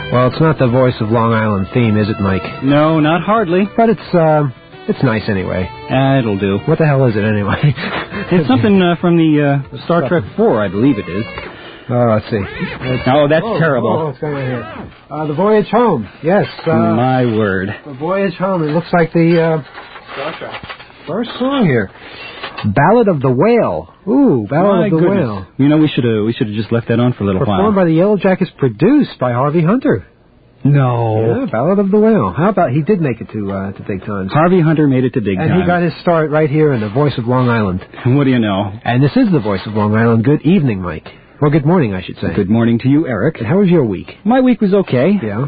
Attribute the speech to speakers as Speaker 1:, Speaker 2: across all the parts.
Speaker 1: Well, it's not the Voice of Long Island theme, is it, Mike?
Speaker 2: No, not hardly.
Speaker 1: But it's nice anyway.
Speaker 2: It'll do.
Speaker 1: What the hell is it anyway?
Speaker 2: It's something from the Star Trek 4, I believe it is.
Speaker 1: Oh, let's see.
Speaker 2: That's terrible.
Speaker 1: Oh, what's going on here? The Voyage Home. Yes.
Speaker 2: My word.
Speaker 1: The Voyage Home. It looks like the
Speaker 2: Star Trek.
Speaker 1: First song here. Ballad of the Whale. Ooh, Ballad of the Whale.
Speaker 2: You know, we should have just left that on for a little while.
Speaker 1: Performed by the Yellow Jackets, produced by Harvey Hunter.
Speaker 2: No.
Speaker 1: Yeah, Ballad of the Whale. How about he did make it to Big Time?
Speaker 2: Harvey Hunter made it to Big Time.
Speaker 1: And he got his start right here in the Voice of Long Island.
Speaker 2: What do you know? And
Speaker 1: this is the Voice of Long Island. Good evening, Mike. Well, good morning, I should say.
Speaker 2: Good morning to you, Eric.
Speaker 1: And how was your week?
Speaker 2: My week was okay.
Speaker 1: Yeah.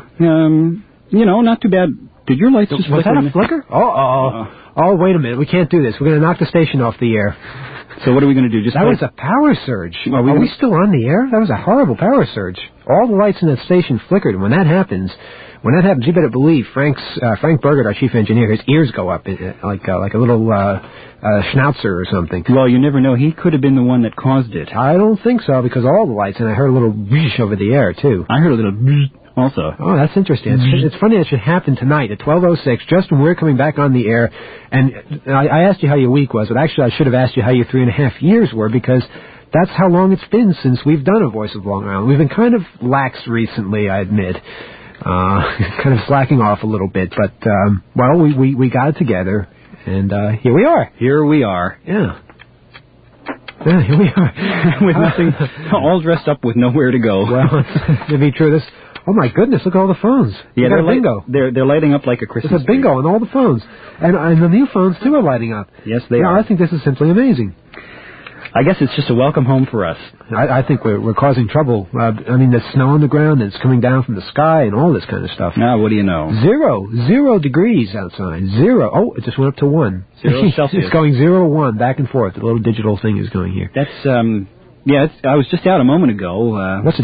Speaker 2: Not too bad. Did your lights just flicker?
Speaker 1: Was that a flicker? Oh, wait a minute. We can't do this. We're going to knock the station off the air.
Speaker 2: So what are we going to do?
Speaker 1: That was a power surge. Are we still on the air? That was a horrible power surge. All the lights in the station flickered, and when that happens, you better believe Frank Burgert, our chief engineer, his ears go up like a little schnauzer or something.
Speaker 2: Well, you never know. He could have been the one that caused it.
Speaker 1: I don't think so, because all the lights, and I heard a little whoosh over the air, too.
Speaker 2: I heard a little also.
Speaker 1: Oh, that's interesting. It's funny that should happen tonight at 12:06, just when we're coming back on the air. And I asked you how your week was, but actually I should have asked you how your 3.5 years were, because that's how long it's been since we've done a Voice of Long Island. We've been kind of lax recently, I admit. Kind of slacking off a little bit, but, we got it together, and here we are.
Speaker 2: Here we are.
Speaker 1: Yeah. Yeah, here we are.
Speaker 2: With nothing, all dressed up with nowhere to go.
Speaker 1: Well, to be true, oh my goodness, look at all the phones.
Speaker 2: Yeah,
Speaker 1: they're bingo.
Speaker 2: They're lighting up like a Christmas
Speaker 1: There's a bingo on all the phones. And the new phones, too, are lighting up.
Speaker 2: Yes, they are.
Speaker 1: I think this is simply amazing.
Speaker 2: I guess it's just a welcome home for us.
Speaker 1: I think we're causing trouble. There's snow on the ground, and it's coming down from the sky, and all this kind of stuff.
Speaker 2: Now, what do you know?
Speaker 1: 0 degrees outside. 0. Oh, it just went up to 1.
Speaker 2: 0 Celsius.
Speaker 1: It's going 0, 1, back and forth. The little digital thing is going here.
Speaker 2: That's, I was just out a moment ago.
Speaker 1: What's it?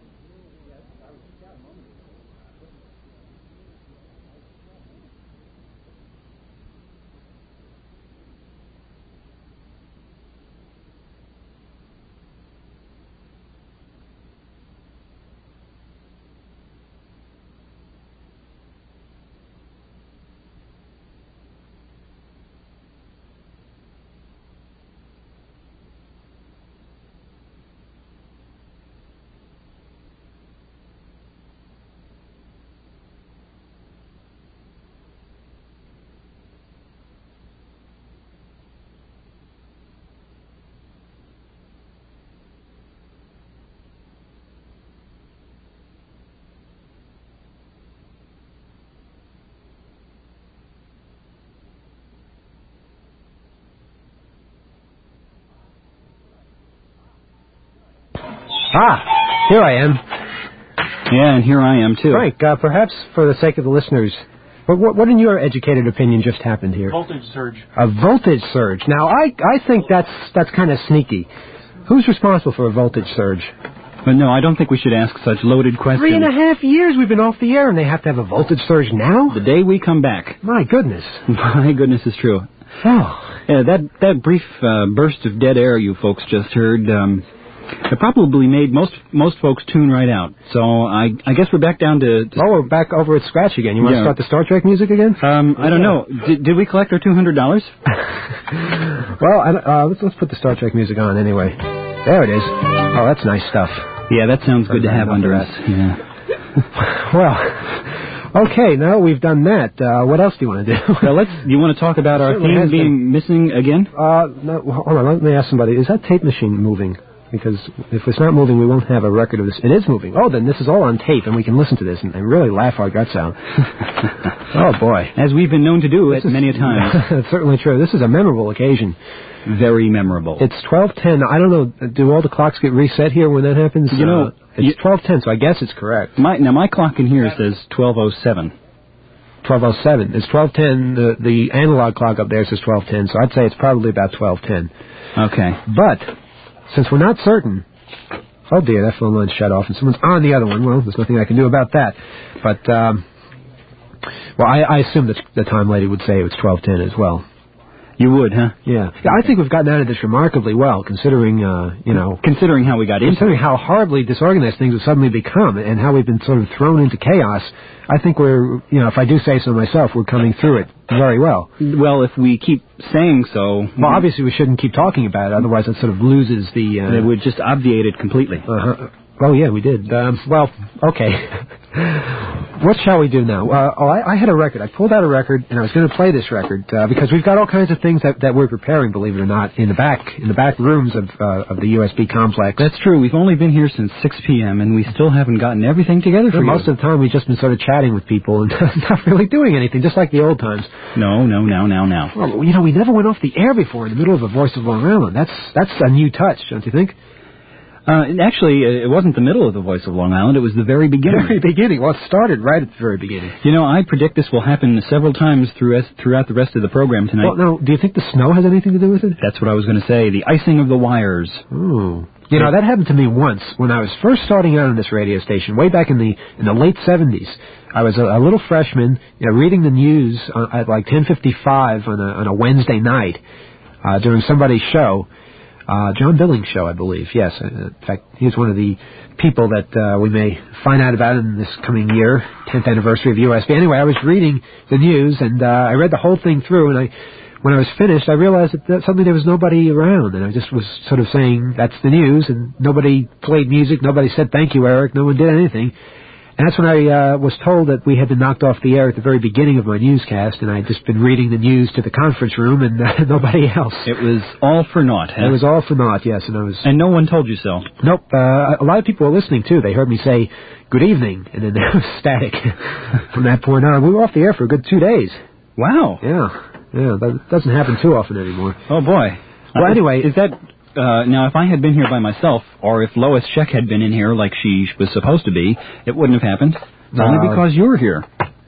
Speaker 1: Here I am.
Speaker 2: Yeah, and here I am, too.
Speaker 1: Frank, perhaps for the sake of the listeners, what in your educated opinion just happened here?
Speaker 3: Voltage surge.
Speaker 1: A voltage surge. Now, I think that's kind of sneaky. Who's responsible for a voltage surge?
Speaker 2: But no, I don't think we should ask such loaded questions.
Speaker 1: 3.5 years we've been off the air, and they have to have a voltage surge now?
Speaker 2: The day we come back.
Speaker 1: My goodness.
Speaker 2: My goodness is true.
Speaker 1: Oh.
Speaker 2: Yeah, that brief burst of dead air you folks just heard, it probably made most folks tune right out. So I guess we're back down to...
Speaker 1: Oh, we're back over at scratch again. You want to start the Star Trek music again?
Speaker 2: I don't know. Did we collect our $200?
Speaker 1: Well, let's put the Star Trek music on anyway. There it is. Oh, that's nice stuff.
Speaker 2: Yeah, that sounds good to have under us. Yeah.
Speaker 1: Well, okay, now we've done that. What else do you want to do?
Speaker 2: Well, you want to talk about our theme being missing again?
Speaker 1: No, hold on, let me ask somebody. Is that tape machine moving? Because if it's not moving, we won't have a record of this. It is moving. Oh, then this is all on tape, and we can listen to this and really laugh our guts out. Oh, boy.
Speaker 2: As we've been known to do many a time.
Speaker 1: That's certainly true. This is a memorable occasion.
Speaker 2: Very memorable.
Speaker 1: It's 12:10. I don't know. Do all the clocks get reset here when that happens? It's 12:10, so I guess it's correct.
Speaker 2: My clock in here says 12:07.
Speaker 1: 12:07. It's 12:10. The analog clock up there says 12:10, so I'd say it's probably about 12:10.
Speaker 2: Okay.
Speaker 1: But since we're not certain... Oh, dear, that phone line's shut off, and someone's on the other one. Well, there's nothing I can do about that. But, I assume that the time lady would say it's 12:10 as well.
Speaker 2: You would, huh?
Speaker 1: Yeah. I think we've gotten out of this remarkably well, considering,
Speaker 2: Considering how we got into
Speaker 1: considering how horribly disorganized things have suddenly become and how we've been sort of thrown into chaos. I think we're, if I do say so myself, we're coming through it very well.
Speaker 2: Well, if we keep saying so...
Speaker 1: Well, obviously we shouldn't keep talking about it, otherwise it sort of loses the...
Speaker 2: It would just obviate it completely.
Speaker 1: Oh, yeah, we did. Well, okay. What shall we do now? I had a record. I pulled out a record, and I was going to play this record because we've got all kinds of things that we're preparing, believe it or not, in the back rooms of the USB complex.
Speaker 2: That's true. We've only been here since 6 p.m., and we still haven't gotten everything together for you.
Speaker 1: Most of the time, we've just been sort of chatting with people and not really doing anything, just like the old times.
Speaker 2: No.
Speaker 1: Well, we never went off the air before in the middle of a Voice of Long Island. That's a new touch, don't you think?
Speaker 2: Actually, it wasn't the middle of the Voice of Long Island. It was the very beginning.
Speaker 1: Very beginning. Well, it started right at the very beginning.
Speaker 2: I predict this will happen several times throughout the rest of the program tonight.
Speaker 1: Well, now, do you think the snow has anything to do with it?
Speaker 2: That's what I was going to say. The icing of the wires.
Speaker 1: Ooh. That happened to me once when I was first starting out on this radio station, way back in the late 70s. I was a little freshman, reading the news at like 10:55 on a Wednesday night during somebody's show. John Billings' show, I believe. Yes, in fact, he's one of the people that we may find out about in this coming year, 10th anniversary of USB. Anyway, I was reading the news, and I read the whole thing through, and when I was finished, I realized that suddenly there was nobody around, and I just was sort of saying, that's the news, and nobody played music, nobody said thank you, Eric, no one did anything. And that's when I was told that we had been knocked off the air at the very beginning of my newscast, and I'd just been reading the news to the conference room and nobody else.
Speaker 2: It was all for naught, huh?
Speaker 1: It was all for naught, yes.
Speaker 2: And no one told you so?
Speaker 1: Nope. A lot of people were listening, too. They heard me say, good evening, and then there was static from that point on. We were off the air for a good 2 days.
Speaker 2: Wow.
Speaker 1: Yeah, that doesn't happen too often anymore.
Speaker 2: Oh, boy.
Speaker 1: Well, anyway...
Speaker 2: Is that... now, if I had been here by myself, or if Lois Scheck had been in here like she was supposed to be, it wouldn't have happened. Only because you're here.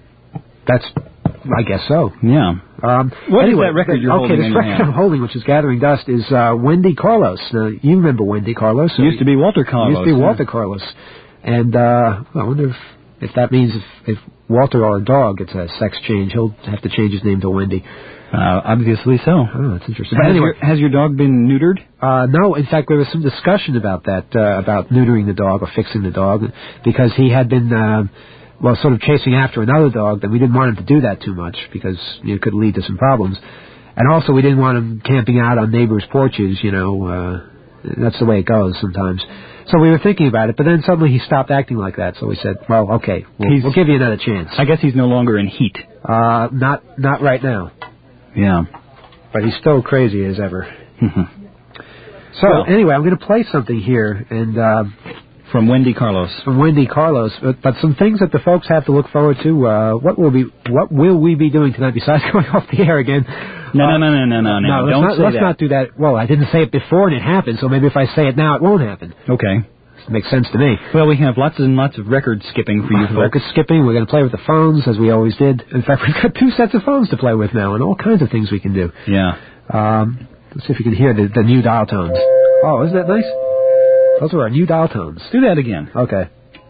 Speaker 1: I guess so.
Speaker 2: Yeah. What is that record you're holding in your hand?
Speaker 1: Okay, this record I'm holding, which is Gathering Dust, is Wendy Carlos. Now, you remember Wendy Carlos.
Speaker 2: Used to be Walter Carlos.
Speaker 1: Used to be Walter Carlos. And I wonder if that means if Walter or a dog, it's a sex change. He'll have to change his name to Wendy.
Speaker 2: Obviously so.
Speaker 1: Oh, that's interesting.
Speaker 2: But anyway, has your dog been neutered?
Speaker 1: No. In fact, there was some discussion about that, about neutering the dog or fixing the dog, because he had been, sort of chasing after another dog, that we didn't want him to do that too much, because it could lead to some problems. And also, we didn't want him camping out on neighbors' porches, that's the way it goes sometimes. So we were thinking about it, but then suddenly he stopped acting like that, so we said, well, okay, we'll give you another chance.
Speaker 2: I guess he's no longer in heat.
Speaker 1: Not right now.
Speaker 2: Yeah.
Speaker 1: But he's still crazy as ever. Anyway, I'm going to play something here, and
Speaker 2: from Wendy Carlos.
Speaker 1: From Wendy Carlos, but some things that the folks have to look forward to. What will we be doing tonight besides going off the air again?
Speaker 2: No. Let's
Speaker 1: not do that. Well, I didn't say it before and it happened, so maybe if I say it now, it won't happen.
Speaker 2: Okay.
Speaker 1: Makes sense to me.
Speaker 2: Well, we have lots and lots of record skipping for you folks.
Speaker 1: Record skipping. We're going to play with the phones, as we always did. In fact, we've got 2 sets of phones to play with now, and all kinds of things we can do.
Speaker 2: Yeah.
Speaker 1: Let's see if you can hear the new dial tones. Oh, isn't that nice? Those are our new dial tones.
Speaker 2: Do that again.
Speaker 1: Okay.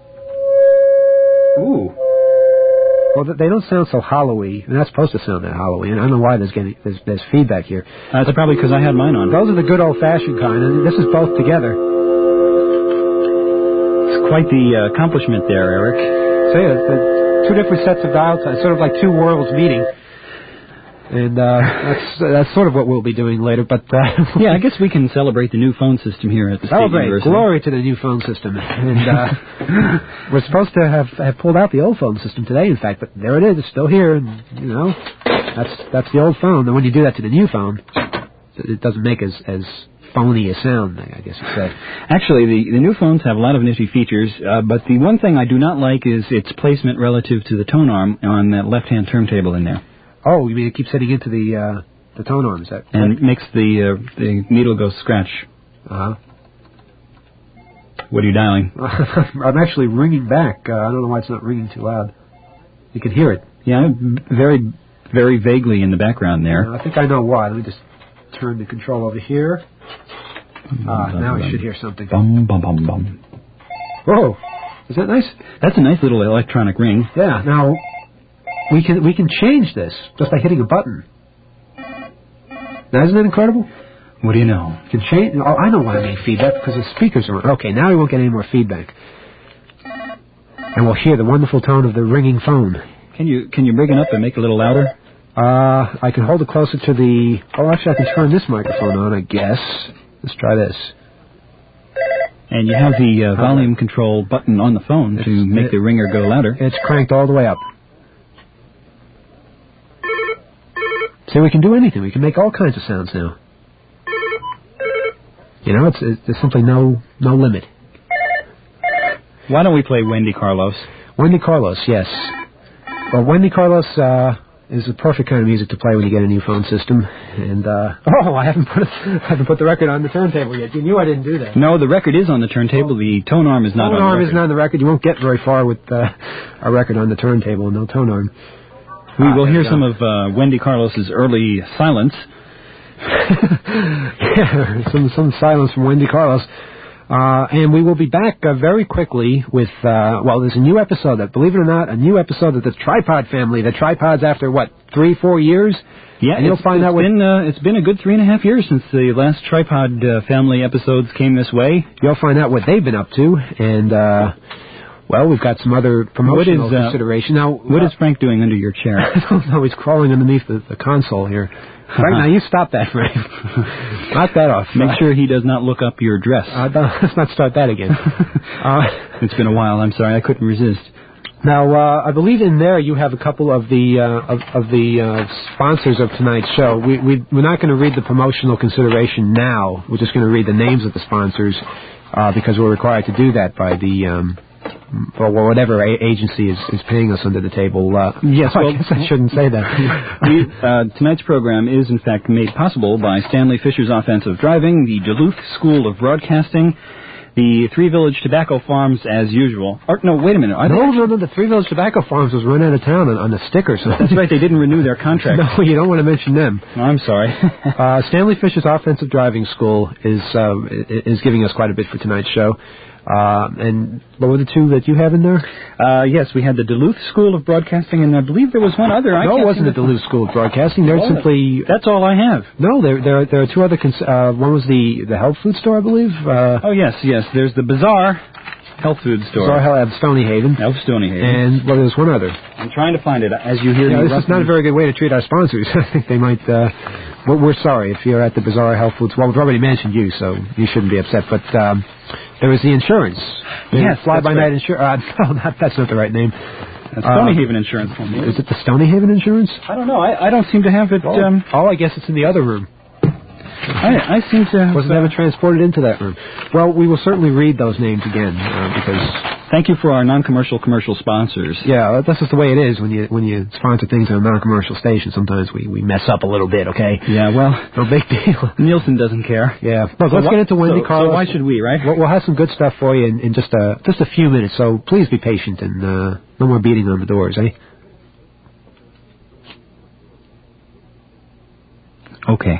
Speaker 2: Ooh.
Speaker 1: Well, they don't sound so hollowy. They're not supposed to sound that hollowy, and I don't know why there's feedback here.
Speaker 2: That's probably because I had mine on.
Speaker 1: Those are the good old-fashioned kind, and this is both together.
Speaker 2: Quite the accomplishment there, Eric.
Speaker 1: So, 2 different sets of dials, sort of like 2 worlds meeting. And that's sort of what we'll be doing later. But
Speaker 2: yeah, I guess we can celebrate the new phone system here at the State University.
Speaker 1: Glory to the new phone system. And we're supposed to have pulled out the old phone system today, in fact, but there it is. It's still here, and, that's the old phone. And when you do that to the new phone, it doesn't make as phony a sound, I guess you'd say.
Speaker 2: Actually, the new phones have a lot of nifty features, but the one thing I do not like is its placement relative to the tone arm on that left-hand turntable in there.
Speaker 1: Oh, you mean it keeps heading into the tone arm, is that?
Speaker 2: And it makes the needle go scratch.
Speaker 1: Uh-huh.
Speaker 2: What are you dialing?
Speaker 1: I'm actually ringing back. I don't know why it's not ringing too loud. You can hear it.
Speaker 2: Yeah, very, very vaguely in the background there.
Speaker 1: I think I know why. Let me just turn the control over here. Now I should hear something.
Speaker 2: Bum, bum, bum, bum.
Speaker 1: Whoa. Is that nice?
Speaker 2: That's a nice little electronic ring.
Speaker 1: Yeah. Now, we can change this just by hitting a button. Now, isn't that incredible?
Speaker 2: What do you know?
Speaker 1: You can change. Oh, I know why I made feedback, because the speakers are on. Okay, now we won't get any more feedback. And we'll hear the wonderful tone of the ringing phone.
Speaker 2: Can you bring it up and make it a little louder?
Speaker 1: I can hold it closer to the... Oh, actually, I can turn this microphone on, I guess. Let's try this.
Speaker 2: And you have the volume control button on the phone to make the ringer go louder.
Speaker 1: It's cranked all the way up. See, we can do anything. We can make all kinds of sounds now. You know, there's simply no limit.
Speaker 2: Why don't we play Wendy Carlos?
Speaker 1: Wendy Carlos, yes. Well, Wendy Carlos is the perfect kind of music to play when you get a new phone system. And I haven't put the record on the turntable yet. You knew I didn't do that.
Speaker 2: No, the record is on the turntable. The tone arm is not on the record.
Speaker 1: Tone arm is not on the record. You won't get very far with a record on the turntable and no tone arm.
Speaker 2: We will hear some of Wendy Carlos's early silence.
Speaker 1: Yeah, some silence from Wendy Carlos. And we will be back very quickly with, there's a new episode, believe it or not, a new episode of the Tripod family. The Tripods after, 3-4 years?
Speaker 2: Yeah,
Speaker 1: and you'll find out
Speaker 2: it's been a good 3.5 years since the last Tripod family episodes came this way.
Speaker 1: You'll find out what they've been up to, and, we've got some other promotional consideration. Now,
Speaker 2: what is Frank doing under your chair?
Speaker 1: I don't know, he's crawling underneath the console here. Frank, now you stop that, Frank. Knock that off.
Speaker 2: Make sure he does not look up your dress.
Speaker 1: Let's not start that again.
Speaker 2: It's been a while. I'm sorry. I couldn't resist.
Speaker 1: Now, I believe in there you have a couple of the sponsors of tonight's show. We're not going to read the promotional consideration now. We're just going to read the names of the sponsors because we're required to do that by the... whatever agency is paying us under the table. Yes, I guess I shouldn't say that.
Speaker 2: Tonight's program is, in fact, made possible by Stanley Fisher's Offensive Driving, the Duluth School of Broadcasting, the Three Village Tobacco Farms, as usual. No, wait a minute.
Speaker 1: No, the Three Village Tobacco Farms was run out of town on the sticker. So
Speaker 2: that's right, they didn't renew their contract.
Speaker 1: No, you don't want to mention them.
Speaker 2: Oh, I'm sorry.
Speaker 1: Stanley Fisher's Offensive Driving School is giving us quite a bit for tonight's show. And what were the two that you have in there?
Speaker 2: Yes, we had the Duluth School of Broadcasting, and I believe there was one other.
Speaker 1: No, it wasn't the Duluth School of Broadcasting. They're simply...
Speaker 2: That's all I have.
Speaker 1: No, there are two other... one was the health food store, I believe.
Speaker 2: Yes. There's the Bazaar Health Food Store.
Speaker 1: Bazaar of Stony Haven.
Speaker 2: Of Stony Haven.
Speaker 1: And, there's one other.
Speaker 2: I'm trying to find it as you hear me.
Speaker 1: This is not a very good way to treat our sponsors. I think they might... we're sorry if you're at the Bazaar Health Foods. Well, we've already mentioned you, so you shouldn't be upset. But there was the insurance.
Speaker 2: Yes,
Speaker 1: Fly-by-night insurance. No, that's not the right name.
Speaker 2: Stony Haven Insurance Company.
Speaker 1: Is it the Stony Haven Insurance?
Speaker 2: I don't know. I don't seem to have it.
Speaker 1: I guess it's in the other room.
Speaker 2: I seem to...
Speaker 1: Wasn't ever transported into that room. Well, we will certainly read those names again because...
Speaker 2: Thank you for our non-commercial commercial sponsors.
Speaker 1: Yeah, that's just the way it is when you sponsor things on a non-commercial station. Sometimes we mess up a little bit, okay?
Speaker 2: Yeah, well...
Speaker 1: No big deal.
Speaker 2: Nielsen doesn't care.
Speaker 1: Yeah. Look, let's get into Wendy Carlos.
Speaker 2: So why should we, right?
Speaker 1: We'll have some good stuff for you in just a few minutes, so please be patient and no more beating on the doors, eh?
Speaker 2: Okay.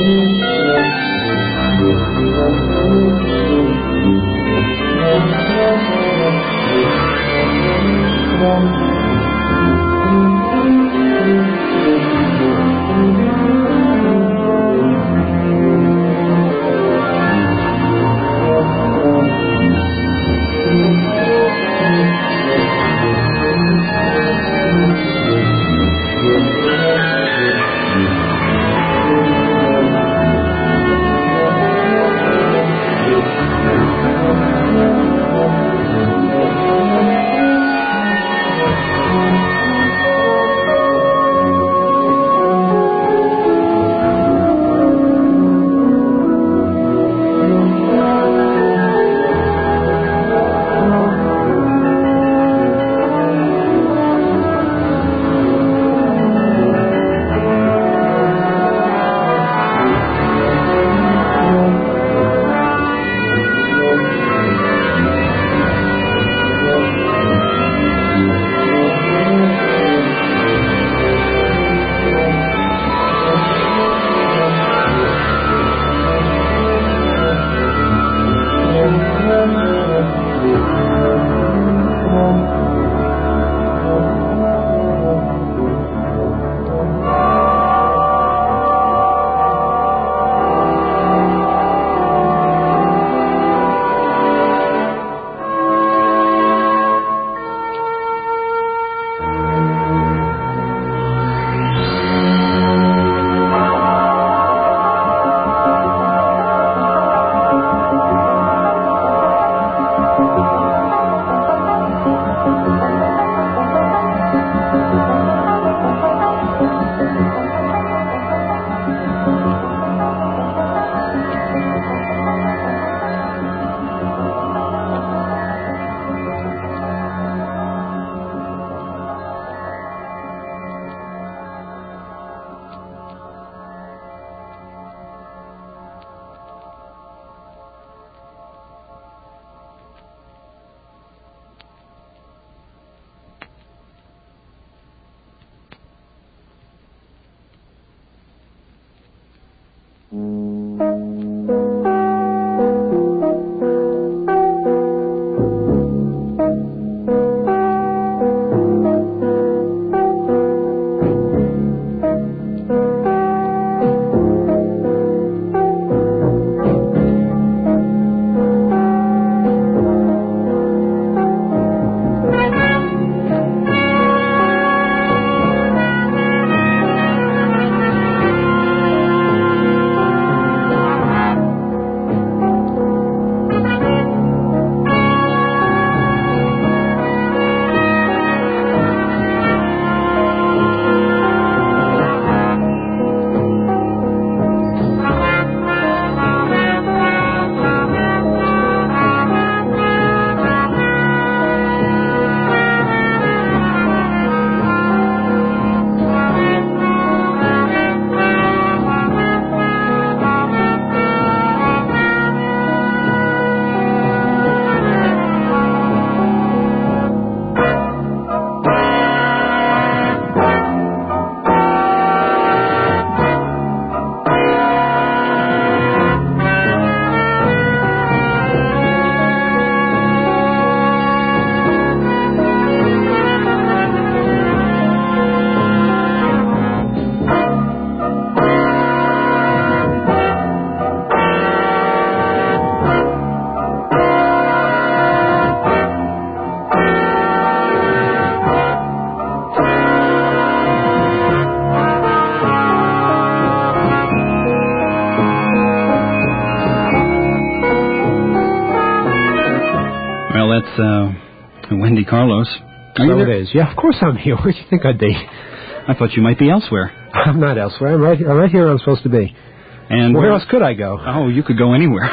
Speaker 2: Wendy Carlos.
Speaker 1: So it is. Yeah, of course I'm here. Where do you think I'd be?
Speaker 2: I thought you might be elsewhere.
Speaker 1: I'm not elsewhere. I'm right here. I'm right here where I'm supposed to be.
Speaker 2: And
Speaker 1: where else could I go?
Speaker 2: Oh, you could go anywhere.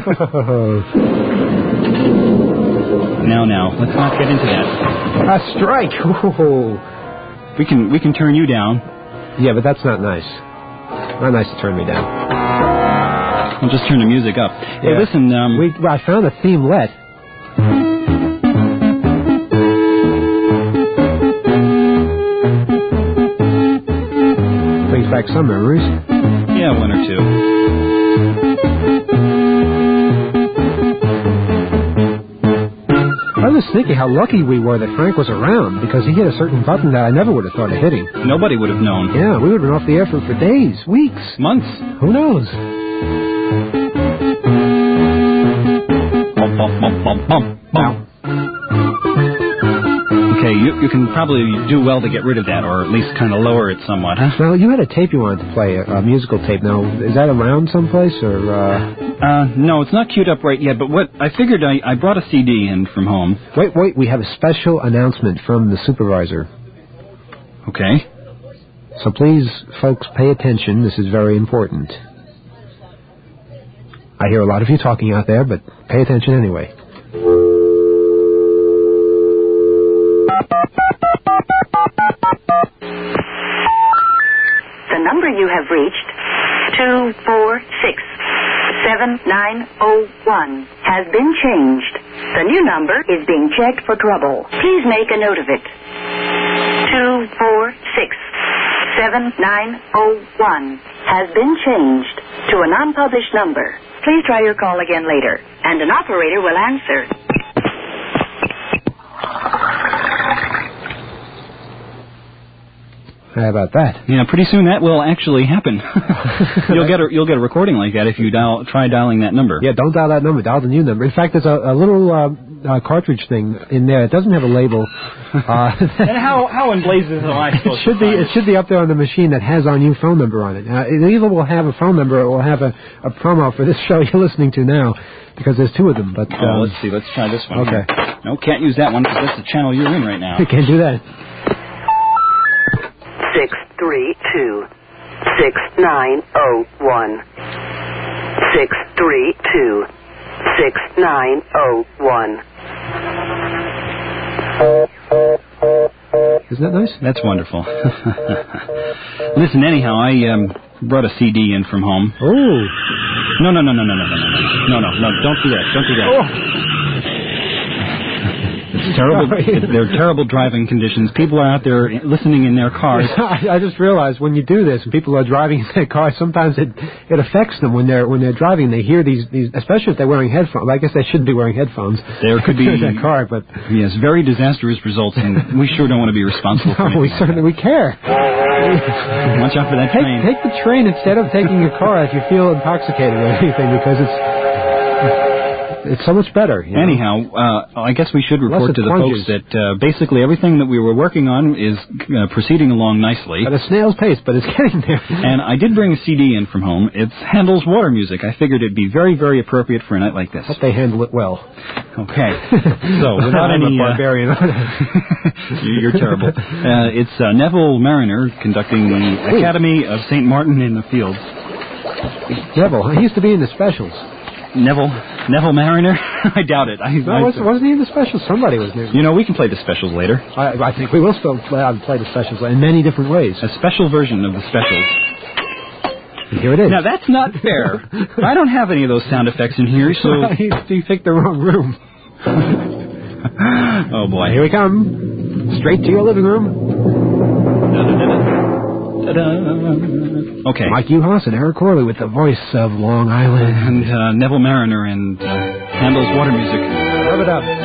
Speaker 2: Now, let's not get into that.
Speaker 1: A strike. Ooh.
Speaker 2: We can turn you down.
Speaker 1: Yeah, but that's not nice. Not nice to turn me down.
Speaker 2: We'll just turn the music up.
Speaker 1: Yeah.
Speaker 2: Hey, listen.
Speaker 1: I found a themelet. Brings back some memories.
Speaker 2: Yeah, one or two.
Speaker 1: I was thinking how lucky we were that Frank was around, because he hit a certain button that I never would have thought of hitting.
Speaker 2: Nobody would have known.
Speaker 1: Yeah, we would have been off the air for days, weeks.
Speaker 2: Months.
Speaker 1: Who knows?
Speaker 2: Bump, bump, bump, bump, bump, bump. Okay, you can probably do well to get rid of that, or at least kind of lower it somewhat, huh?
Speaker 1: Well, you had a tape you wanted to play, a musical tape. Now, is that around someplace, or...
Speaker 2: No, it's not queued up right yet, but what I figured I brought a CD in from home.
Speaker 1: Wait, we have a special announcement from the supervisor.
Speaker 2: Okay.
Speaker 1: So please, folks, pay attention. This is very important. I hear a lot of you talking out there, but pay attention anyway.
Speaker 3: The number you have reached, 246-7901, has been changed. The new number is being checked for trouble. Please make a note of it. 246-7901 has been changed to an unpublished number. Please try your call again later, and an operator will answer.
Speaker 1: How about that?
Speaker 2: Yeah, pretty soon that will actually happen. You'll get a recording like that if you try dialing that number.
Speaker 1: Yeah, don't dial that number. Dial the new number. In fact, there's a little cartridge thing in there. It doesn't have a label.
Speaker 2: And how in blazes am I supposed to find
Speaker 1: it should be up there on the machine that has our new phone number on it. It either will have a phone number or it will have a promo for this show you're listening to now, because there's two of them. But
Speaker 2: let's see. Let's try this one.
Speaker 1: Okay.
Speaker 2: No, can't use that one because that's the channel you're in right now.
Speaker 1: You can't do that.
Speaker 3: 632-6901. 632-6901.
Speaker 1: Isn't that nice?
Speaker 2: That's wonderful. Listen, anyhow, I brought a CD in from home.
Speaker 1: Oh.
Speaker 2: No, don't do that. Don't do that.
Speaker 1: Oh.
Speaker 2: It's terrible. They're terrible driving conditions. People are out there listening in their cars.
Speaker 1: I just realized when you do this and people are driving in their cars, sometimes it affects them when they're driving. They hear these, especially if they're wearing headphones. I guess they shouldn't be wearing headphones.
Speaker 2: There could be
Speaker 1: in their car, but
Speaker 2: yes, very disastrous results, and we sure don't want to be responsible for anything.
Speaker 1: We care.
Speaker 2: Watch out for that train.
Speaker 1: Take the train instead of taking your car if you feel intoxicated or anything, because it's so much better. You know?
Speaker 2: Anyhow, I guess we should report to the folks that basically everything that we were working on is proceeding along nicely.
Speaker 1: At a snail's pace, but it's getting there.
Speaker 2: And I did bring a CD in from home. It's Handel's Water Music. I figured it'd be very, very appropriate for a night like this.
Speaker 1: Hope they handle it well.
Speaker 2: Okay. So, without any...
Speaker 1: barbarian.
Speaker 2: You're terrible. It's Neville Mariner conducting the Academy of St. Martin in the Fields.
Speaker 1: Neville, he used to be in the specials.
Speaker 2: Neville Mariner? I doubt it.
Speaker 1: Wasn't he in the specials? Somebody was there.
Speaker 2: You know, we can play the specials later.
Speaker 1: I think we will still play the specials in many different ways.
Speaker 2: A special version of the specials.
Speaker 1: And here it is.
Speaker 2: Now, that's not fair. I don't have any of those sound effects in here, so...
Speaker 1: You picked the wrong room.
Speaker 2: Oh, boy.
Speaker 1: Here we come. Straight to your living room.
Speaker 2: Okay.
Speaker 1: Mike Uhas and Eric Corley with the voice of Long Island.
Speaker 2: And Neville Mariner and Handel's Water Music.
Speaker 1: Rub it up.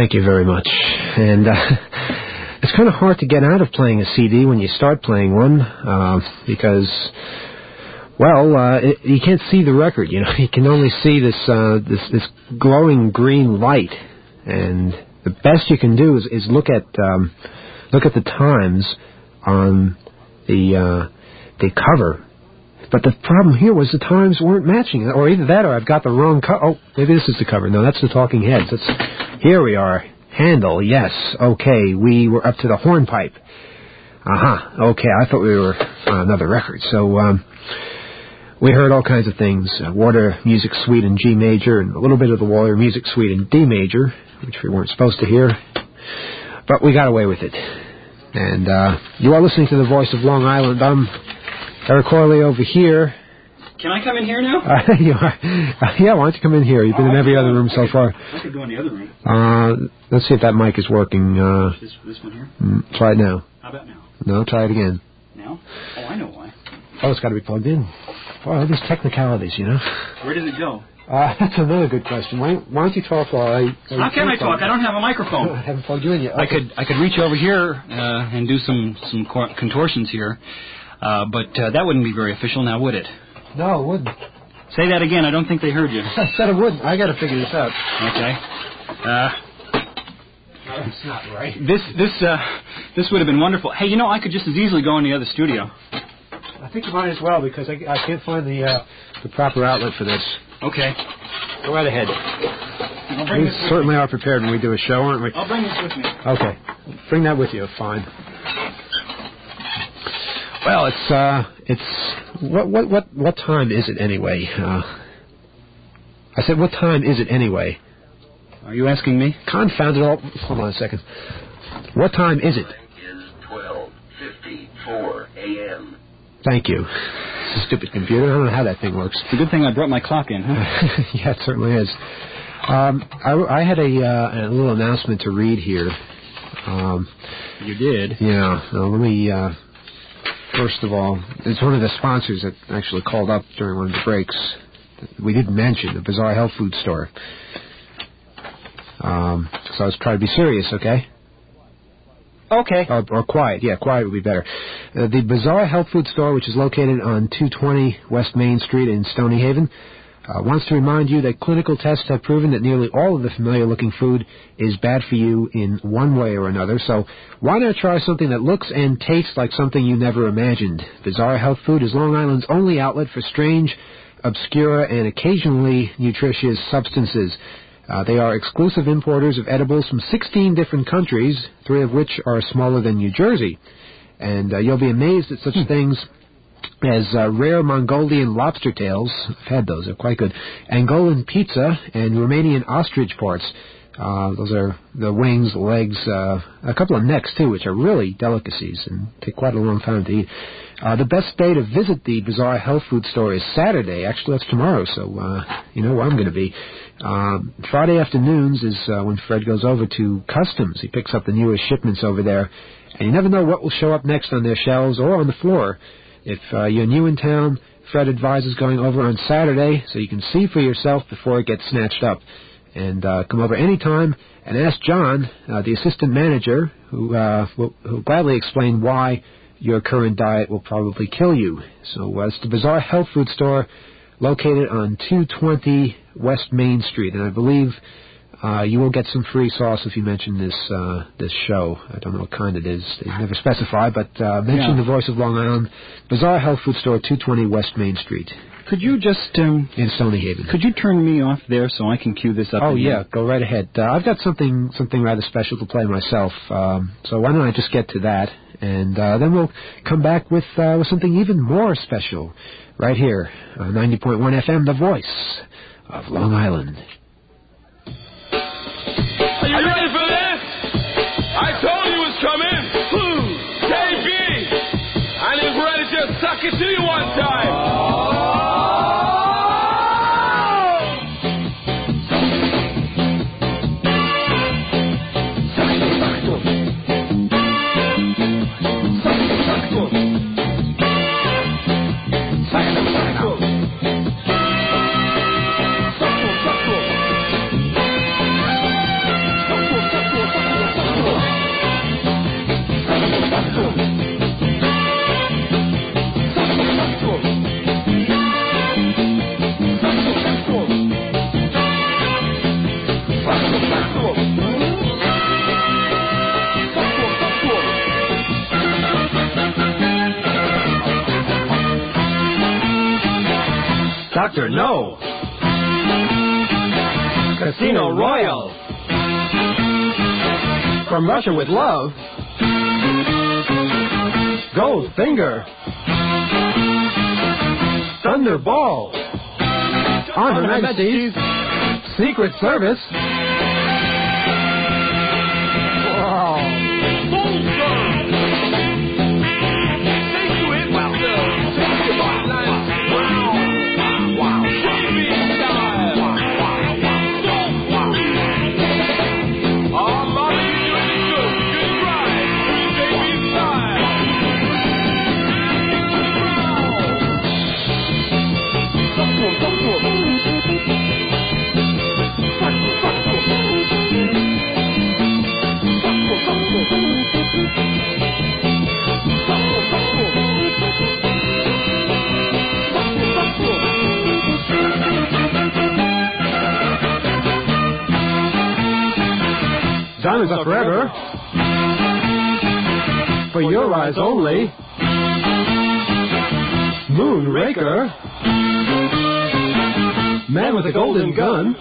Speaker 1: Thank you very much. And it's kind of hard to get out of playing a CD when you start playing one, because, well, you can't see the record. You can only see this glowing green light, and the best you can do is look at the times on the cover. But the problem here was the times weren't matching, or either that or I've got the wrong cover. Oh, maybe this is the cover. No, that's the Talking Heads. Here we are. Handle, yes. Okay, we were up to the hornpipe. Okay, I thought we were on another record. So we heard all kinds of things. Water Music Suite in G major, and a little bit of the Water Music Suite in D major, which we weren't supposed to hear. But we got away with it. And you are listening to the Voice of Long Island. I'm Eric Corley over here.
Speaker 2: Can I come in here now?
Speaker 1: You are. Yeah, why don't you come in here? You've been in every other room so far.
Speaker 2: I could go in the other room.
Speaker 1: Let's see if that mic is working.
Speaker 2: This one here?
Speaker 1: Try it now.
Speaker 2: How about now?
Speaker 1: No, try it again.
Speaker 2: Now? Oh, I know why.
Speaker 1: Oh, it's got to be plugged in. Well, these technicalities,
Speaker 2: Where does it go?
Speaker 1: That's another good question. Why don't you talk while I...
Speaker 2: How can I talk? I don't have a microphone.
Speaker 1: I haven't plugged you in yet. Okay.
Speaker 2: I could reach over here and do some contortions here. But that wouldn't be very official now, would it?
Speaker 1: No, it wouldn't.
Speaker 2: Say that again. I don't think they heard you.
Speaker 1: I said it wouldn't. I got to figure this out.
Speaker 2: Okay.
Speaker 1: That's not right.
Speaker 2: This would have been wonderful. Hey, I could just as easily go in the other studio.
Speaker 1: I think you might as well, because I can't find the proper outlet for this.
Speaker 2: Okay.
Speaker 1: Go right ahead. We certainly are prepared when we do a show, aren't we?
Speaker 2: I'll bring this with me.
Speaker 1: Okay. Bring that with you. Fine. Well, it's what time is it anyway? I said, what time is it anyway?
Speaker 2: Are you asking me?
Speaker 1: Confound it all. Hold on a second. What time is it?
Speaker 4: It is 12:54 a.m.
Speaker 1: Thank you. It's a stupid computer. I don't know how that thing works.
Speaker 2: It's a good thing I brought my clock in, huh?
Speaker 1: Yeah, it certainly is. I had a little announcement to read here.
Speaker 2: You did?
Speaker 1: Yeah. Now, let me... First of all, it's one of the sponsors that actually called up during one of the breaks. We didn't mention the Bizarre Health Food Store. So I was trying to be serious, okay?
Speaker 2: Okay.
Speaker 1: Or quiet. Yeah, quiet would be better. The Bizarre Health Food Store, which is located on 220 West Main Street in Stony Haven, wants to remind you that clinical tests have proven that nearly all of the familiar-looking food is bad for you in one way or another. So why not try something that looks and tastes like something you never imagined? Bizarre Health Food is Long Island's only outlet for strange, obscure, and occasionally nutritious substances. They are exclusive importers of edibles from 16 different countries, 3 of which are smaller than New Jersey. And you'll be amazed at such things as rare Mongolian lobster tails. I've had those. They're quite good. Angolan pizza and Romanian ostrich parts. Those are the wings, the legs, a couple of necks, too, which are really delicacies and take quite a long time to eat. The best day to visit the Bizarre Health Food Store is Saturday. Actually, that's tomorrow, so you know where I'm going to be. Friday afternoons is when Fred goes over to Customs. He picks up the newest shipments over there. And you never know what will show up next on their shelves or on the floor. If you're new in town, Fred advises going over on Saturday so you can see for yourself before it gets snatched up. And come over any time and ask John, the assistant manager, who will gladly explain why your current diet will probably kill you. So it's the Bizarre Health Food Store located on 220 West Main Street. And I believe you will get some free sauce if you mention this show. I don't know what kind it is. They never specify, but mention the Voice of Long Island, Bizarre Health Food Store, 220 West Main Street.
Speaker 2: Could you just...
Speaker 1: in Stony Haven.
Speaker 2: Could you turn me off there so I can cue this up?
Speaker 1: Oh, yeah, go right ahead. I've got something rather special to play myself, so why don't I just get to that, and then we'll come back with something even more special right here, 90.1 FM, The Voice of Long Island.
Speaker 5: Are you ready for this? I told you it was coming. KB, and he's ready to suck it to you one time.
Speaker 6: Dr. No. Casino Royale. From Russia with Love. Goldfinger. Thunderball. On Her Majesty's Secret Service. Diamonds Are Forever. For Your Eyes Only. Moonraker. Man with a Golden Gun.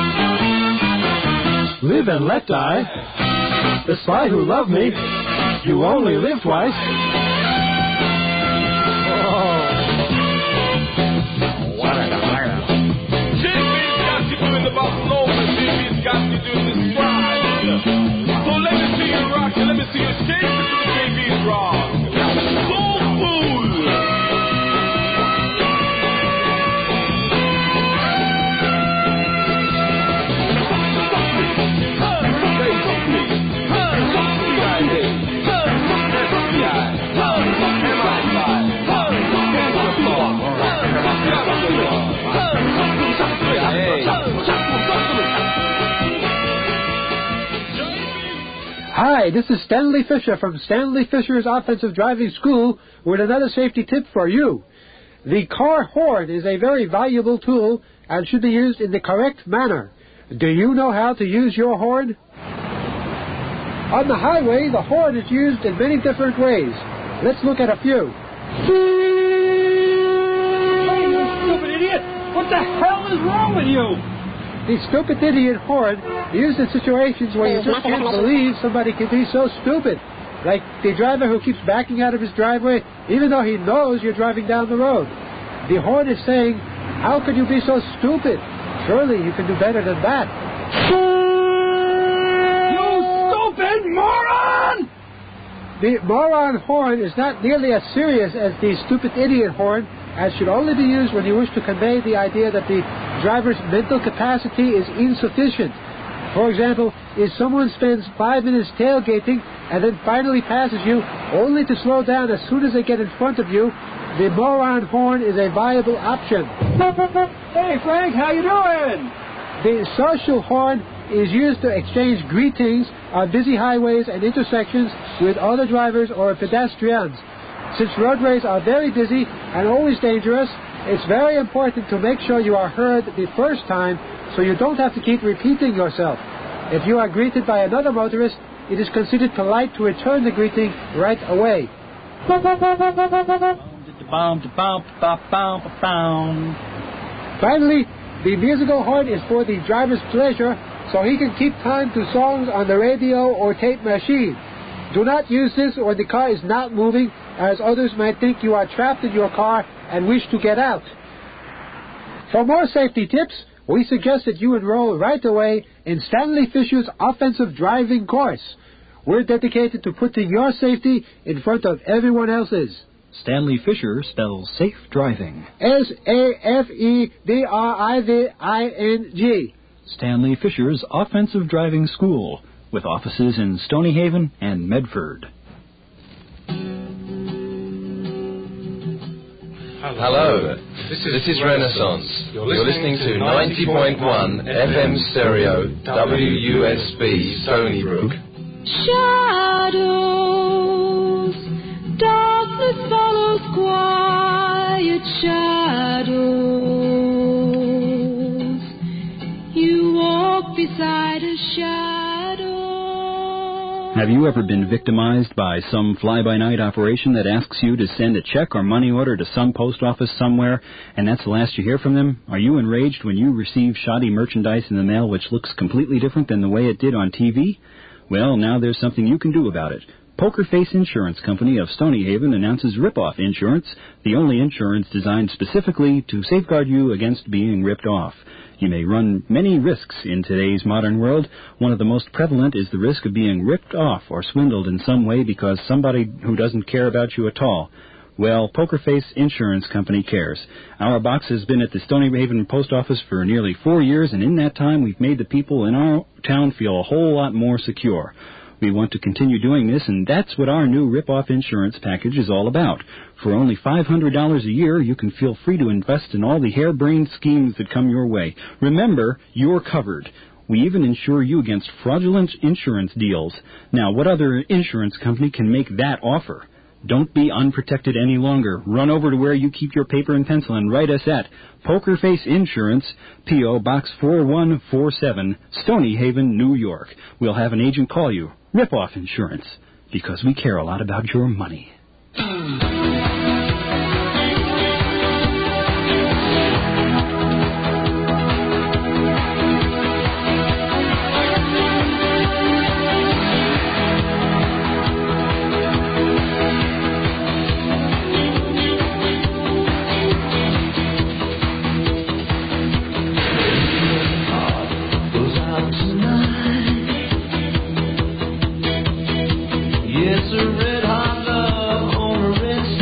Speaker 6: Live and Let Die. The Spy Who Loved Me. You Only Live Twice.
Speaker 5: JB's got you doing the Barcelona. JB's got you doing the stride. So let me see you rock and let me see you shake to JB's rock. Soul Food.
Speaker 1: Hi, this is Stanley Fisher from Stanley Fisher's Offensive Driving School with another safety tip for you. The car horn is a very valuable tool and should be used in the correct manner. Do you know how to use your horn? On the highway, the horn is used in many different ways. Let's look at a few.
Speaker 6: Hey, you stupid idiot! What the hell is wrong with you?
Speaker 1: The stupid idiot horn used in situations where you just can't believe somebody can be so stupid. Like the driver who keeps backing out of his driveway even though he knows you're driving down the road. The horn is saying, how could you be so stupid? Surely you can do better than that.
Speaker 6: You stupid moron!
Speaker 1: The moron horn is not nearly as serious as the stupid idiot horn, and should only be used when you wish to convey the idea that the driver's mental capacity is insufficient. For example, if someone spends 5 minutes tailgating and then finally passes you only to slow down as soon as they get in front of you, the moron horn is a viable option.
Speaker 6: Hey, Frank, how you doing?
Speaker 1: The social horn is used to exchange greetings on busy highways and intersections with other drivers or pedestrians. Since roadways are very busy and always dangerous, it's very important to make sure you are heard the first time so you don't have to keep repeating yourself. If you are greeted by another motorist, it is considered polite to return the greeting right away. Finally, the musical horn is for the driver's pleasure so he can keep time to songs on the radio or tape machine. Do not use this when the car is not moving, as others might think you are trapped in your car and wish to get out. For more safety tips, we suggest that you enroll right away in Stanley Fisher's Offensive Driving course. We're dedicated to putting your safety in front of everyone else's.
Speaker 2: Stanley Fisher spells safe driving.
Speaker 1: SAFEDRIVING.
Speaker 2: Stanley Fisher's Offensive Driving School, with offices in Stonyhaven and Medford.
Speaker 7: Hello, this is Renaissance. You're listening to 90.1 FM stereo WUSB Stony Brook.
Speaker 8: Shadows, darkness follows quiet shadows. You walk beside a shadow.
Speaker 2: Have you ever been victimized by some fly-by-night operation that asks you to send a check or money order to some post office somewhere, and that's the last you hear from them? Are you enraged when you receive shoddy merchandise in the mail which looks completely different than the way it did on TV? Well, now there's something you can do about it. Poker Face Insurance Company of Stony Haven announces Rip-Off Insurance, the only insurance designed specifically to safeguard you against being ripped off. You may run many risks in today's modern world. One of the most prevalent is the risk of being ripped off or swindled in some way because somebody who doesn't care about you at all. Well, Poker Face Insurance Company cares. Our box has been at the Stony Haven Post Office for nearly 4 years, and in that time we've made the people in our town feel a whole lot more secure. We want to continue doing this, and that's what our new Rip-Off Insurance package is all about. For only $500 a year, you can feel free to invest in all the harebrained schemes that come your way. Remember, you're covered. We even insure you against fraudulent insurance deals. Now, what other insurance company can make that offer? Don't be unprotected any longer. Run over to where you keep your paper and pencil and write us at Poker Face Insurance, P.O. Box 4147, Stony Haven, New York. We'll have an agent call you. Rip-Off Insurance, because we care a lot about your money.
Speaker 9: It's a red hot love on a red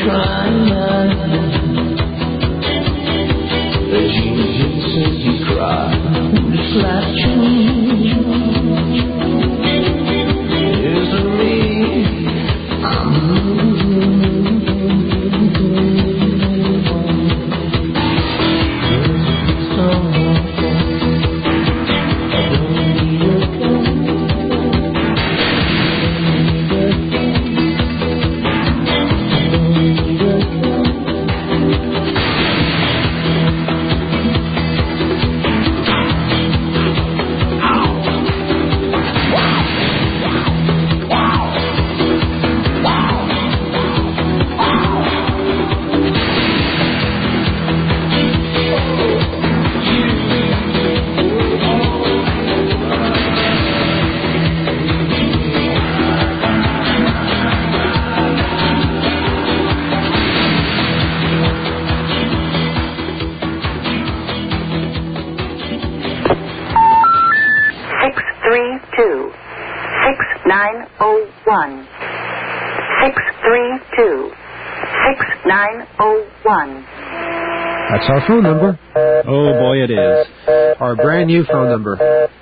Speaker 1: That's our phone number.
Speaker 2: Oh, boy, it is.
Speaker 1: Our brand new phone number.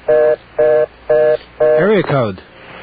Speaker 1: Area code.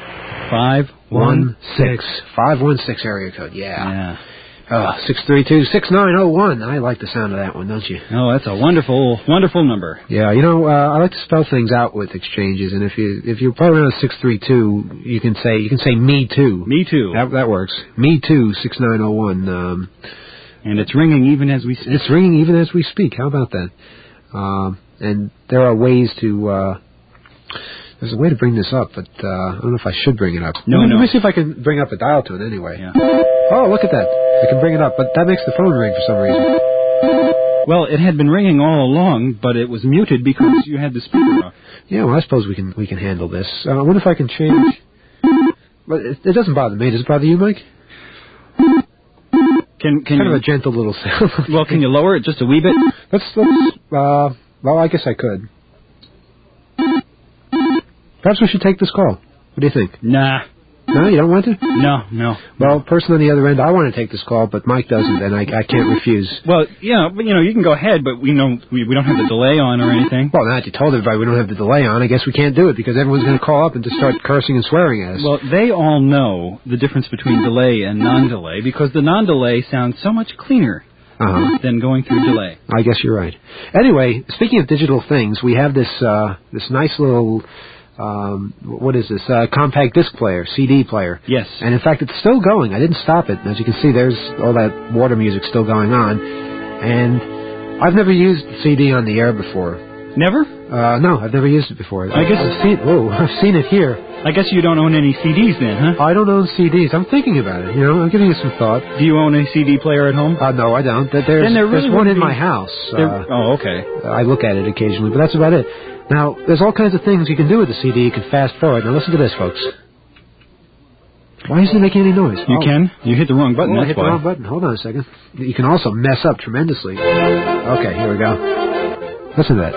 Speaker 1: 516 area code, yeah. 632-6901. I like the sound of that one, don't you?
Speaker 2: Oh, that's a wonderful, wonderful number.
Speaker 1: Yeah, you know, I like to spell things out with exchanges, and if you play around with 632, you can say me too.
Speaker 2: Me too.
Speaker 1: That works. Me too, 6901.
Speaker 2: And it's ringing even as we speak.
Speaker 1: It's ringing even as we speak. How about that? And there are ways to. There's a way to bring this up, but I don't know if I should bring it up.
Speaker 2: No.
Speaker 1: Let me see if I can bring up a dial tone anyway.
Speaker 2: Yeah.
Speaker 1: Oh, look at that. I can bring it up, but that makes the phone ring for some reason.
Speaker 2: Well, it had been ringing all along, but it was muted because you had the speaker off.
Speaker 1: Yeah, well, I suppose we can handle this. I wonder if I can change. But it doesn't bother me. Does it bother you, Mike?
Speaker 2: Can
Speaker 1: kind
Speaker 2: you,
Speaker 1: of a gentle little sound.
Speaker 2: Well, can you lower it just a wee bit?
Speaker 1: Well, I guess I could. Perhaps we should take this call. What do you think?
Speaker 2: Nah.
Speaker 1: No, you don't want to?
Speaker 2: No.
Speaker 1: Well, person on the other end, I want to take this call, but Mike doesn't, and I can't refuse.
Speaker 2: Well, yeah, but you can go ahead, but we don't have the delay on or anything.
Speaker 1: Well, now that you told everybody we don't have the delay on, I guess we can't do it because everyone's going to call up and just start cursing and swearing at us.
Speaker 2: Well, they all know the difference between delay and non-delay because the non-delay sounds so much cleaner than going through delay.
Speaker 1: I guess you're right. Anyway, speaking of digital things, we have this nice little. What is this? Compact disc player, CD player.
Speaker 2: Yes.
Speaker 1: And in fact, it's still going. I didn't stop it. As you can see, there's all that water music still going on. And I've never used CD on the air before.
Speaker 2: Never?
Speaker 1: No, I've never used it before.
Speaker 2: I guess
Speaker 1: I've seen it here.
Speaker 2: I guess you don't own any CDs then, huh?
Speaker 1: I don't own CDs. I'm thinking about it. I'm giving it some thought.
Speaker 2: Do you own a CD player at home?
Speaker 1: No, I don't. There's one in my house.
Speaker 2: Oh, okay.
Speaker 1: I look at it occasionally, but that's about it. Now, there's all kinds of things you can do with the CD. You can fast forward. Now, listen to this, folks. Why isn't it making any noise?
Speaker 2: You can. You hit the wrong button.
Speaker 1: I hit the wrong button. Hold on a second. You can also mess up tremendously. Okay, here we go. Listen to that.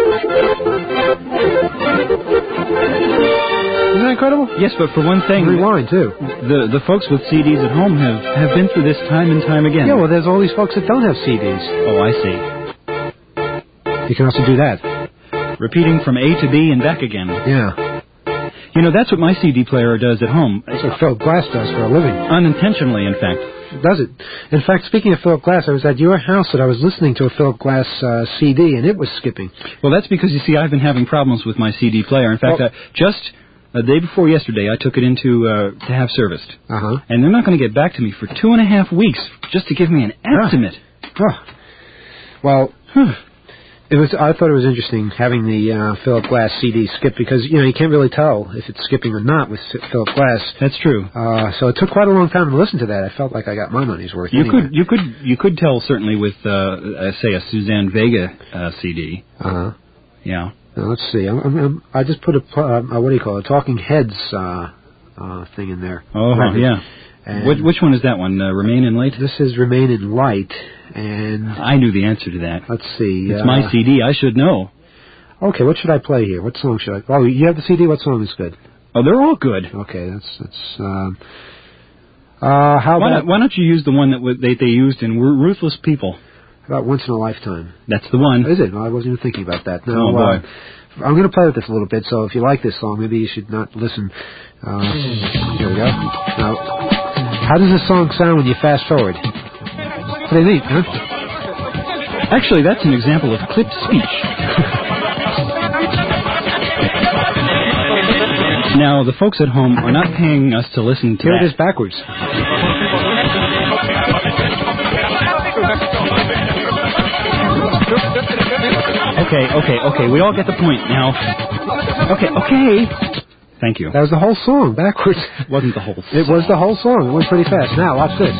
Speaker 1: Isn't that incredible?
Speaker 2: Yes, but for one thing...
Speaker 1: Rewind, too.
Speaker 2: The folks with CDs at home have been through this time and time again.
Speaker 1: Yeah, well, there's all these folks that don't have CDs.
Speaker 2: Oh, I see.
Speaker 1: You can also do that.
Speaker 2: Repeating from A to B and back again.
Speaker 1: Yeah.
Speaker 2: That's what my CD player does at home.
Speaker 1: That's what Philip Glass does for a living.
Speaker 2: Unintentionally, in fact.
Speaker 1: Does it? In fact, speaking of Philip Glass, I was at your house and I was listening to a Philip Glass CD, and it was skipping.
Speaker 2: Well, that's because, you see, I've been having problems with my CD player. In fact, just the day before yesterday, I took it into to have serviced. And they're not going to get back to me for 2.5 weeks just to give me an estimate.
Speaker 1: Well... I thought it was interesting having the Philip Glass CD skip because you can't really tell if it's skipping or not with Philip Glass.
Speaker 2: That's true.
Speaker 1: So it took quite a long time to listen to that. I felt like I got my money's worth.
Speaker 2: You could tell certainly with say a Suzanne Vega CD. Yeah.
Speaker 1: Now, let's see. I just put a Talking Heads thing in there.
Speaker 2: Oh yeah. And which one is that one? Remain in Light?
Speaker 1: This is Remain in Light, and
Speaker 2: I knew the answer to that.
Speaker 1: Let's see.
Speaker 2: It's my CD. I should know.
Speaker 1: Okay, what should I play here? What song should I? Oh, you have the CD. What song is good?
Speaker 2: Oh, they're all good.
Speaker 1: Okay, that's. Why
Speaker 2: don't you use the one that they used in Ruthless People?
Speaker 1: About Once in a Lifetime.
Speaker 2: That's the one.
Speaker 1: Is it? Well, I wasn't even thinking about that. No,
Speaker 2: oh, boy.
Speaker 1: I'm going to play with this a little bit, so if you like this song, maybe you should not listen. Here we go. Now, how does this song sound when you fast forward? Pretty neat, huh?
Speaker 2: Actually, that's an example of clipped speech. Now, the folks at home are not paying us to listen to
Speaker 1: Here
Speaker 2: that.
Speaker 1: it is backwards.
Speaker 2: Okay. We all get the point now. Okay. Thank you.
Speaker 1: That was the whole song, backwards.
Speaker 2: It wasn't the whole song.
Speaker 1: It was the whole song. It went pretty fast. Now, watch this.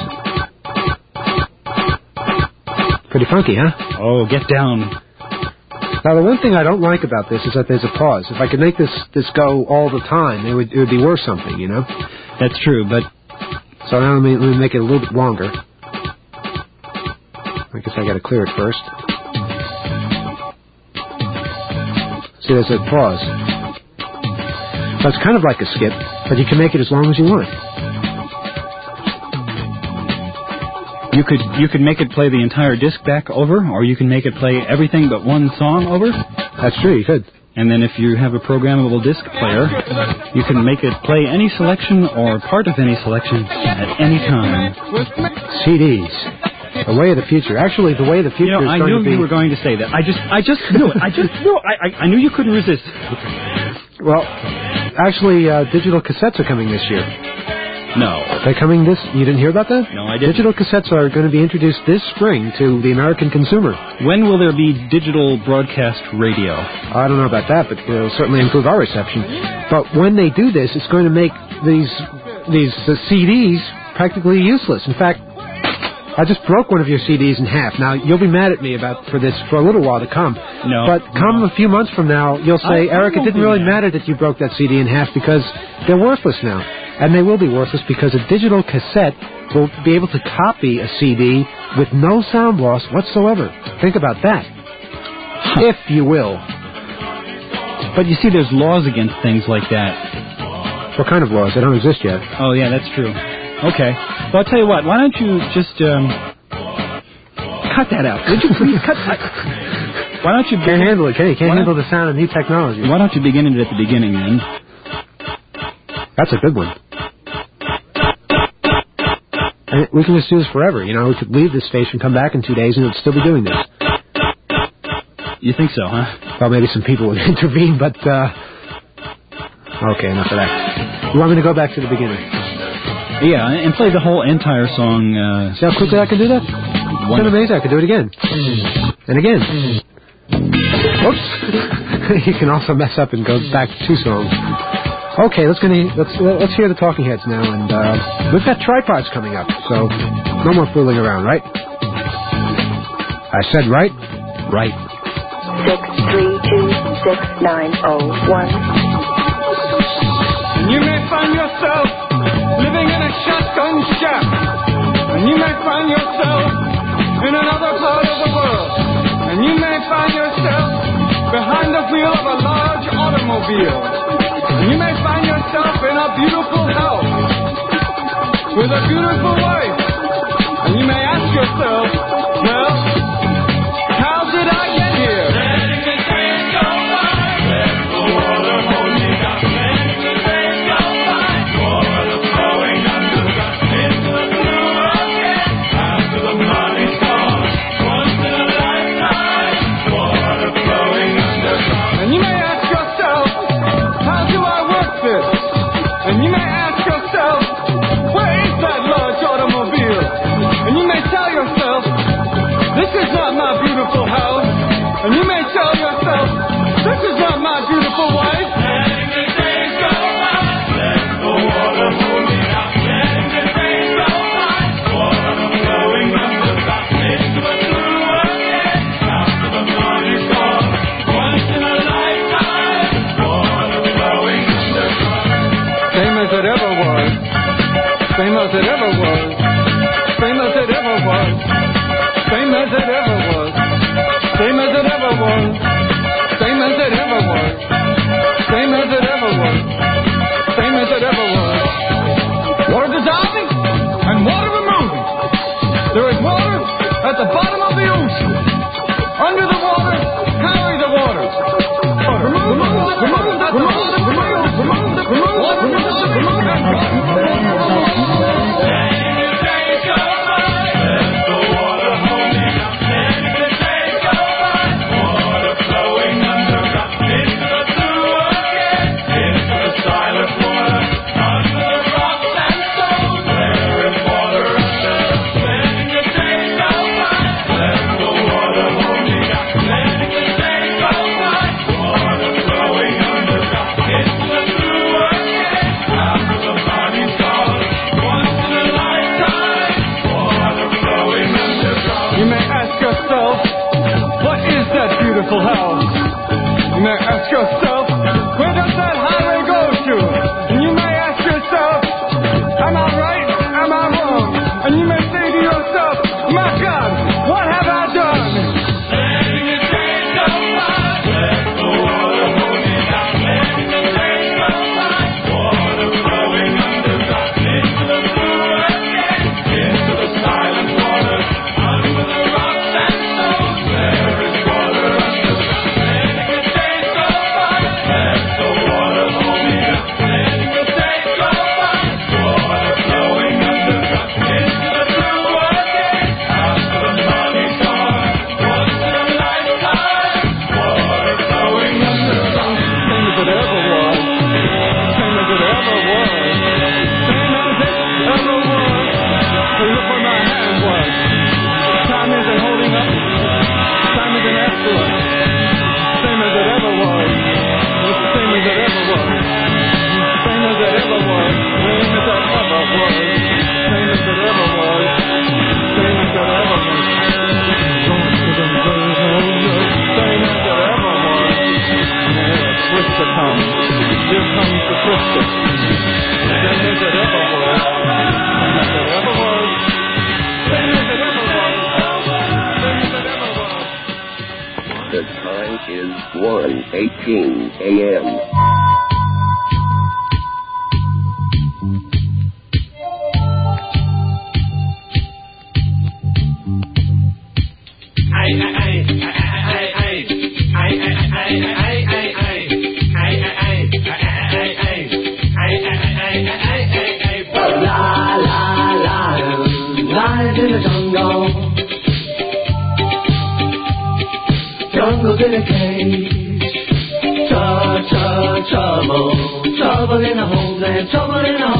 Speaker 1: Pretty funky, huh?
Speaker 2: Oh, get down.
Speaker 1: Now, the one thing I don't like about this is that there's a pause. If I could make this go all the time, it would be worth something, you know?
Speaker 2: That's true, but...
Speaker 1: So now let me make it a little bit longer. I guess I got to clear it first. See, there's a pause. So it's kind of like a skip, but you can make it as long as you want.
Speaker 2: You could make it play the entire disc back over, or you can make it play everything but one song over.
Speaker 1: That's true, you could.
Speaker 2: And then if you have a programmable disc player, you can make it play any selection or part of any selection at any time.
Speaker 1: CDs. The way of the future. Actually, the way of the future is
Speaker 2: I
Speaker 1: going
Speaker 2: knew
Speaker 1: to be...
Speaker 2: you were going to say that. I just knew it. I knew you couldn't resist.
Speaker 1: Well, actually, digital cassettes are coming this year.
Speaker 2: No.
Speaker 1: They're coming this... You didn't hear about that?
Speaker 2: No, I didn't.
Speaker 1: Digital cassettes are going to be introduced this spring to the American consumer.
Speaker 2: When will there be digital broadcast radio?
Speaker 1: I don't know about that, but it'll certainly improve our reception. But when they do this, it's going to make these CDs practically useless. In fact, I just broke one of your CDs in half. Now, you'll be mad at me for this for a little while to come.
Speaker 2: No.
Speaker 1: But come a few months from now, you'll say, Eric, it didn't really matter that you broke that CD in half because they're worthless now. And they will be worthless because a digital cassette will be able to copy a CD with no sound loss whatsoever. Think about that. If you will.
Speaker 2: But you see, there's laws against things like that.
Speaker 1: What kind of laws? They don't exist yet.
Speaker 2: Oh, yeah, that's true. Okay. Well, I'll tell you what. Why don't you just cut that out? Would you please cut that? Why don't you...
Speaker 1: Can't handle it, can you? Can't handle the sound of new technology.
Speaker 2: Why don't you begin it at the beginning, then?
Speaker 1: That's a good one. And we can just do this forever. You know, we could leave this station, come back in 2 days, and it would still be doing this.
Speaker 2: You think so, huh?
Speaker 1: Well, maybe some people would intervene, but, okay, enough of that. You want me to go back to the beginning?
Speaker 2: Yeah, and play the whole entire song.
Speaker 1: See how quickly I can do that? It's amazing. I can do it again. And again. Oops. You can also mess up and go back to 2 songs. Okay, let's hear the Talking Heads now, and we've got tripods coming up, so no more fooling around, right? I said right? Right.
Speaker 3: 6326901.
Speaker 5: You may find yourself living in a shotgun shack, and you may find yourself in another part of the world, and you may find yourself behind the wheel of a large automobile, and you may find yourself in a beautiful house with a beautiful wife, and you may ask yourself, well, how did I get here? And you may ask yourself, how do I work this? And you may ask yourself, where is that large automobile?
Speaker 6: ask yourself, where does that highway go to? And you may ask yourself, am I right? Am I wrong? And you may say to yourself, my God, what have I done? Letting the train go by, let the water hold me down. Letting the train go by, water flowing underground into the blue again, into the silent waters, under the rocks and stones. There is water underground. Letting the train go by, let the water hold me down. Letting the train go by, water flowing underground into the blue again, after the money gone. Once in a lifetime, water flowing underground. Same as it ever was. Same as it ever was. Same as it ever was. So look where my hand was. Time isn't holding up. Time isn't after us. Same as it ever was. It's the same as it ever was. Same as it ever was. Same as it ever was. Same as it ever was. Same as it ever was. Same as it ever was. Yeah, Twister comes. Here comes the Twister. Same as it ever was. Same as it ever was. Same as it ever was. Same as it ever was.
Speaker 4: The time is 1:18 a.m.
Speaker 9: Lions in the jungle, jungle's in a cage. Trouble, trouble in a homeland, trouble in a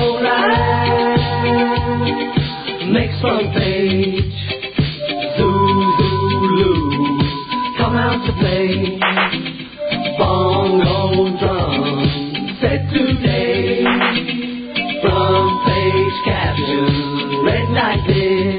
Speaker 9: homeland. Next front page, Zulu, come out to play. Bongo drum, set today. Front page caption, red like this.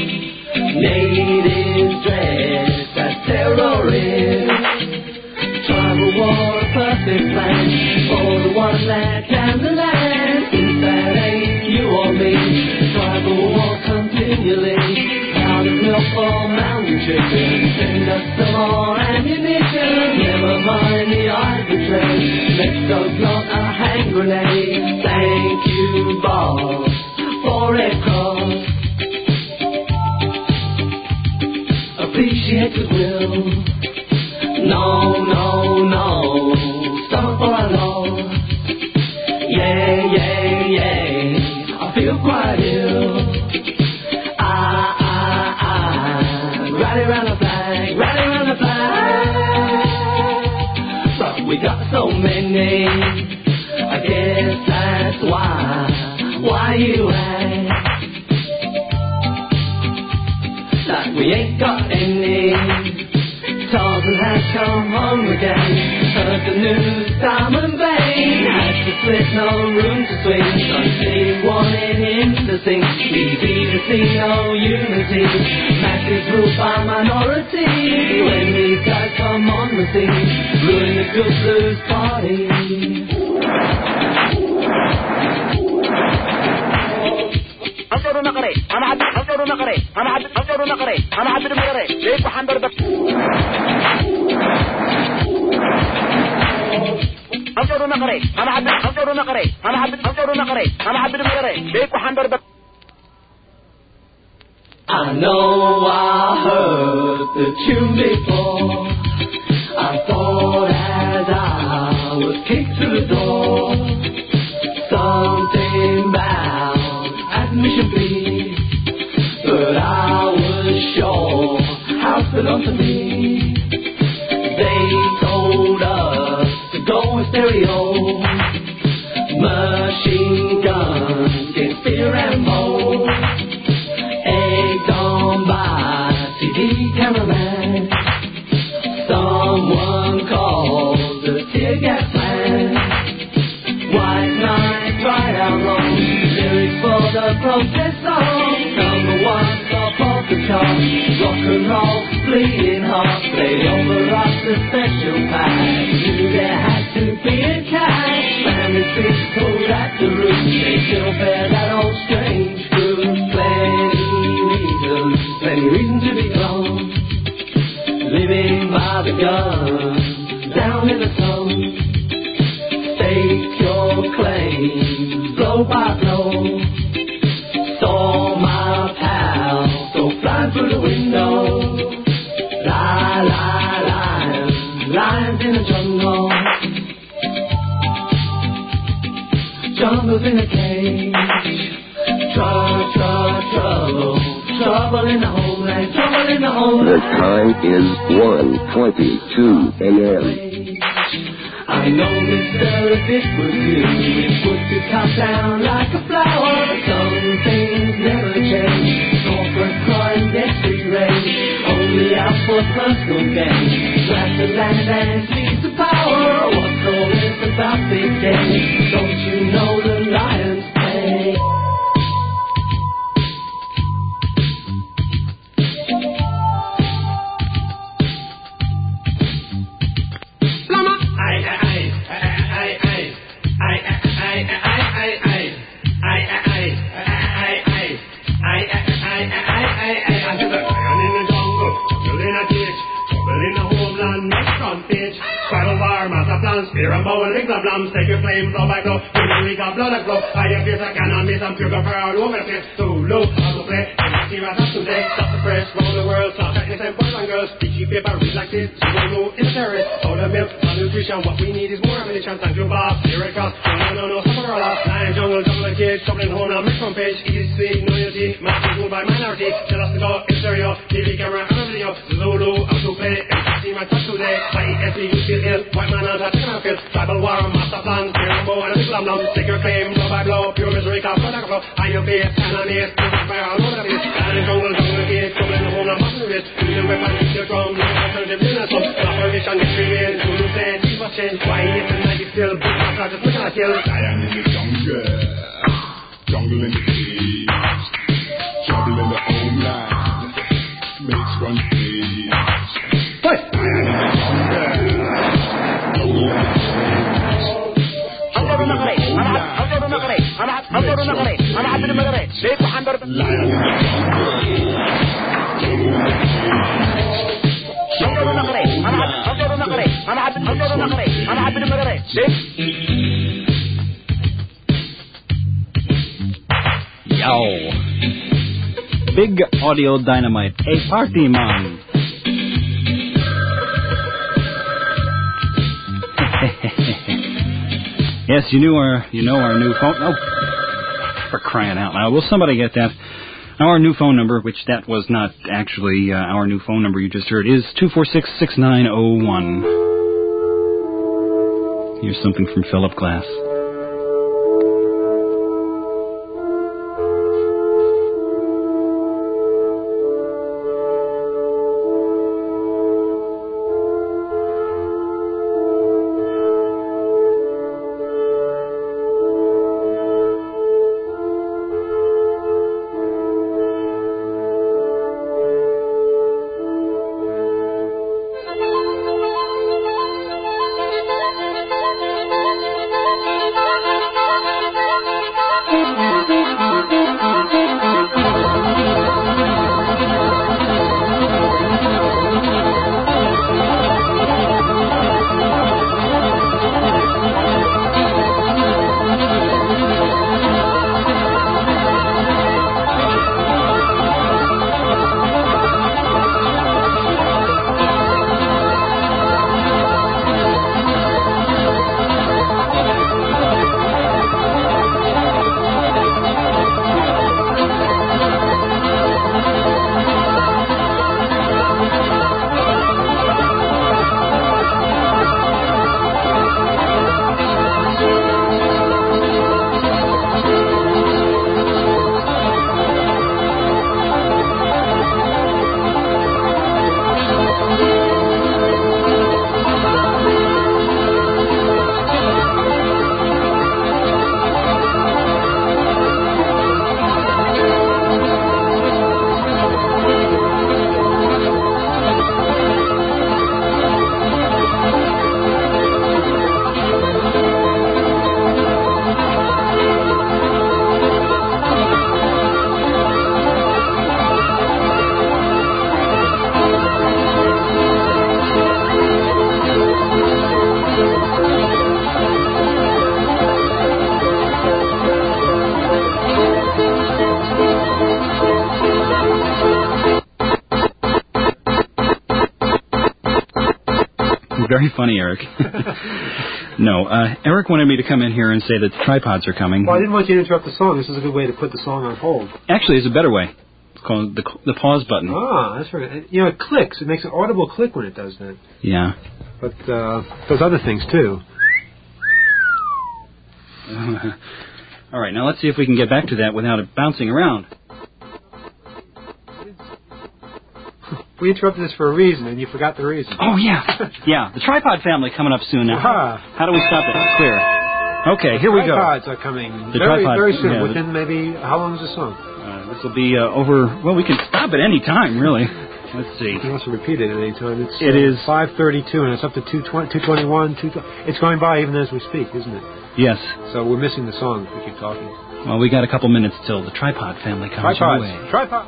Speaker 9: Natives dressed as terrorists. Tribal war, a perfect plan for the one that can the land. If that ain't you or me, tribal war continually. Out of milk for malnutrition, send us some more ammunition. Never mind the ivory trade, let's go plant a hand grenade. Thank you, boss, for Red Cross. Appreciate the will. No, no, no. Stomach for our loss. Yeah, yeah, yeah. I feel quite ill. Rally round the flag, rally round the flag. But we got so many. I guess that's why you ask. Like we ain't got any. Tarzan has come home again. Heard the news, Diamond Bay has to split, no room to swing. Sunday wanted him to sing. Easy to see, no unity. Masses ruled by minority. When these guys come on the scene, ruin the good blues party.
Speaker 10: أنصروا نقري أنا عبد أنصروا نقري أنا عبد أنصروا نقري أنا عبد المقري ليك وحنبر بس أنصروا نقري أنا عبد أنصروا نقري أنا عبد أنصروا نقري أنا عبد المقري ليك وحنبر بس.
Speaker 9: I know I heard the tune before. I thought as I was kicked through the door, something about admission fee, but I was sure house belonged to me. They told us to go with stereo, machine guns, get fear and mold, egged on by CD cameraman. Someone called the tear gas plan. White night, right out long, lyrics for the protest song. Number one, top of the chart, rock and roll, bleeding heart. They offer us a special pack to their any reason to be gone. Living by the gun, down in the zone. Stake your claim, blow by blow. Saw my pal go flying through the window. Lie, lie, lion, lions in the jungle. Jungle's in a cage. Trouble. Trouble in the homeland. Trouble in the homeland.
Speaker 4: The time is 1:22 a.m.
Speaker 9: I know, mister, if it was you, it would be top down like a flower. Some things never change. Corporate crime, desperate rage. Only out for personal gain. Grab the land and seize the power. What's all this about big day? Don't you know the lions pay?
Speaker 11: Spear and bow and rings and blams, take your flame blow by blow. When you reek of blood and flow, I have face I cannot miss. I'm pure fire all over the place. So low, I'll go play. And see right up today. Stop the press, roll the world. Talk like innocent boys and girls. Teaching paper, read like this. Zero no interest. All the milk, malnutrition. What we need is more ammunition. Thank you, Bob. Here it comes. No, stop a roll off. Lion jungle, jungle and kids. Troubling home on mix front page. Easy to see, no unity. Massive ruled by minority. Tell us to go in stereo. TV camera and video. Zulu, out to play. And see my touch today. By ESP, you feel ill. White man out, taking my feel. Tribal war, master plan, spear and bow and a Islam now. Take your claim, blow by blow, pure misery, cause blood and flow. I your face, and on ears, pure fire all over the place. Down in jungle, jungle cage, trouble in the home, I'm busting the wrist. Use your weapon, use your drum, use your alternative, in a slum. Stop permission, get free in, Zulu say, things must change. Why is the night still, big master, just looking at kill. I am in the jungle, jungle in the cage, trouble in the homeland, makes one page. What? I am in the jungle.
Speaker 2: Yo. Big Audio Dynamite, a party man. Yes, you know our new phone. Oh, for crying out loud! Will somebody get that? Our new phone number, which that was not actually our new phone number you just heard, is 246-6901. Here's something from Philip Glass. very funny, Eric. No, Eric wanted me to come in here and say that the tripods are coming.
Speaker 1: Well, I didn't want you to interrupt the song. This is a good way to put the song on hold.
Speaker 2: Actually, it's a better way. It's called the pause button.
Speaker 1: Ah, that's right. You know, it clicks. It makes an audible click when it does that.
Speaker 2: Yeah.
Speaker 1: But those other things, too.
Speaker 2: All right, now let's see if we can get back to that without it bouncing around.
Speaker 1: We interrupted this for a reason, and you forgot the reason.
Speaker 2: Oh, yeah. Yeah, the tripod family coming up soon now. How do we stop that? Clear. Okay, here we go.
Speaker 1: Tripods are coming very soon. Within maybe, how long is the song?
Speaker 2: This will be over, well, we can stop at any time, really. Let's see.
Speaker 1: You can also repeat it at any time.
Speaker 2: It is
Speaker 1: 5:32, and it's up to 2:21. It's going by even as we speak, isn't it?
Speaker 2: Yes.
Speaker 1: So we're missing the song if we keep talking.
Speaker 2: Well, we got a couple minutes till the tripod family comes our way.
Speaker 1: Tripod.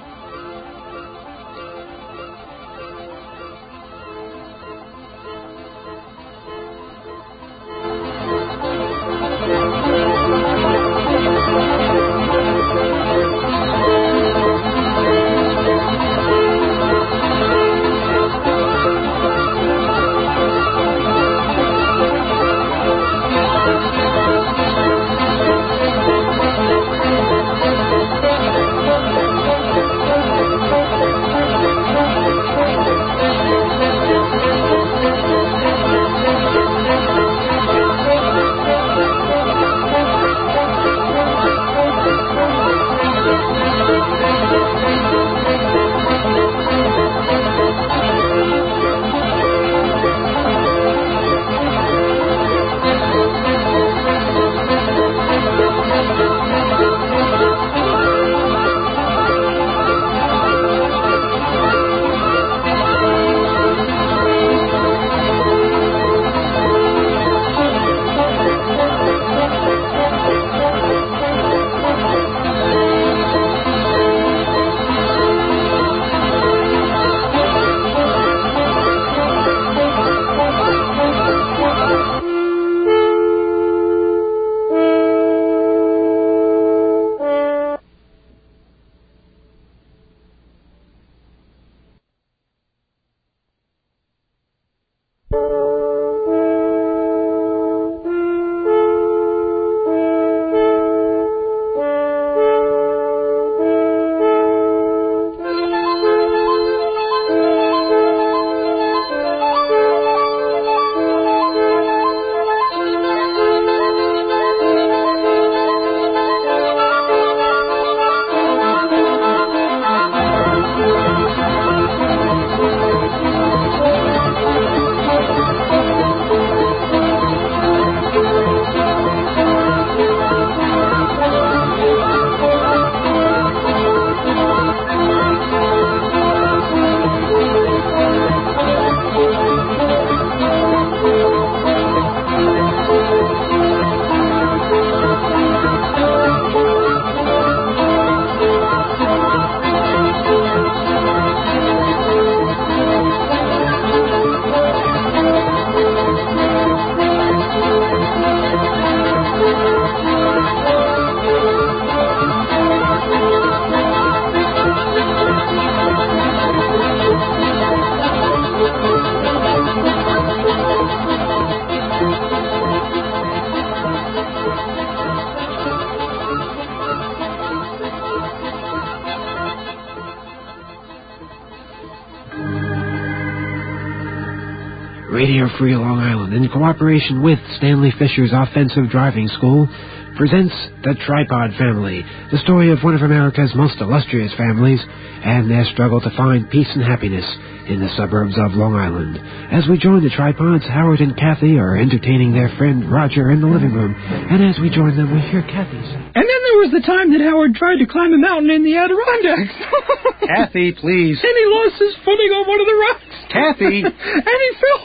Speaker 1: Radio Free Long Island, in cooperation with Stanley Fisher's Offensive Driving School, presents The Tripod Family, the story of one of America's most illustrious families and their struggle to find peace and happiness in the suburbs of Long Island. As we join the tripods, Howard and Kathy are entertaining their friend Roger in the living room, and as we join them, we hear Kathy say,
Speaker 12: "And then there was the time that Howard tried to climb a mountain in the Adirondacks."
Speaker 1: Kathy, please.
Speaker 12: And he lost his footing on one of the rocks.
Speaker 1: Kathy.
Speaker 12: And he fell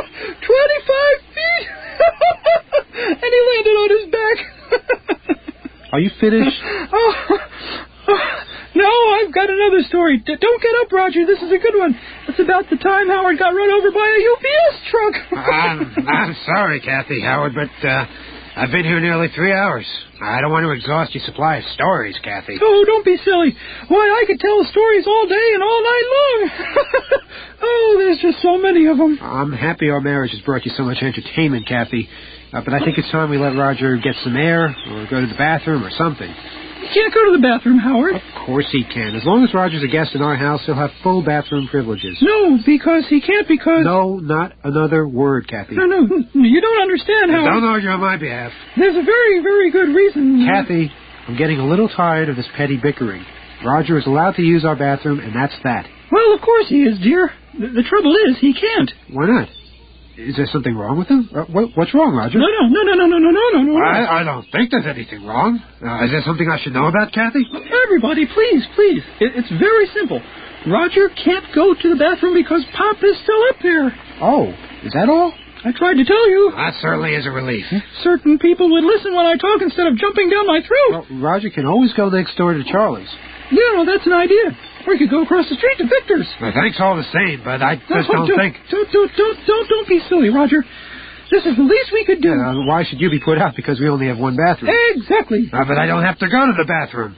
Speaker 12: 25 feet. And he landed on his back.
Speaker 1: Are you finished?
Speaker 12: No, I've got another story. Don't get up, Roger. This is a good one. It's about the time Howard got run over by a UPS truck.
Speaker 1: I'm sorry, Kathy, Howard, but I've been here nearly 3 hours. I don't want to exhaust your supply of stories, Kathy.
Speaker 12: Oh, don't be silly. Why, I could tell stories all day and all night long. Oh, there's just so many of them.
Speaker 1: I'm happy our marriage has brought you so much entertainment, Kathy. But I think it's time we let Roger get some air or go to the bathroom or something.
Speaker 12: He can't go to the bathroom, Howard.
Speaker 1: Of course he can. As long as Roger's a guest in our house, he'll have full bathroom privileges.
Speaker 12: No, because he can't because...
Speaker 1: No, not another word, Kathy.
Speaker 12: No, you don't understand, Howard.
Speaker 1: Don't argue on my behalf.
Speaker 12: There's a very, very good reason.
Speaker 1: Kathy, I'm getting a little tired of this petty bickering. Roger is allowed to use our bathroom, and that's that.
Speaker 12: Well, of course he is, dear. The trouble is, he can't.
Speaker 1: Why not? Is there something wrong with him? What's wrong, Roger?
Speaker 12: No.
Speaker 1: I don't think there's anything wrong. Is there something I should know about, Kathy?
Speaker 12: Everybody, please. It's very simple. Roger can't go to the bathroom because Pop is still up there.
Speaker 1: Oh, is that all?
Speaker 12: I tried to tell you.
Speaker 1: That certainly is a relief.
Speaker 12: Certain people would listen when I talk instead of jumping down my throat.
Speaker 1: Well, Roger can always go next door to Charlie's.
Speaker 12: Yeah, that's an idea. We could go across the street to Victor's.
Speaker 1: Well, thanks all the same, but I just don't think...
Speaker 12: Don't be silly, Roger. This is the least we could do.
Speaker 1: Why should you be put out because we only have one bathroom?
Speaker 12: Exactly.
Speaker 1: But I don't have to go to the bathroom.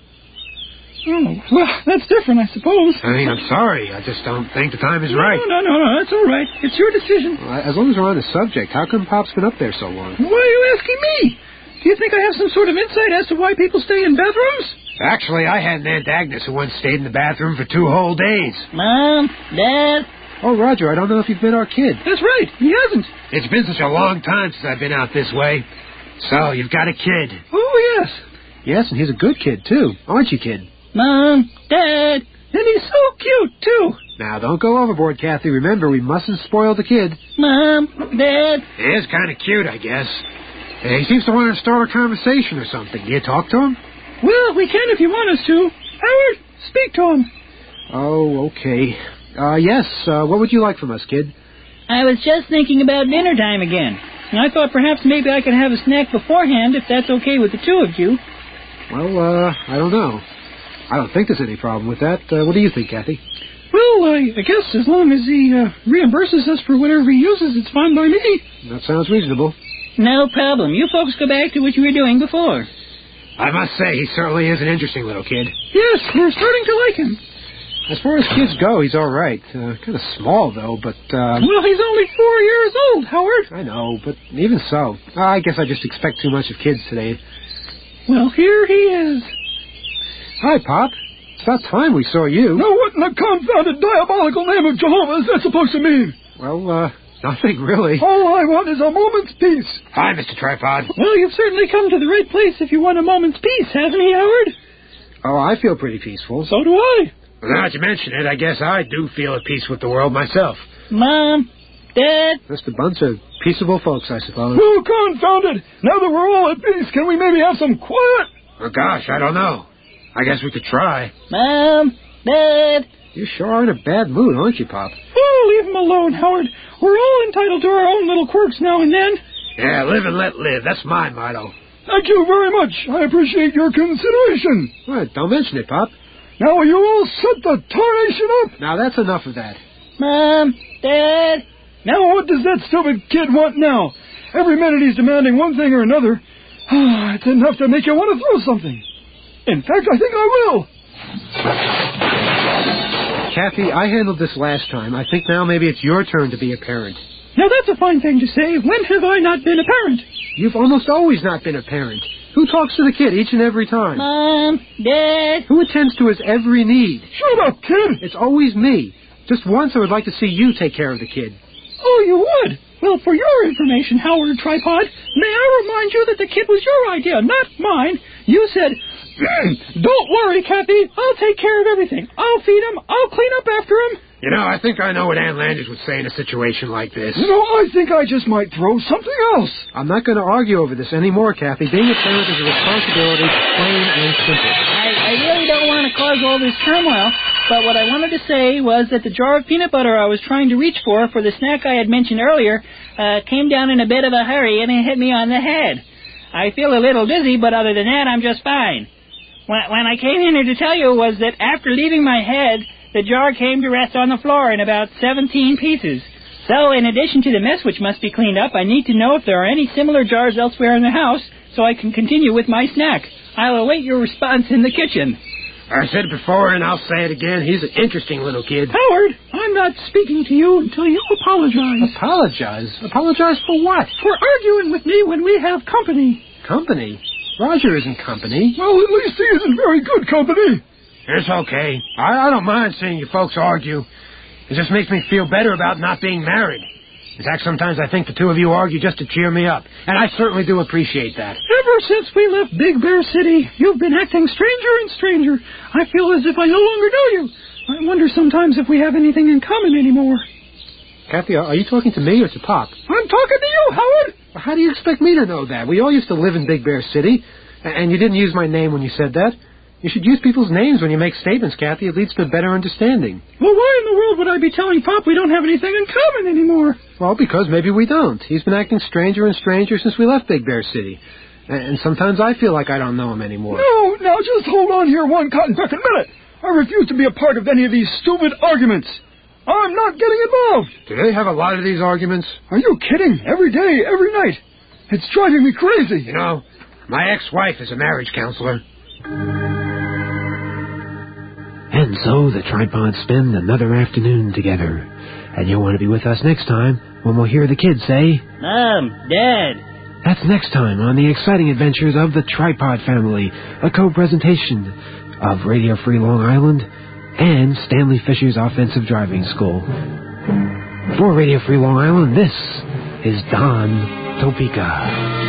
Speaker 12: Oh, well, that's different, I suppose.
Speaker 1: I'm sorry. I just don't think the time is right.
Speaker 12: No, that's all right. It's your decision.
Speaker 1: Well, as long as we're on the subject, how come Pop's been up there so long?
Speaker 12: Why are you asking me? Do you think I have some sort of insight as to why people stay in bathrooms?
Speaker 1: Actually, I had an Aunt Agnes who once stayed in the bathroom for 2 whole days.
Speaker 13: Mom, Dad.
Speaker 1: Oh, Roger, I don't know if you've met our kid.
Speaker 12: That's right. He hasn't.
Speaker 1: It's been such a long time since I've been out this way. So, you've got a kid.
Speaker 12: Oh, yes.
Speaker 1: Yes, and he's a good kid, too. Aren't you, kid?
Speaker 13: Mom, Dad.
Speaker 12: And he's so cute, too.
Speaker 1: Now, don't go overboard, Kathy. Remember, we mustn't spoil the kid.
Speaker 13: Mom, Dad.
Speaker 1: He is kind of cute, I guess. He seems to want to start a conversation or something. Do you talk to him?
Speaker 12: Well, we can if you want us to. Howard, speak to him.
Speaker 1: Oh, okay. Yes, what would you like from us, kid?
Speaker 13: I was just thinking about dinner time again. And I thought perhaps maybe I could have a snack beforehand if that's okay with the two of you.
Speaker 1: Well, I don't know. I don't think there's any problem with that. What do you think, Kathy?
Speaker 12: Well, I guess as long as he reimburses us for whatever he uses, it's fine by me.
Speaker 1: That sounds reasonable.
Speaker 13: No problem. You folks go back to what you were doing before.
Speaker 1: I must say, he certainly is an interesting little kid.
Speaker 12: Yes, we're starting to like him.
Speaker 1: As far as kids go, he's all right. Kind of small, though, but...
Speaker 12: Well, he's only 4 years old, Howard.
Speaker 1: I know, but even so. I guess I just expect too much of kids today.
Speaker 12: Well, here he is.
Speaker 1: Hi, Pop. It's about time we saw you.
Speaker 12: Now, what in the confounded diabolical name of Jehovah is that supposed to mean?
Speaker 1: Well, nothing really.
Speaker 12: All I want is a moment's peace.
Speaker 1: Hi, Mr. Tripod.
Speaker 12: Well, you've certainly come to the right place if you want a moment's peace, hasn't he, Howard?
Speaker 1: Oh, I feel pretty peaceful.
Speaker 12: So do I.
Speaker 1: Well, now that you mention it, I guess I do feel at peace with the world myself.
Speaker 13: Mom, Dad.
Speaker 1: Just a bunch of peaceable folks, I suppose.
Speaker 12: Oh, confound it. Now that we're all at peace, can we maybe have some quiet?
Speaker 1: Oh, gosh, I don't know. I guess we could try.
Speaker 13: Mom, Dad.
Speaker 1: You sure are in a bad mood, aren't you, Pop?
Speaker 12: Oh, leave him alone, Howard. We're all entitled to our own little quirks now and then.
Speaker 1: Yeah, live and let live. That's my motto.
Speaker 12: Thank you very much. I appreciate your consideration.
Speaker 1: Well, don't mention it, Pop.
Speaker 12: Now will you all shut the tarnation up?
Speaker 1: Now, that's enough of that.
Speaker 13: Mom, Dad.
Speaker 12: Now, what does that stupid kid want now? Every minute he's demanding one thing or another. It's enough to make you want to throw something. In fact, I think I will.
Speaker 1: Kathy, I handled this last time. I think now maybe it's your turn to be a parent.
Speaker 12: Now, that's a fine thing to say. When have I not been a parent?
Speaker 1: You've almost always not been a parent. Who talks to the kid each and every time?
Speaker 13: Mom, Dad.
Speaker 1: Who attends to his every need?
Speaker 12: Shut up, kid.
Speaker 1: It's always me. Just once I would like to see you take care of the kid.
Speaker 12: Oh, you would? Well, for your information, Howard Tripod, may I remind you that the kid was your idea, not mine. You said, don't worry, Kathy. I'll take care of everything. I'll feed him. I'll clean up after him.
Speaker 1: You know, I think I know what Ann Landers would say in a situation like this.
Speaker 12: You know, I think I just might throw something else.
Speaker 1: I'm not going to argue over this anymore, Kathy. Being a parent is a responsibility, plain and simple.
Speaker 13: I really don't want to cause all this turmoil, but what I wanted to say was that the jar of peanut butter I was trying to reach for the snack I had mentioned earlier came down in a bit of a hurry and it hit me on the head. I feel a little dizzy, but other than that, I'm just fine. When I came in here to tell you was that after leaving my head, the jar came to rest on the floor in about 17 pieces. So, in addition to the mess which must be cleaned up, I need to know if there are any similar jars elsewhere in the house so I can continue with my snack. I'll await your response in the kitchen.
Speaker 1: I said it before, and I'll say it again. He's an interesting little kid.
Speaker 12: Howard, I'm not speaking to you until you apologize.
Speaker 1: Apologize? Apologize for what?
Speaker 12: For arguing with me when we have company.
Speaker 1: Company? Roger isn't company.
Speaker 12: Well, at least he isn't very good company.
Speaker 1: It's okay. I don't mind seeing you folks argue. It just makes me feel better about not being married. In fact, sometimes I think the two of you argue just to cheer me up. And I certainly do appreciate that.
Speaker 12: Ever since we left Big Bear City, you've been acting stranger and stranger. I feel as if I no longer know you. I wonder sometimes if we have anything in common anymore.
Speaker 1: Kathy, are you talking to me or to Pop?
Speaker 12: I'm talking to you, Howard.
Speaker 1: Well, how do you expect me to know that? We all used to live in Big Bear City. And you didn't use my name when you said that. You should use people's names when you make statements, Kathy. It leads to better understanding.
Speaker 12: Well, why in the world would I be telling Pop we don't have anything in common anymore?
Speaker 1: Well, because maybe we don't. He's been acting stranger and stranger since we left Big Bear City. And sometimes I feel like I don't know him anymore.
Speaker 12: No, now just hold on here one cotton-picking minute. I refuse to be a part of any of these stupid arguments. I'm not getting involved.
Speaker 1: Do they have a lot of these arguments?
Speaker 12: Are you kidding? Every day, every night. It's driving me crazy.
Speaker 1: You know, my ex-wife is a marriage counselor. And so the tripods spend another afternoon together. And you'll want to be with us next time when we'll hear the kids say,
Speaker 13: Mom, Dad.
Speaker 1: That's next time on the exciting adventures of the Tripod Family, a co-presentation of Radio Free Long Island and Stanley Fisher's Offensive Driving School. For Radio Free Long Island, this is Don Topeka.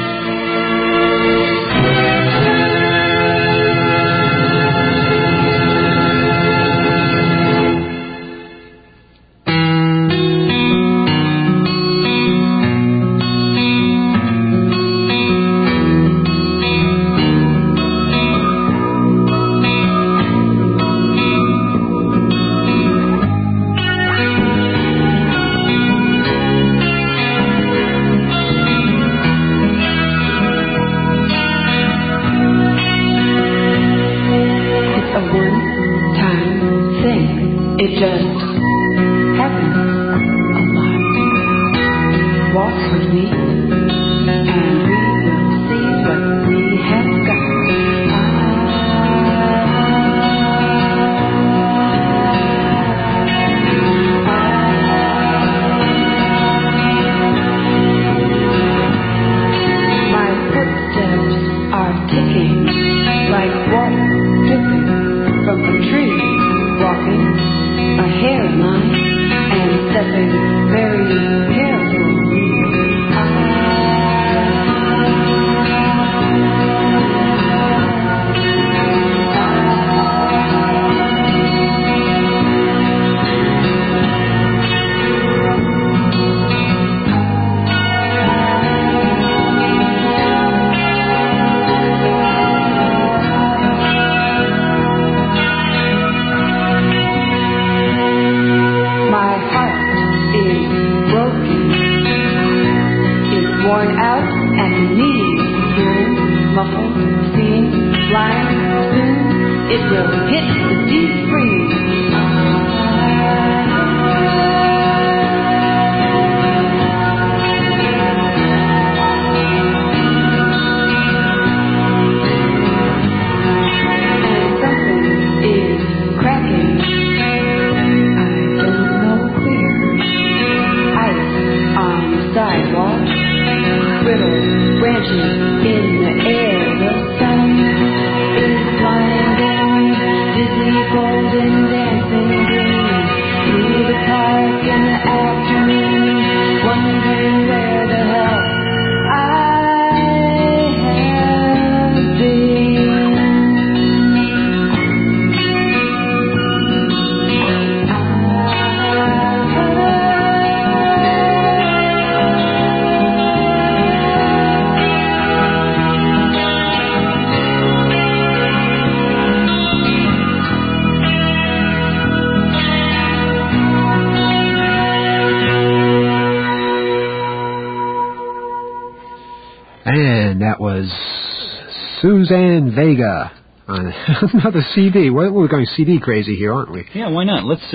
Speaker 1: Suzanne Vega on another CD. We're going CD crazy here, aren't we?
Speaker 2: Yeah, why not? Let's,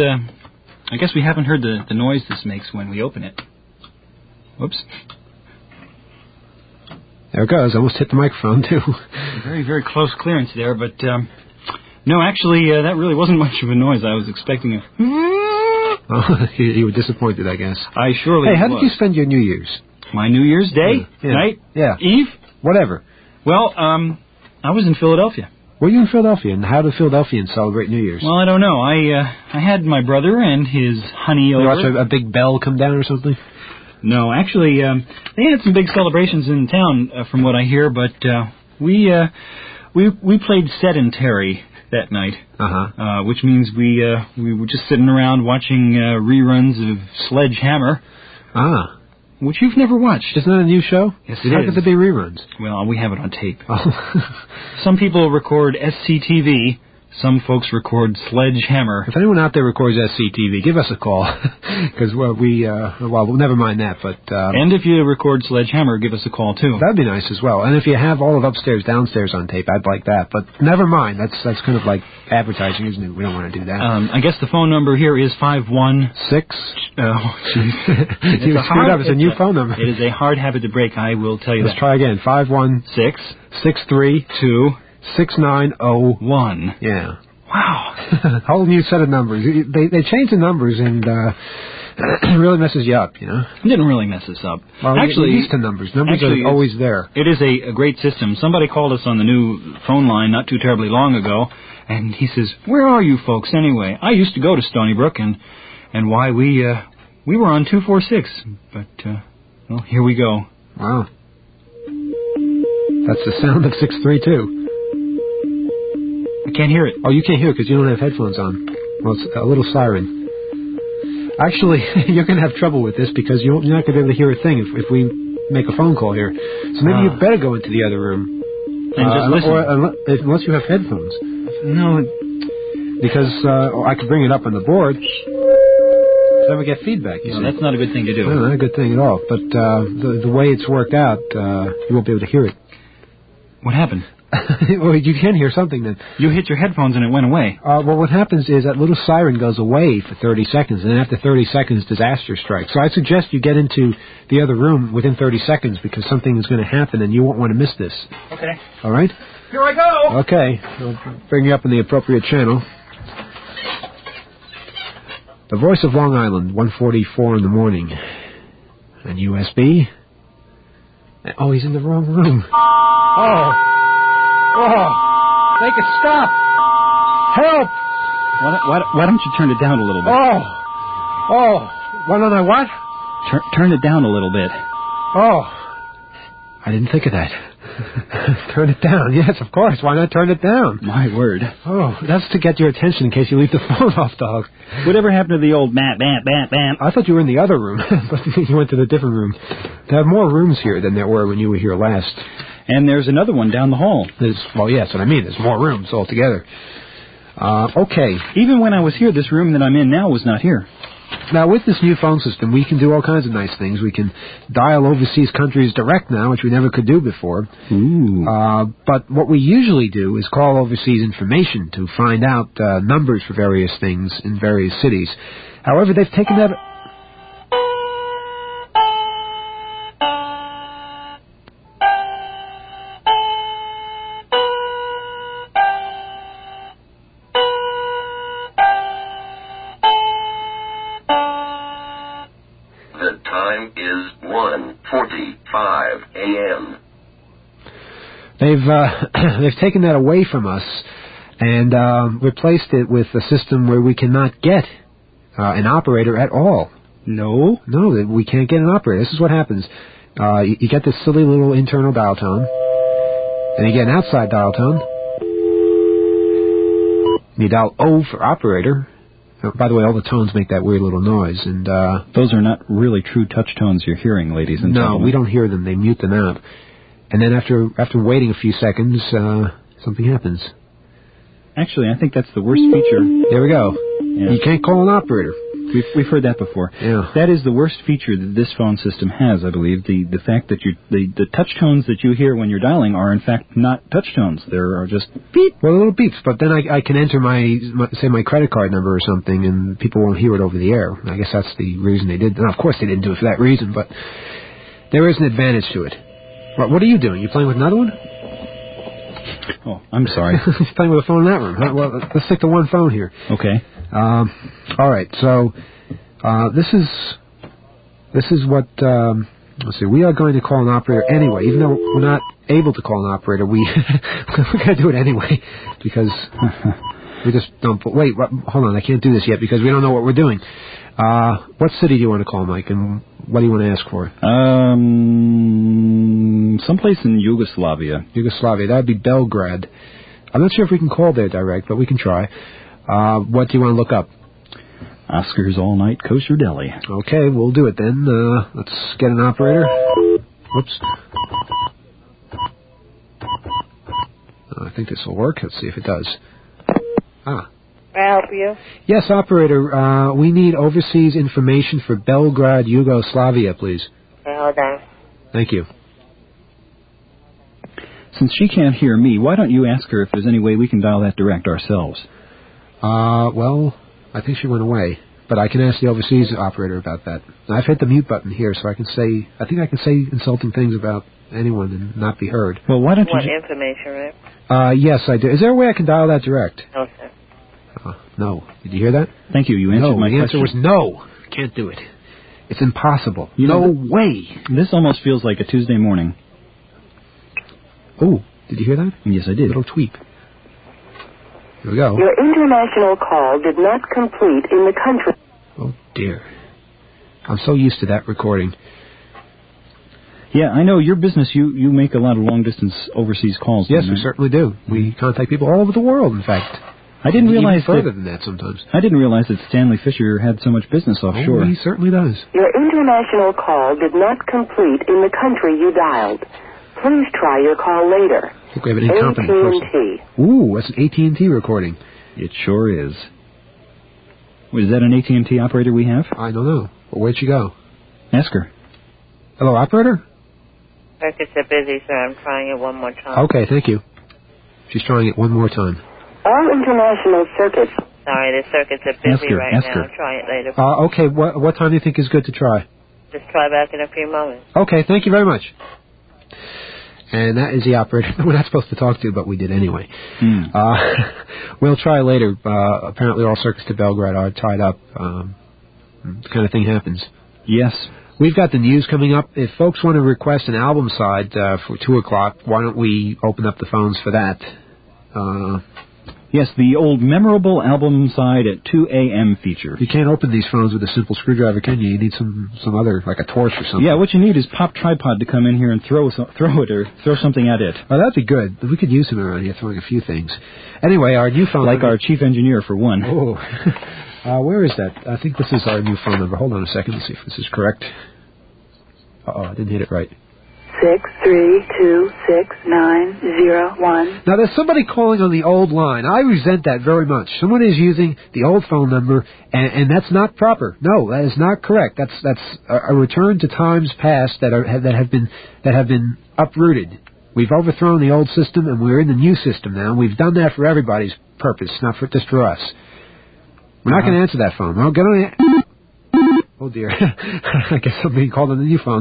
Speaker 2: I guess we haven't heard the noise this makes when we open it. Whoops.
Speaker 1: There it goes. Almost hit the microphone, too.
Speaker 2: Very, very close clearance there, but, no, actually, that really wasn't much of a noise. I was expecting a...
Speaker 1: Oh, you were disappointed, I guess.
Speaker 2: I surely
Speaker 1: Hey, how
Speaker 2: was.
Speaker 1: did you spend your New Year's?
Speaker 2: My New Year's Day?
Speaker 1: Yeah.
Speaker 2: Night?
Speaker 1: Yeah.
Speaker 2: Eve?
Speaker 1: Whatever.
Speaker 2: Well, I was in Philadelphia.
Speaker 1: Were you in Philadelphia, and how do Philadelphians celebrate New Year's?
Speaker 2: Well, I don't know. I had my brother and his honey
Speaker 1: you
Speaker 2: over.
Speaker 1: watch a big bell come down or something?
Speaker 2: No, actually, they had some big celebrations in town, from what I hear. But we played sedentary that night, which means we were just sitting around watching reruns of Sledgehammer.
Speaker 1: Ah.
Speaker 2: Which you've never watched.
Speaker 1: Isn't that a new show?
Speaker 2: Yes,
Speaker 1: How could there be reruns?
Speaker 2: Well, we have it on tape.
Speaker 1: Oh.
Speaker 2: Some people record SCTV. Some folks record Sledgehammer.
Speaker 1: If anyone out there records SCTV, give us a call. Because, well, never mind that, but...
Speaker 2: and if you record Sledgehammer, give us a call, too.
Speaker 1: That'd be nice as well. And if you have all of upstairs, downstairs on tape, I'd like that. But never mind. That's kind of like advertising, isn't it? We don't want to do that.
Speaker 2: I guess the phone number here is 516... Oh, jeez.
Speaker 1: You screwed up. It's a new phone number.
Speaker 2: It is a hard habit to break, I will tell you
Speaker 1: Let's
Speaker 2: that.
Speaker 1: try again. 516... 632... 6901. Yeah.
Speaker 2: Wow.
Speaker 1: Whole new set of numbers. They changed the numbers and it really messes you up, you know.
Speaker 2: It didn't really mess us up.
Speaker 1: Well,
Speaker 2: actually,
Speaker 1: you're used to numbers. Numbers are always there.
Speaker 2: It is a great system. Somebody called us on the new phone line not too terribly long ago, and he says, "Where are you folks anyway? I used to go to Stony Brook, and why we were on 246, but well, here we go."
Speaker 1: Wow. That's the sound of 632.
Speaker 2: I can't hear it.
Speaker 1: Oh, you can't hear it because you don't have headphones on. Well, it's a little siren. Actually, you're going to have trouble with this because you're not going to be able to hear a thing if we make a phone call here. So maybe you better go into the other room.
Speaker 2: And just listen.
Speaker 1: Unless you have headphones.
Speaker 2: No.
Speaker 1: Because I could bring it up on the board. Then we get feedback, you see.
Speaker 2: That's not a good thing to do.
Speaker 1: No, not a good thing at all. But the way it's worked out, you won't be able to hear it.
Speaker 2: What happened?
Speaker 1: Well, you can hear something then.
Speaker 2: You hit your headphones and it went away.
Speaker 1: Well, what happens is that little siren goes away for 30 seconds, and then after 30 seconds, disaster strikes. So I suggest you get into the other room within 30 seconds because something is going to happen, and you won't want to miss this.
Speaker 2: Okay.
Speaker 1: All right?
Speaker 2: Here I go!
Speaker 1: Okay. I'll bring you up in the appropriate channel. The Voice of Long Island, 1:44 in the morning. And USB. Oh, he's in the wrong room. Oh, make it stop. Help.
Speaker 2: Why don't you turn it down a little bit?
Speaker 1: Why don't I what?
Speaker 2: Turn it down a little bit.
Speaker 1: Oh, I didn't think of that. Turn it down. Yes, of course. Why not turn it down?
Speaker 2: My word.
Speaker 1: Oh, that's to get your attention in case you leave the phone off, dog.
Speaker 2: Whatever happened to the old bam, bam, bam, bam?
Speaker 1: I thought you were in the other room, but you went to the different room. There are more rooms here than there were when you were here last.
Speaker 2: And there's another one down the hall.
Speaker 1: Well, yes, what I mean. There's more rooms altogether. Okay.
Speaker 2: Even when I was here, this room that I'm in now was not here.
Speaker 1: Now, with this new phone system, we can do all kinds of nice things. We can dial overseas countries direct now, which we never could do before.
Speaker 2: Ooh.
Speaker 1: But what we usually do is call overseas information to find out numbers for various things in various cities. However, they've taken that...
Speaker 4: The time is 1:45 a.m.
Speaker 1: They've taken that away from us and replaced it with a system where we cannot get an operator at all.
Speaker 2: No?
Speaker 1: No, we can't get an operator. This is what happens. You get this silly little internal dial tone, and you get an outside dial tone. You dial O for operator. By the way, all the tones make that weird little noise, and
Speaker 2: those are not really true touch tones you're hearing, ladies and gentlemen.
Speaker 1: No, we don't hear them. They mute them out. And then after waiting a few seconds, something happens.
Speaker 2: Actually, I think that's the worst feature.
Speaker 1: There we go.
Speaker 2: Yeah.
Speaker 1: You can't call an operator.
Speaker 2: We've heard that before.
Speaker 1: Yeah.
Speaker 2: That is the worst feature that this phone system has, I believe. The fact that the touch tones that you hear when you're dialing are in fact not touch tones. They're just beep.
Speaker 1: Well, little beeps. But then I can enter my credit card number or something, and people won't hear it over the air. I guess that's the reason they did. And of course, they didn't do it for that reason. But there is an advantage to it. What are you doing? You playing with another one?
Speaker 2: Oh, I'm sorry.
Speaker 1: He's playing with a phone in that room. Well, let's stick to one phone here.
Speaker 2: Okay.
Speaker 1: All right. So This is what. Let's see. We are going to call an operator anyway, even though we're not able to call an operator. We're going to do it anyway because we just don't. Wait, hold on. I can't do this yet because we don't know what we're doing. What city do you want to call, Mike, and what do you want to ask for?
Speaker 2: Someplace in Yugoslavia.
Speaker 1: Yugoslavia. That would be Belgrade. I'm not sure if we can call there direct, but we can try. What do you want to look up?
Speaker 2: Oscar's All Night Kosher Deli.
Speaker 1: Okay, we'll do it then. Let's get an operator. Whoops. I think this will work. Let's see if it does. Ah.
Speaker 14: May I help you?
Speaker 1: Yes, operator. We need overseas information for Belgrade, Yugoslavia, please.
Speaker 14: Okay, hold on.
Speaker 1: Thank you.
Speaker 2: Since she can't hear me, why don't you ask her if there's any way we can dial that direct ourselves?
Speaker 1: Well, I think she went away, but I can ask the overseas operator about that. I've hit the mute button here, so I think I can say insulting things about anyone and not be heard.
Speaker 2: Well, why don't
Speaker 14: you... want information, right?
Speaker 1: Yes, I do. Is there a way I can dial that direct?
Speaker 14: No, sir.
Speaker 1: No. Did you hear that?
Speaker 2: Thank you. You answered my question.
Speaker 1: The answer was no. Can't do it. It's impossible. No way.
Speaker 2: This almost feels like a Tuesday morning.
Speaker 1: Oh, did you hear that?
Speaker 2: Yes, I did.
Speaker 1: Little tweet. Here we go.
Speaker 3: Your international call did not complete in the country.
Speaker 1: Oh, dear. I'm so used to that recording.
Speaker 2: Yeah, I know. Your business, you make a lot of long-distance overseas calls.
Speaker 1: Yes, we certainly do. We contact people all over the world, in fact.
Speaker 2: I didn't realize
Speaker 1: even further than that sometimes.
Speaker 2: I didn't realize that Stanley Fisher had so much business offshore.
Speaker 1: Oh, he certainly does.
Speaker 3: Your international call did not complete in the country you dialed. Please try your call later.
Speaker 1: I think we have an incompetent person. Ooh, that's an AT&T recording.
Speaker 2: It sure is. Is that an AT&T operator we have?
Speaker 1: I don't know. Well, where'd she go?
Speaker 2: Ask her.
Speaker 1: Hello, operator?
Speaker 14: Circuits are busy, sir. I'm trying it one more time.
Speaker 1: Okay, thank you. She's trying it one more time.
Speaker 3: All international circuits.
Speaker 14: Sorry, the circuits are busy right now. I'll try it later.
Speaker 1: Okay, what time do you think is good to try?
Speaker 14: Just try back in a few moments.
Speaker 1: Okay, thank you very much. And that is the operator we're not supposed to talk to, but we did anyway. We'll try later. Apparently all circuits to Belgrade are tied up. This kind of thing happens.
Speaker 2: Yes.
Speaker 1: We've got the news coming up. If folks want to request an album side for 2 o'clock, why don't we open up the phones for that?
Speaker 2: Yes, the old memorable album side at 2 a.m. feature.
Speaker 1: You can't open these phones with a simple screwdriver, can you? You need some other, like a torch or something.
Speaker 2: Yeah, what you need is Pop Tripod to come in here and throw it or throw something at it.
Speaker 1: Oh, that'd be good. We could use him around here throwing a few things. Anyway, our new phone
Speaker 2: like our chief engineer, for one.
Speaker 1: Oh. Where is that? I think this is our new phone number. Hold on a second. Let's see if this is correct. I didn't hit it right.
Speaker 3: 6326901.
Speaker 1: Now, there's somebody calling on the old line. I resent that very much. Someone is using the old phone number, and that's not proper. No, that is not correct. That's a return to times past that have been uprooted. We've overthrown the old system, and we're in the new system now. We've done that for everybody's purpose, not just for us. We're not going to answer that phone. Well, get on it. Oh, dear. I guess I'm being called on the new phone.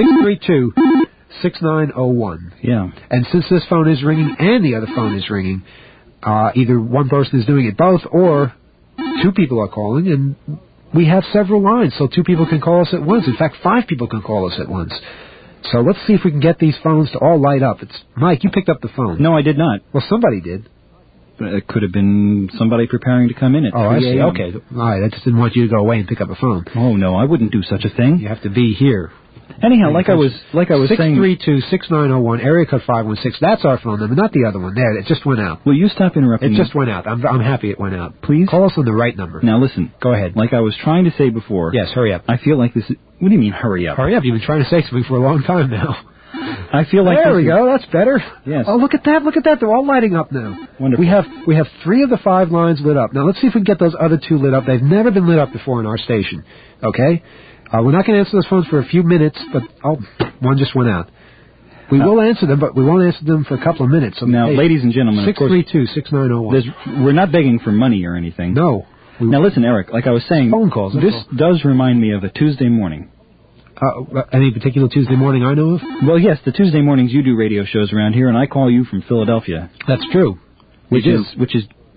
Speaker 1: 632-6901.
Speaker 2: Yeah.
Speaker 1: And since this phone is ringing and the other phone is ringing, either one person is doing it both or 2 people are calling, and we have several lines, so 2 people can call us at once. In fact, 5 people can call us at once. So let's see if we can get these phones to all light up. Mike, you picked up the phone.
Speaker 2: No, I did not.
Speaker 1: Well, somebody did.
Speaker 2: It could have been somebody preparing to come in at 3
Speaker 1: I see.
Speaker 2: a.m.
Speaker 1: Okay. All right. I just didn't want you to go away and pick up a phone.
Speaker 2: Oh, no, I wouldn't do such a thing.
Speaker 1: You have to be here.
Speaker 2: Anyhow, like I was saying...
Speaker 1: 632-6901, area code 516. That's our phone number, not the other one. There, it just went out.
Speaker 2: Will you stop interrupting me?
Speaker 1: It just went out. I'm happy it went out.
Speaker 2: Please?
Speaker 1: Call us on the right number.
Speaker 2: Now, listen.
Speaker 1: Go ahead.
Speaker 2: Like I was trying to say before...
Speaker 1: Yes, hurry up.
Speaker 2: I feel like this is... What do you mean, hurry up?
Speaker 1: Hurry up. You've been trying to say something for a long time now.
Speaker 2: I feel like
Speaker 1: there we go. That's better.
Speaker 2: Yes.
Speaker 1: Oh, look at that. Look at that. They're all lighting up now.
Speaker 2: Wonderful.
Speaker 1: We have 3 of the 5 lines lit up. Now let's see if we can get those other 2 lit up. They've never been lit up before in our station. Okay. We're not going to answer those phones for a few minutes, but one just went out. We will answer them, but we won't answer them for a couple of minutes. So
Speaker 2: now, ladies and gentlemen,
Speaker 1: 632-6901.
Speaker 2: We're not begging for money or anything.
Speaker 1: No.
Speaker 2: Now listen, Eric. Like I was saying,
Speaker 1: phone calls.
Speaker 2: This does remind me of a Tuesday morning.
Speaker 1: Any particular Tuesday morning I know of?
Speaker 2: Well, yes, the Tuesday mornings you do radio shows around here, and I call you from Philadelphia.
Speaker 1: That's true.
Speaker 2: Which is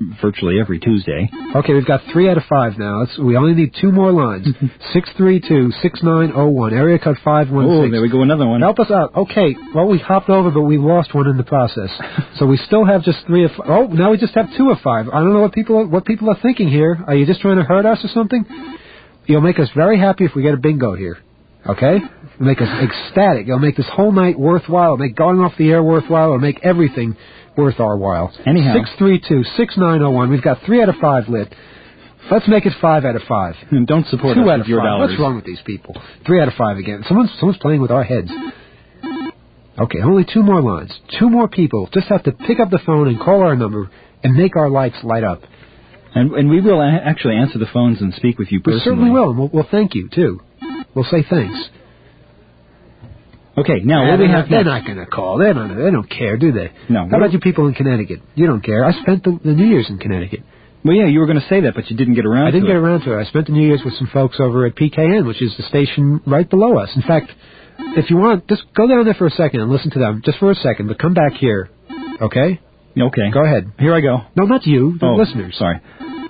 Speaker 2: virtually every Tuesday.
Speaker 1: Okay, we've got 3 out of 5 now. We only need 2 more lines. 632-6901, area code 516.
Speaker 2: Oh, there we go, another one.
Speaker 1: Help us out. Okay, well, we hopped over, but we lost one in the process. So we still have just 3 of 5. Oh, now we just have 2 of 5. I don't know what people are thinking here. Are you just trying to hurt us or something? You'll make us very happy if we get a bingo here. Okay? It'll make us ecstatic. It'll make this whole night worthwhile. It'll make going off the air worthwhile. It'll make everything worth our while.
Speaker 2: Anyhow.
Speaker 1: 632-6901. We've got 3 out of 5 lit. Let's make it 5 out of 5.
Speaker 2: And don't support
Speaker 1: 2
Speaker 2: us
Speaker 1: out
Speaker 2: with
Speaker 1: of
Speaker 2: your
Speaker 1: 5.
Speaker 2: dollars.
Speaker 1: What's wrong with these people? 3 out of 5 again. Someone's playing with our heads. Okay, only 2 more lines. 2 more people just have to pick up the phone and call our number and make our lights light up.
Speaker 2: And we will actually answer the phones and speak with you personally.
Speaker 1: We certainly will, and we'll thank you, too. We'll say thanks.
Speaker 2: Okay, now what do we have
Speaker 1: They're
Speaker 2: next?
Speaker 1: not going to call. They don't care, do they?
Speaker 2: No.
Speaker 1: How about you people in Connecticut? You don't care. I spent the New Year's in Connecticut.
Speaker 2: Well, yeah, you were going to say that, but you didn't get around to it.
Speaker 1: I didn't get around to it. I spent the New Year's with some folks over at PKN, which is the station right below us. In fact, if you want, just go down there for a second and listen to them, just for a second, but come back here, okay?
Speaker 2: Okay.
Speaker 1: Go ahead.
Speaker 2: Here I go.
Speaker 1: No, not you, the listeners.
Speaker 2: Sorry.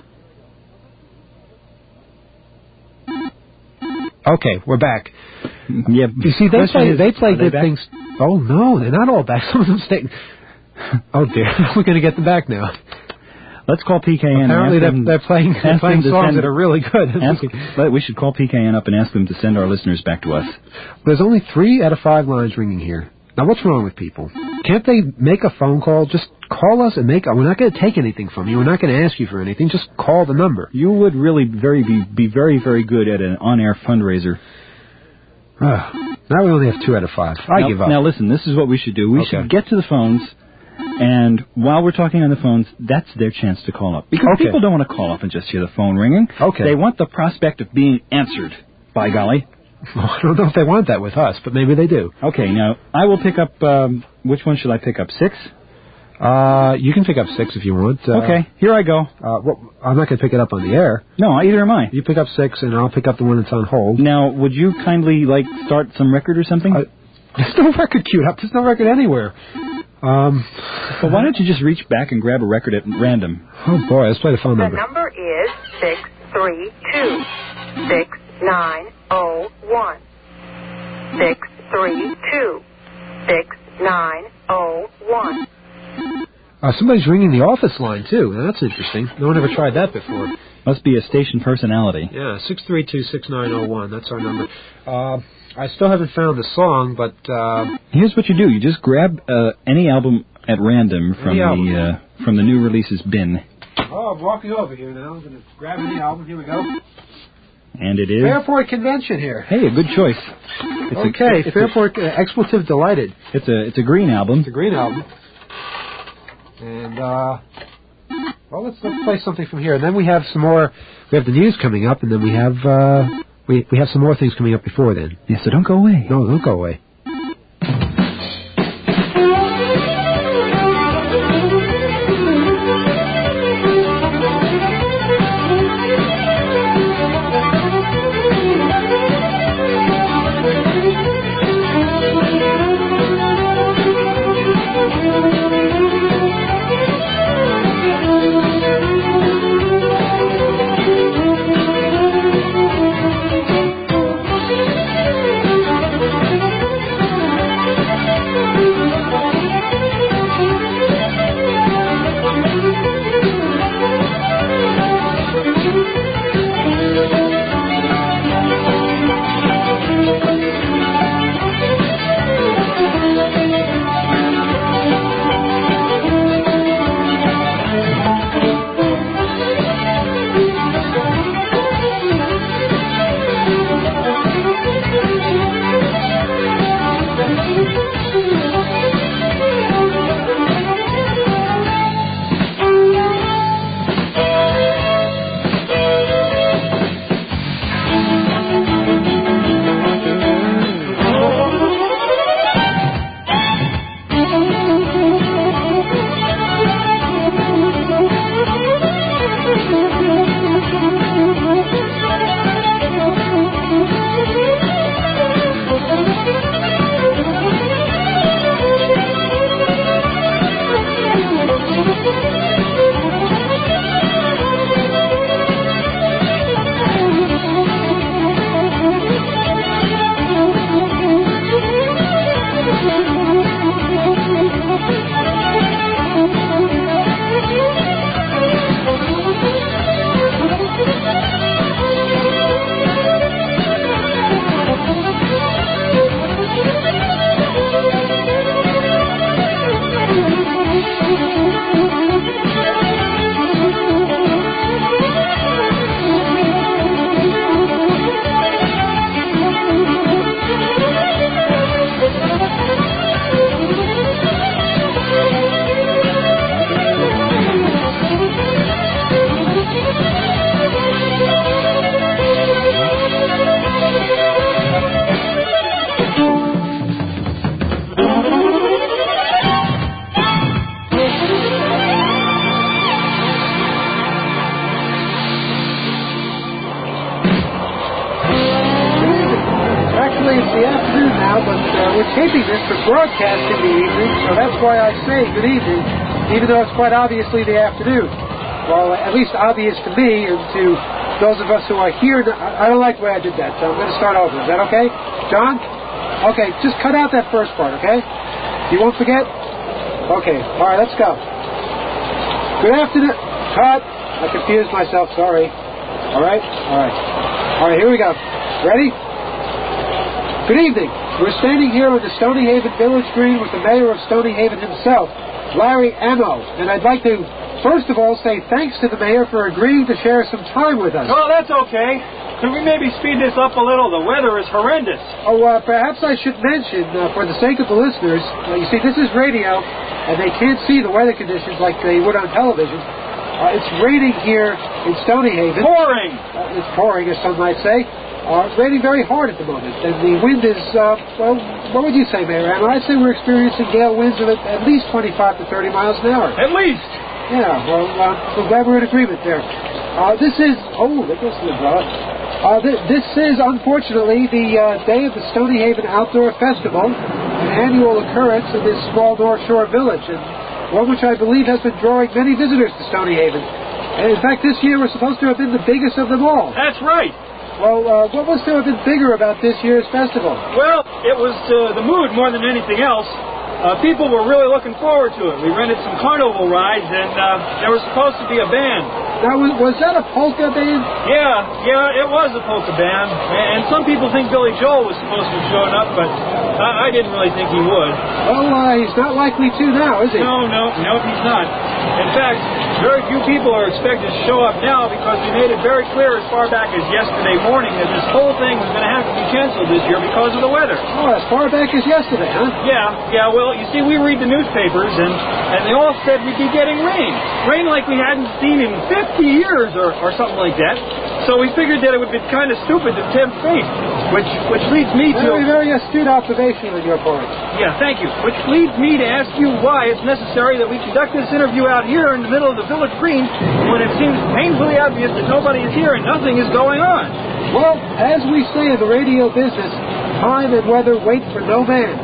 Speaker 1: Okay, we're back.
Speaker 2: Yeah.
Speaker 1: You see, they play good things. Oh, no, they're not all back. Some of them stay. Oh, dear. We're going to get them back now.
Speaker 2: Let's call PKN.
Speaker 1: Apparently, they're playing songs that are really good.
Speaker 2: We should call PKN up and ask them to send our listeners back to us.
Speaker 1: There's only 3 out of 5 lines ringing here. Now, what's wrong with people? Can't they make a phone call? Just call us and we're not going to take anything from you. We're not going to ask you for anything. Just call the number.
Speaker 2: You would really be very, very good at an on-air fundraiser.
Speaker 1: Now we only have 2 out of 5. I give up.
Speaker 2: Now, listen, this is what we should do. We should get to the phones, and while we're talking on the phones, that's their chance to call up. Because people don't want to call up and just hear the phone ringing.
Speaker 1: Okay.
Speaker 2: They want the prospect of being answered, by golly.
Speaker 1: Well, I don't know if they want that with us, but maybe they do.
Speaker 2: Okay, now, I will pick up, which one should I pick up, 6?
Speaker 1: You can pick up 6 if you want.
Speaker 2: Okay, here I go.
Speaker 1: Well, I'm not going to pick it up on the air.
Speaker 2: No, either am I.
Speaker 1: You pick up 6, and I'll pick up the one that's on hold.
Speaker 2: Now, would you kindly, start some record or something?
Speaker 1: There's no record queued up. There's no record anywhere.
Speaker 2: Well, why don't you just reach back and grab a record at random?
Speaker 1: Oh, boy, let's play the phone number.
Speaker 3: The number is 632-6901. 632-6901.
Speaker 1: Somebody's ringing the office line, too. Now, that's interesting. No one ever tried that before.
Speaker 2: Must be a station personality.
Speaker 1: Yeah, 632-6901. That's our number. I still haven't found the song, but...
Speaker 2: Here's what you do. You just grab any album at random from the new releases bin.
Speaker 1: Oh, I'm walking over here now. I'm going to grab any album. Here we go.
Speaker 2: And it is...
Speaker 1: Fairport Convention here.
Speaker 2: Hey, a good choice.
Speaker 1: Fairport Expletive Delighted.
Speaker 2: It's a green album.
Speaker 1: It's a green album. And, well, let's play something from here. And then we have some more. We have the news coming up, and then we have we have some more things coming up before then.
Speaker 2: Yeah, so don't go away.
Speaker 1: No, don't go away. Actually, it's the afternoon now, but we're taping this for broadcast in the evening, so that's why I say good evening, even though it's quite obviously the afternoon. Well, at least obvious to me and to those of us who are here. I don't like the way I did that, so I'm going to start over. Is that okay? John? Okay, just cut out that first part, okay? You won't forget? Okay, all right, let's go. Good afternoon. Cut. I confused myself, sorry. All right, here we go. Ready? Good evening. We're standing here on the Stonyhaven Village Green with the mayor of Stonyhaven himself, Larry Ammo, and I'd like to first of all say thanks to the mayor for agreeing to share some time with us.
Speaker 15: Oh, that's okay. Could we maybe speed this up a little? The weather is horrendous.
Speaker 1: Oh, perhaps I should mention, for the sake of the listeners, you see, this is radio, and they can't see the weather conditions like they would on television. It's raining here in Stonyhaven.
Speaker 15: Pouring!
Speaker 1: It's pouring, as some might say. It's raining very hard at the moment, and the wind is, well, what would you say, Mayor Ammo? I'd say we're experiencing gale winds of at least 25 to 30 miles an hour.
Speaker 15: At least!
Speaker 1: Yeah, well, I'm glad we're in agreement there. This is, this is, unfortunately, the day of the Stonyhaven Outdoor Festival, an annual occurrence in this small North Shore village, and one which I believe has been drawing many visitors to Stonyhaven. And in fact, this year was supposed to have been the biggest of them all.
Speaker 15: That's right.
Speaker 1: Well, what was to have been bigger about this year's festival?
Speaker 15: Well, it was the mood more than anything else. People were really looking forward to it. We rented some carnival rides, and there was supposed to be a band.
Speaker 1: Now, was that a polka band?
Speaker 15: Yeah, it was a polka band. And some people think Billy Joel was supposed to have shown up, but I didn't really think he would.
Speaker 1: Well, he's not likely to now, is he?
Speaker 15: No, he's not. In fact, very few people are expected to show up now because we made it very clear as far back as yesterday morning that this whole thing was going to have to be canceled this year because of the weather.
Speaker 1: Oh, as far back as yesterday, huh?
Speaker 15: Yeah, well, you see, we read the newspapers, and they all said we'd be getting rain. Rain like we hadn't seen in 50 years or something like that. So we figured that it would be kind of stupid to tempt fate, which leads me to...
Speaker 1: Very astute observation on your part.
Speaker 15: Yeah, thank you. Which leads me to ask you why it's necessary that we conduct this interview out here in the middle of the Village Green when it seems painfully obvious that nobody is here and nothing is going on.
Speaker 1: Well, as we say in the radio business, time and weather wait for no man.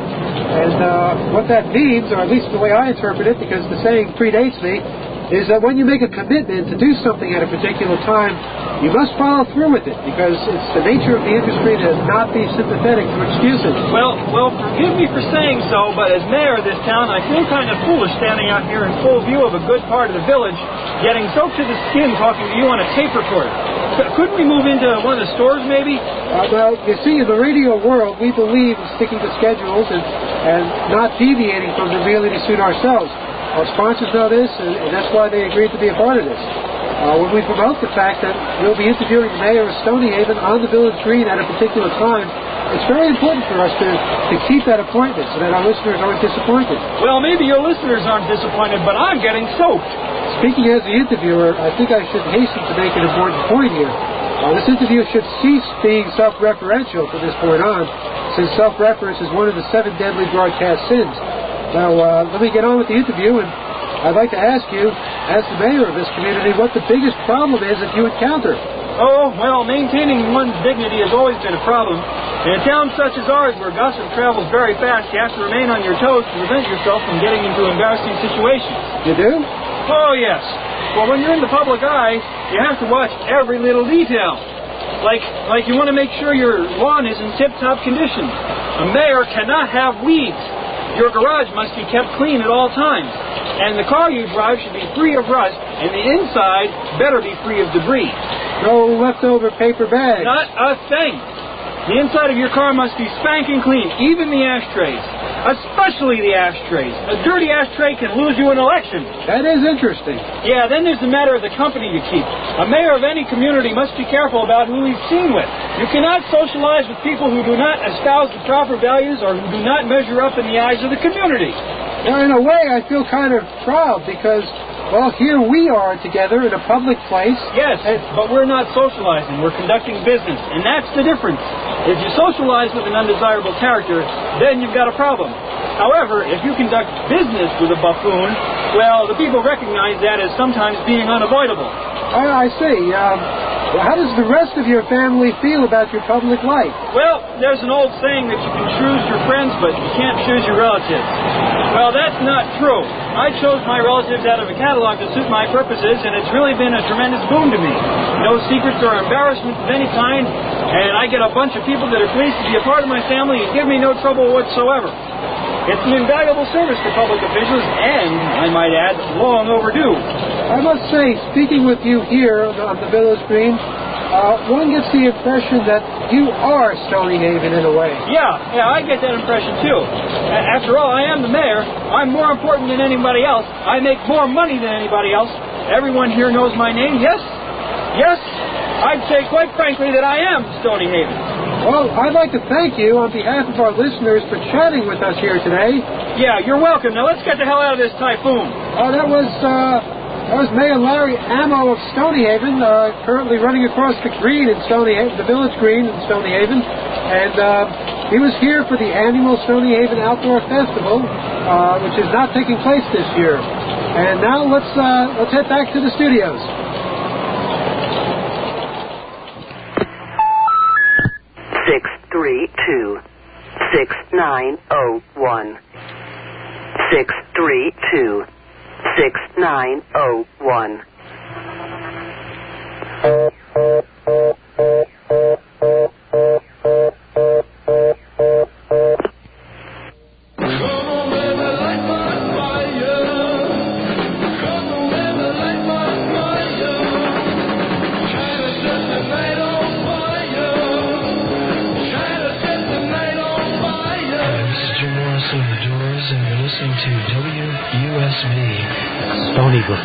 Speaker 1: And what that means, or at least the way I interpret it, because the saying predates me, is that when you make a commitment to do something at a particular time, you must follow through with it, because it's the nature of the industry to not be sympathetic to excuses.
Speaker 15: Well, forgive me for saying so, but as mayor of this town, I feel kind of foolish standing out here in full view of a good part of the village, getting soaked to the skin talking to you on a tape recorder. Couldn't we move into one of the stores, maybe?
Speaker 1: Well, you see, in the radio world, we believe in sticking to schedules and not deviating from them merely to suit ourselves. Our sponsors know this, and that's why they agreed to be a part of this. When we promote the fact that we'll be interviewing the mayor of Stonyhaven on the Village Green at a particular time, it's very important for us to keep that appointment so that our listeners aren't disappointed.
Speaker 15: Well, maybe your listeners aren't disappointed, but I'm getting soaked.
Speaker 1: Speaking as the interviewer, I think I should hasten to make an important point here. This interview should cease being self-referential from this point on, since self-reference is one of the 7 deadly broadcast sins. Now, let me get on with the interview, and I'd like to ask you, as the mayor of this community, what the biggest problem is that you encounter.
Speaker 15: Oh, well, maintaining one's dignity has always been a problem. In a town such as ours, where gossip travels very fast, you have to remain on your toes to prevent yourself from getting into embarrassing situations.
Speaker 1: You do?
Speaker 15: Oh, yes. Well, when you're in the public eye, you have to watch every little detail. Like you want to make sure your lawn is in tip-top condition. A mayor cannot have weeds. Your garage must be kept clean at all times. And the car you drive should be free of rust, and the inside better be free of debris.
Speaker 1: No leftover paper bags.
Speaker 15: Not a thing. The inside of your car must be spanking clean, even the ashtrays. Especially the ashtrays. A dirty ashtray can lose you an election.
Speaker 1: That is interesting.
Speaker 15: Yeah, then there's the matter of the company you keep. A mayor of any community must be careful about who he's seen with. You cannot socialize with people who do not espouse the proper values or who do not measure up in the eyes of the community.
Speaker 1: Well, in a way, I feel kind of proud because, well, here we are together in a public place.
Speaker 15: Yes, but we're not socializing. We're conducting business, and that's the difference. If you socialize with an undesirable character, then you've got a problem. However, if you conduct business with a buffoon, well, the people recognize that as sometimes being unavoidable.
Speaker 1: I see. Well, how does the rest of your family feel about your public life?
Speaker 15: Well, there's an old saying that you can choose your friends, but you can't choose your relatives. Well, that's not true. I chose my relatives out of a catalog to suit my purposes, and it's really been a tremendous boon to me. No secrets or embarrassments of any kind, and I get a bunch of people that are pleased to be a part of my family and give me no trouble whatsoever. It's an invaluable service to public officials, and, I might add, long overdue.
Speaker 1: I must say, speaking with you here on the Village Green, one gets the impression that you are Stony Haven in a way.
Speaker 15: Yeah, I get that impression too. After all, I am the mayor. I'm more important than anybody else. I make more money than anybody else. Everyone here knows my name. Yes, I'd say quite frankly that I am Stony Haven.
Speaker 1: Well, I'd like to thank you on behalf of our listeners for chatting with us here today.
Speaker 15: Yeah, you're welcome. Now let's get the hell out of this typhoon.
Speaker 1: That was Mayor Larry Ammo of Stony Haven, currently running across the green in Stony Haven, the Village Green in Stony Haven, and he was here for the annual Stony Haven Outdoor Festival, which is not taking place this year. And now let's head back to the studios.
Speaker 3: 632-6901. 632-6901.
Speaker 1: Stony Brook.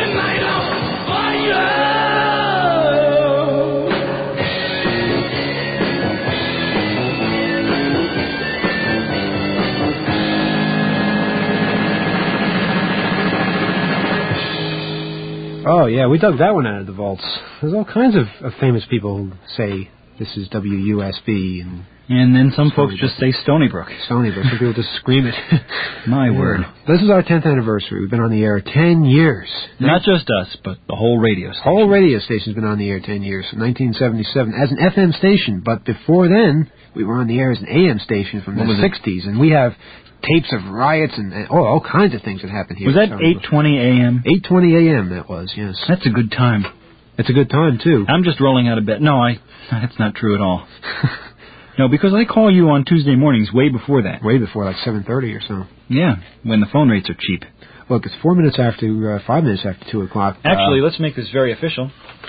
Speaker 1: Oh, yeah, we dug that one out of the vaults. There's all kinds of famous people who say this is WUSB.
Speaker 2: And then some folks just say Stony Brook.
Speaker 1: Stony Brook. Some people just scream it.
Speaker 2: My word.
Speaker 1: This is our 10th anniversary. We've been on the air 10 years.
Speaker 2: Not just us, but the whole radio station.
Speaker 1: The whole radio station's been on the air 10 years, from 1977, as an FM station. But before then, we were on the air as an AM station from the 60s. And we have tapes of riots and all kinds of things that happened here.
Speaker 2: Was that 8:20 a.m.?
Speaker 1: 8:20 a.m. that was, yes.
Speaker 2: That's a good time.
Speaker 1: It's a good time, too.
Speaker 2: I'm just rolling out of bed. No, that's not true at all. No, because I call you on Tuesday mornings way before that.
Speaker 1: Way before, like 7:30 or so.
Speaker 2: Yeah, when the phone rates are cheap.
Speaker 1: Look, it's 5 minutes after 2 o'clock.
Speaker 2: Actually, let's make this very official.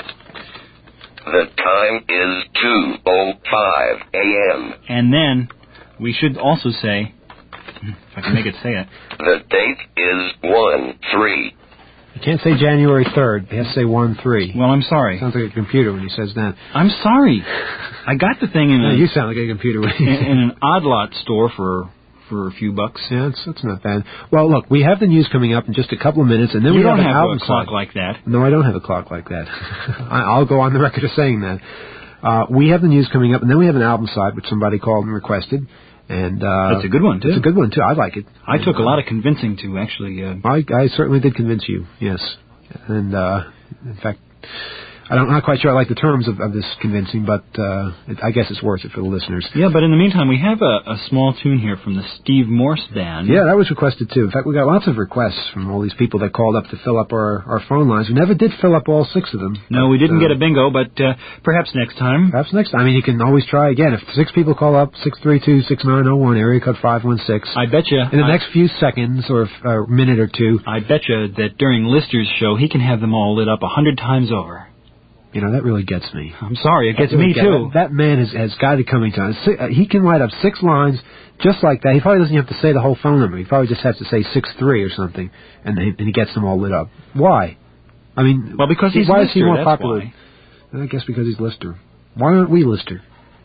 Speaker 4: The time is 2:05 a.m.
Speaker 2: And then we should also say, if I can make it say it.
Speaker 4: The date is 1/3.
Speaker 1: You can't say January 3rd. You have to say 1/3.
Speaker 2: Well, I'm sorry.
Speaker 1: Sounds like a computer when he says that.
Speaker 2: I'm sorry. I got the thing in
Speaker 1: you sound like a computer when you
Speaker 2: in an odd lot store for a few bucks.
Speaker 1: Yeah, that's not bad. Well, look, we have the news coming up in just a couple of minutes, and then we have an album
Speaker 2: a clock like that.
Speaker 1: No, I don't have a clock like that. I'll go on the record of saying that. We have the news coming up, and then we have an album side, which somebody called and requested. And
Speaker 2: that's a good one, too.
Speaker 1: It's a good one, too. I like it.
Speaker 2: I took a lot of convincing to actually...
Speaker 1: I certainly did convince you, yes. And, in fact, I'm not quite sure I like the terms of this convincing, but I guess it's worth it for the listeners.
Speaker 2: Yeah, but in the meantime, we have a small tune here from the Steve Morse Band.
Speaker 1: Yeah, that was requested, too. In fact, we got lots of requests from all these people that called up to fill up our phone lines. We never did fill up all 6 of them.
Speaker 2: No, we didn't get a bingo, but perhaps next time.
Speaker 1: Perhaps next time. I mean, you can always try again. If 6 people call up, 632-6901, area code 516.
Speaker 2: I bet you.
Speaker 1: In the next few seconds or a minute or two.
Speaker 2: I bet you that during Lister's show, he can have them all lit up 100 times over.
Speaker 1: You know, that really gets me.
Speaker 2: I'm sorry, it gets me, too.
Speaker 1: That man has got it coming to us. He can light up 6 lines just like that. He probably doesn't have to say the whole phone number. He probably just has to say 63 or something, and he gets them all lit up. Why? I mean,
Speaker 2: well, because he's
Speaker 1: why
Speaker 2: Lister,
Speaker 1: is he more
Speaker 2: that's
Speaker 1: popular?
Speaker 2: Why.
Speaker 1: I guess because he's Lister. Why aren't we Lister?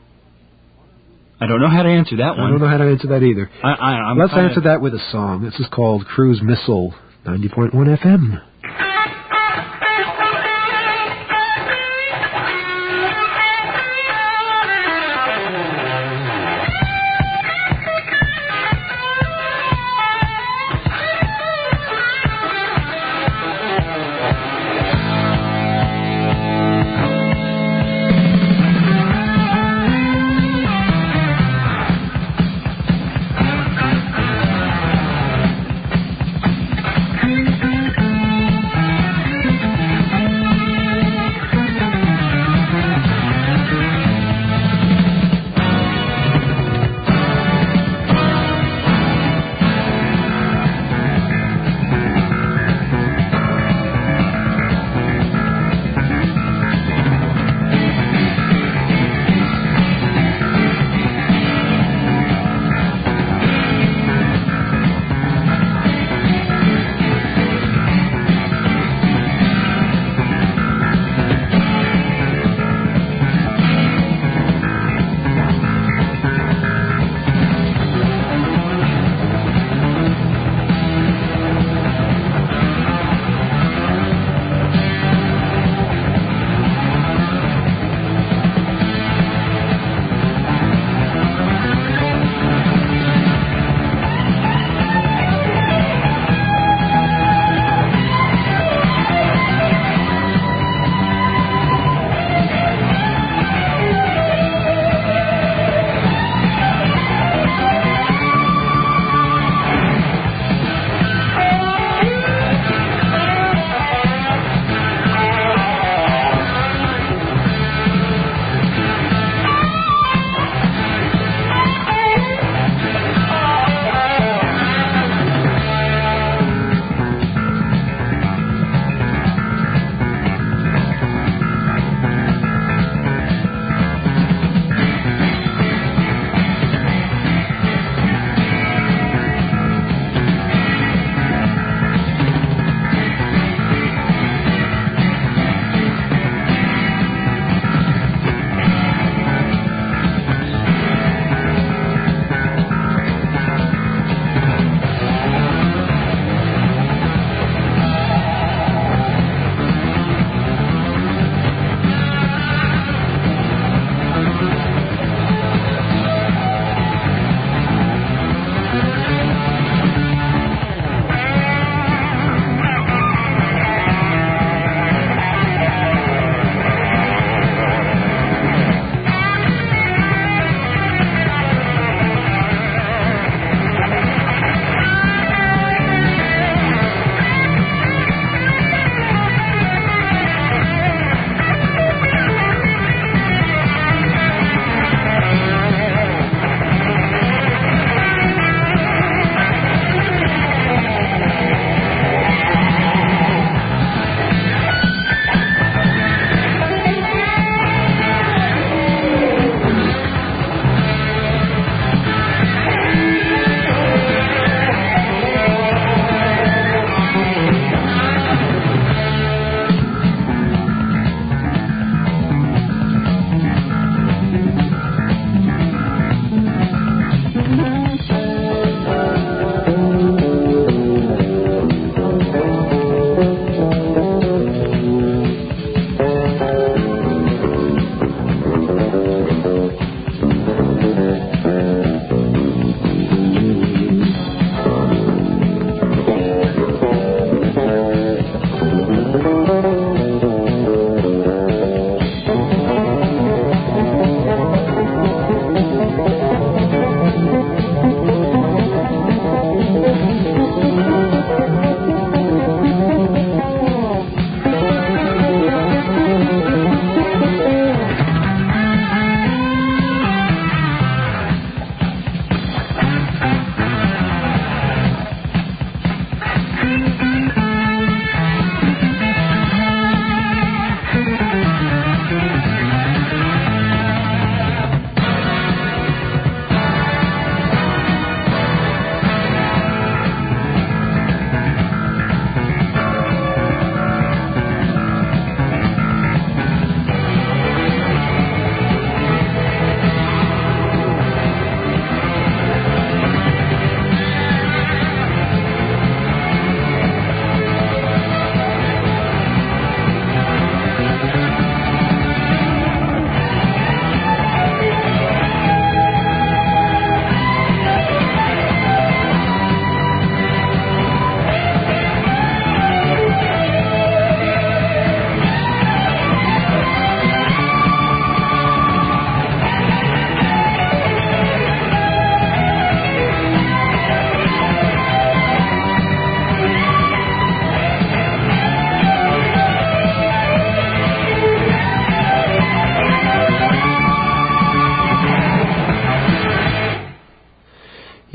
Speaker 2: I don't know how to answer that one.
Speaker 1: I don't know how to answer that either. Let's
Speaker 2: answer
Speaker 1: that with a song. This is called Cruise Missile, 90.1 FM.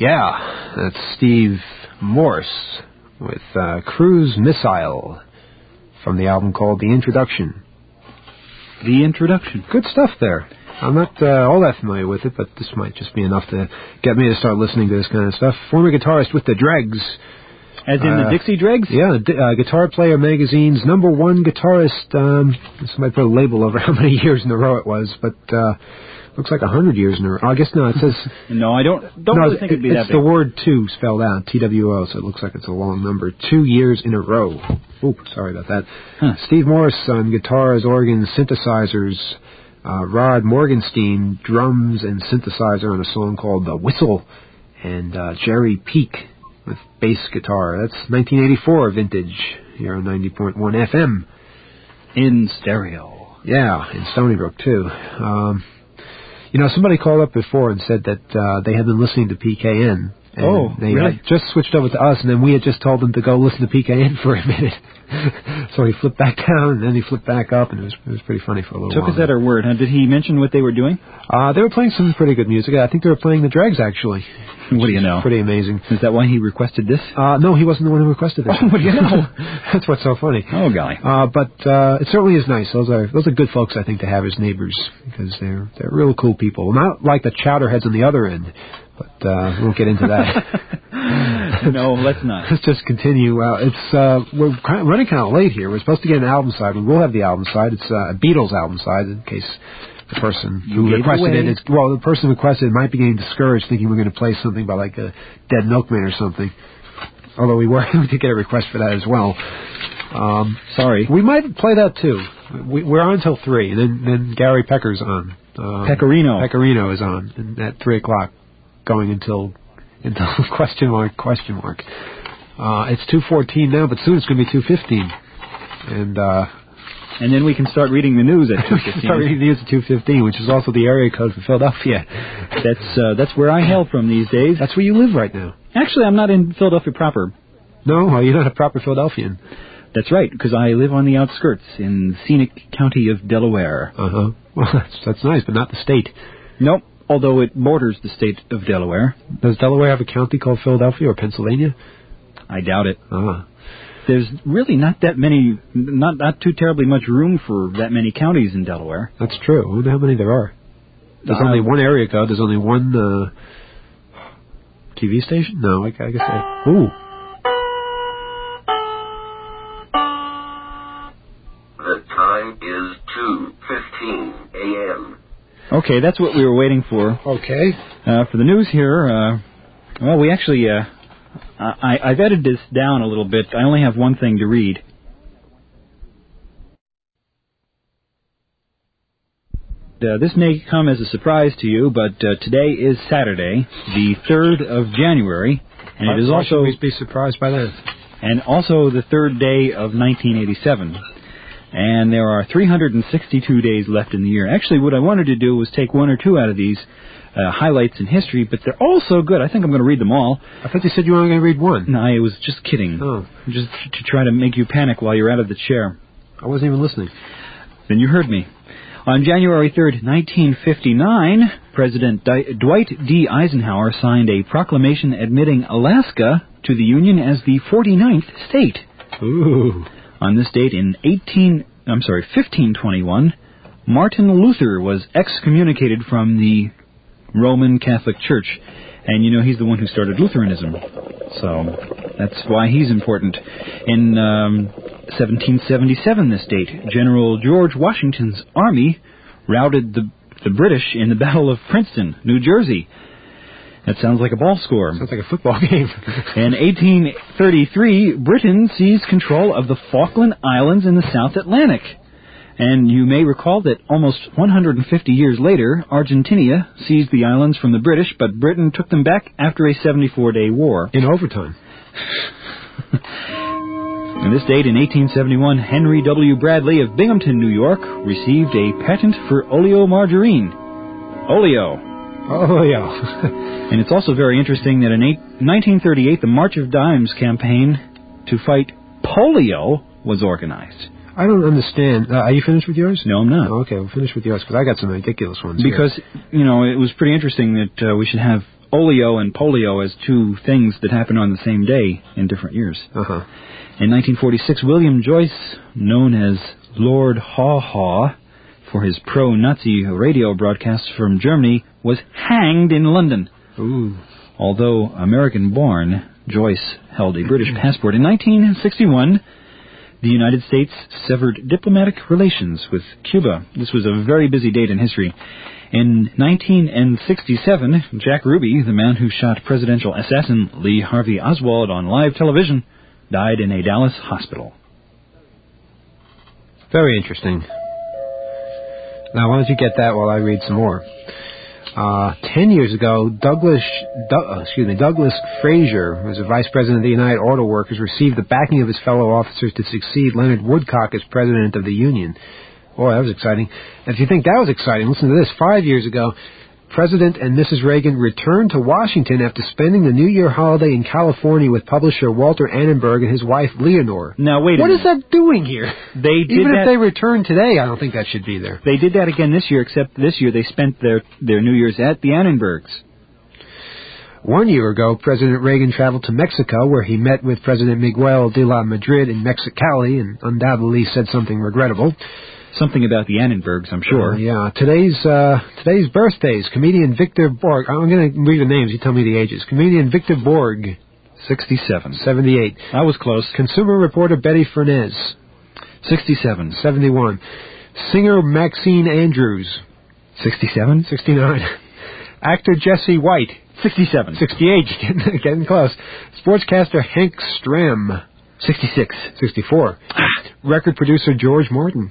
Speaker 1: Yeah, that's Steve Morse with Cruise Missile from the album called The Introduction.
Speaker 2: The Introduction.
Speaker 1: Good stuff there. I'm not all that familiar with it, but this might just be enough to get me to start listening to this kind of stuff. Former guitarist with the Dregs.
Speaker 2: As in the Dixie Dregs?
Speaker 1: Yeah, Guitar Player Magazine's #1 guitarist. Somebody put a label over how many years in a row it was, but looks like 100 years in a row. I guess no, it says...
Speaker 2: No, I don't really think it'd be that
Speaker 1: It's
Speaker 2: big.
Speaker 1: the word 2 spelled out, TWO, so it looks like it's a long number. 2 years in a row. Oop, sorry about that.
Speaker 2: Huh.
Speaker 1: Steve Morse on guitars, organs, synthesizers. Rod Morgenstein, drums and synthesizer on a song called The Whistle. And Jerry Peak with bass guitar. That's 1984 vintage here on 90.1 FM.
Speaker 2: In stereo.
Speaker 1: Yeah, in Stony Brook, too. Somebody called up before and said that they had been listening to PKN. And they
Speaker 2: really?
Speaker 1: had just switched over to us, and then we had just told them to go listen to PKN for a minute. So he flipped back down, and then he flipped back up, and it was pretty funny for a little while.
Speaker 2: Took us at our word, huh? Did he mention what they were doing?
Speaker 1: They were playing some pretty good music. I think they were playing the Dregs, actually.
Speaker 2: What do you know?
Speaker 1: Pretty amazing.
Speaker 2: Is that why he requested this?
Speaker 1: No, he wasn't the one who requested it.
Speaker 2: What do you know?
Speaker 1: That's what's so funny.
Speaker 2: Oh, golly.
Speaker 1: But it certainly is nice. Those are good folks, I think, to have as neighbors, because they're real cool people. Not like the chowderheads on the other end, but we won't get into that.
Speaker 2: No, let's not.
Speaker 1: Let's just continue. We're running kind of late here. We're supposed to get an album side. We will have the album side. It's a Beatles album side, in case the person who requested it. The person who requested it might be getting discouraged, thinking we're going to play something by like a Dead Milkman or something. Although we did get a request for that as well.
Speaker 2: Sorry.
Speaker 1: We might play that too. We're on until 3, and then Gary Pecker's on. Pecorino is on and at 3 o'clock, going until question mark. It's 2:14 now, but soon it's going to be 2:15,
Speaker 2: and then we can start reading the news at 2:15.
Speaker 1: Start reading the news at 2:15, which is also the area code for Philadelphia.
Speaker 2: That's where I hail from these days.
Speaker 1: That's where you live right now.
Speaker 2: Actually, I'm not in Philadelphia proper.
Speaker 1: No, you're not a proper Philadelphian.
Speaker 2: That's right, because I live on the outskirts in scenic county of Delaware.
Speaker 1: Uh-huh. Well, that's nice, but not the state.
Speaker 2: Nope, although it borders the state of Delaware.
Speaker 1: Does Delaware have a county called Philadelphia or Pennsylvania?
Speaker 2: I doubt it.
Speaker 1: Uh-huh.
Speaker 2: There's really not that many, not too terribly much room for that many counties in Delaware.
Speaker 1: That's true. I wonder how many there are. There's only one area code. There's only one TV station? No, I guess I... Ooh.
Speaker 4: The time is 2:15 a.m.
Speaker 2: Okay, that's what we were waiting for.
Speaker 1: Okay.
Speaker 2: For the news here, well, we actually... I've edited this down a little bit. I only have one thing to read. This may come as a surprise to you, but today is Saturday, the 3rd of January, and it is
Speaker 1: Why
Speaker 2: also...
Speaker 1: should we be surprised by that?
Speaker 2: And also the 3rd day of 1987. And there are 362 days left in the year. Actually, what I wanted to do was take one or two out of these highlights in history, but they're all so good. I think I'm going to read them all.
Speaker 1: I thought you said you were only going to read one.
Speaker 2: No, I was just kidding.
Speaker 1: Oh.
Speaker 2: Just to try to make you panic while you're out of the chair.
Speaker 1: I wasn't even listening.
Speaker 2: Then you heard me. On January 3rd, 1959, President Dwight D. Eisenhower signed a proclamation admitting Alaska to the Union as the 49th state.
Speaker 1: Ooh.
Speaker 2: On this date in 1521, Martin Luther was excommunicated from the Roman Catholic Church. And you know, he's the one who started Lutheranism. So that's why he's important. In 1777, this date, General George Washington's army routed the British in the Battle of Princeton, New Jersey. That sounds like a ball score.
Speaker 1: Sounds like a football game.
Speaker 2: In 1833, Britain seized control of the Falkland Islands in the South Atlantic. And you may recall that almost 150 years later, Argentina seized the islands from the British, but Britain took them back after a 74-day war.
Speaker 1: In overtime.
Speaker 2: On this date, in 1871, Henry W. Bradley of Binghamton, New York, received a patent for oleomargarine. Oleo.
Speaker 1: And
Speaker 2: it's also very interesting that in 1938, the March of Dimes campaign to fight polio was organized.
Speaker 1: I don't understand. Are you finished with yours?
Speaker 2: No, I'm not.
Speaker 1: Okay, we'll finish with yours, because I got some ridiculous ones.
Speaker 2: Because,
Speaker 1: here.
Speaker 2: you know, it was pretty interesting that we should have oleo and polio as two things that happen on the same day in different years.
Speaker 1: Uh-huh.
Speaker 2: In 1946, William Joyce, known as Lord Haw Haw for his pro-Nazi radio broadcasts from Germany, was hanged in London.
Speaker 1: Ooh.
Speaker 2: Although American-born, Joyce held a British passport. In 1961, the United States severed diplomatic relations with Cuba. This was a very busy date in history. In 1967, Jack Ruby, the man who shot presidential assassin Lee Harvey Oswald on live television, died in a Dallas hospital.
Speaker 1: Very interesting. Now, why don't you get that while I read some more? 10 years ago, Douglas Fraser, who was the vice president of the United Auto Workers, received the backing of his fellow officers to succeed Leonard Woodcock as president of the union. Boy, that was exciting. And if you think that was exciting, listen to this. 5 years ago, President and Mrs. Reagan returned to Washington after spending the New Year holiday in California with publisher Walter Annenberg and his wife Leonore.
Speaker 2: Now, wait a minute.
Speaker 1: What is that doing here? Even if they return today, I don't think that should be there.
Speaker 2: They did that again this year, except this year they spent their New Year's at the Annenbergs.
Speaker 1: 1 year ago, President Reagan traveled to Mexico, where he met with President Miguel de la Madrid in Mexicali and undoubtedly said something regrettable.
Speaker 2: Something about the Annenbergs, I'm sure.
Speaker 1: Yeah. Today's birthdays. Comedian Victor Borg. I'm going to read the names. You tell me the ages. Comedian Victor Borg.
Speaker 2: 67.
Speaker 1: 78.
Speaker 2: I was close.
Speaker 1: Consumer reporter Betty Fernez.
Speaker 2: 67.
Speaker 1: 71. Singer Maxine Andrews.
Speaker 2: 67.
Speaker 1: 69. Actor Jesse White.
Speaker 2: 67.
Speaker 1: 68. Getting close. Sportscaster Hank Stram.
Speaker 2: 66.
Speaker 1: 64. Record producer George Martin.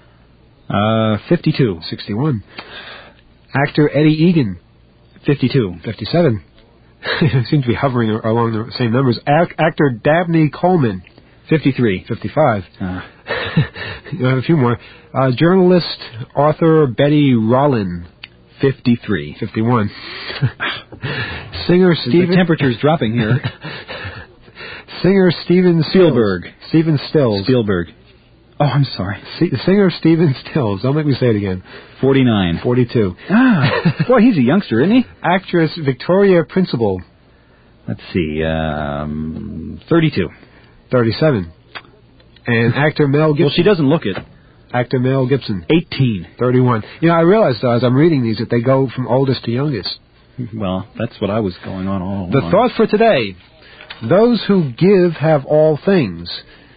Speaker 2: 52.
Speaker 1: 61. Actor Eddie Egan.
Speaker 2: 52.
Speaker 1: 57. Seems to be hovering along the same numbers. Actor Dabney Coleman.
Speaker 2: 53.
Speaker 1: 55. You have a few more. Journalist, author Betty Rollin.
Speaker 2: 53.
Speaker 1: 51. Singer Stephen...
Speaker 2: The temperature's dropping here.
Speaker 1: Singer Stephen
Speaker 2: Spielberg.
Speaker 1: Stephen Stills.
Speaker 2: Spielberg. Oh, I'm sorry.
Speaker 1: Singer Stephen Stills. Don't make me say it again.
Speaker 2: 49.
Speaker 1: 42.
Speaker 2: Boy, he's a youngster, isn't he?
Speaker 1: Actress Victoria Principal.
Speaker 2: Let's see. 32.
Speaker 1: 37. And actor Mel Gibson.
Speaker 2: Well, she doesn't look it.
Speaker 1: Actor Mel Gibson.
Speaker 2: 18.
Speaker 1: 31. You know, I realized, though, as I'm reading these, that they go from oldest to youngest.
Speaker 2: Well, that's what I was going on all along.
Speaker 1: The thought for today. Those who give have all things.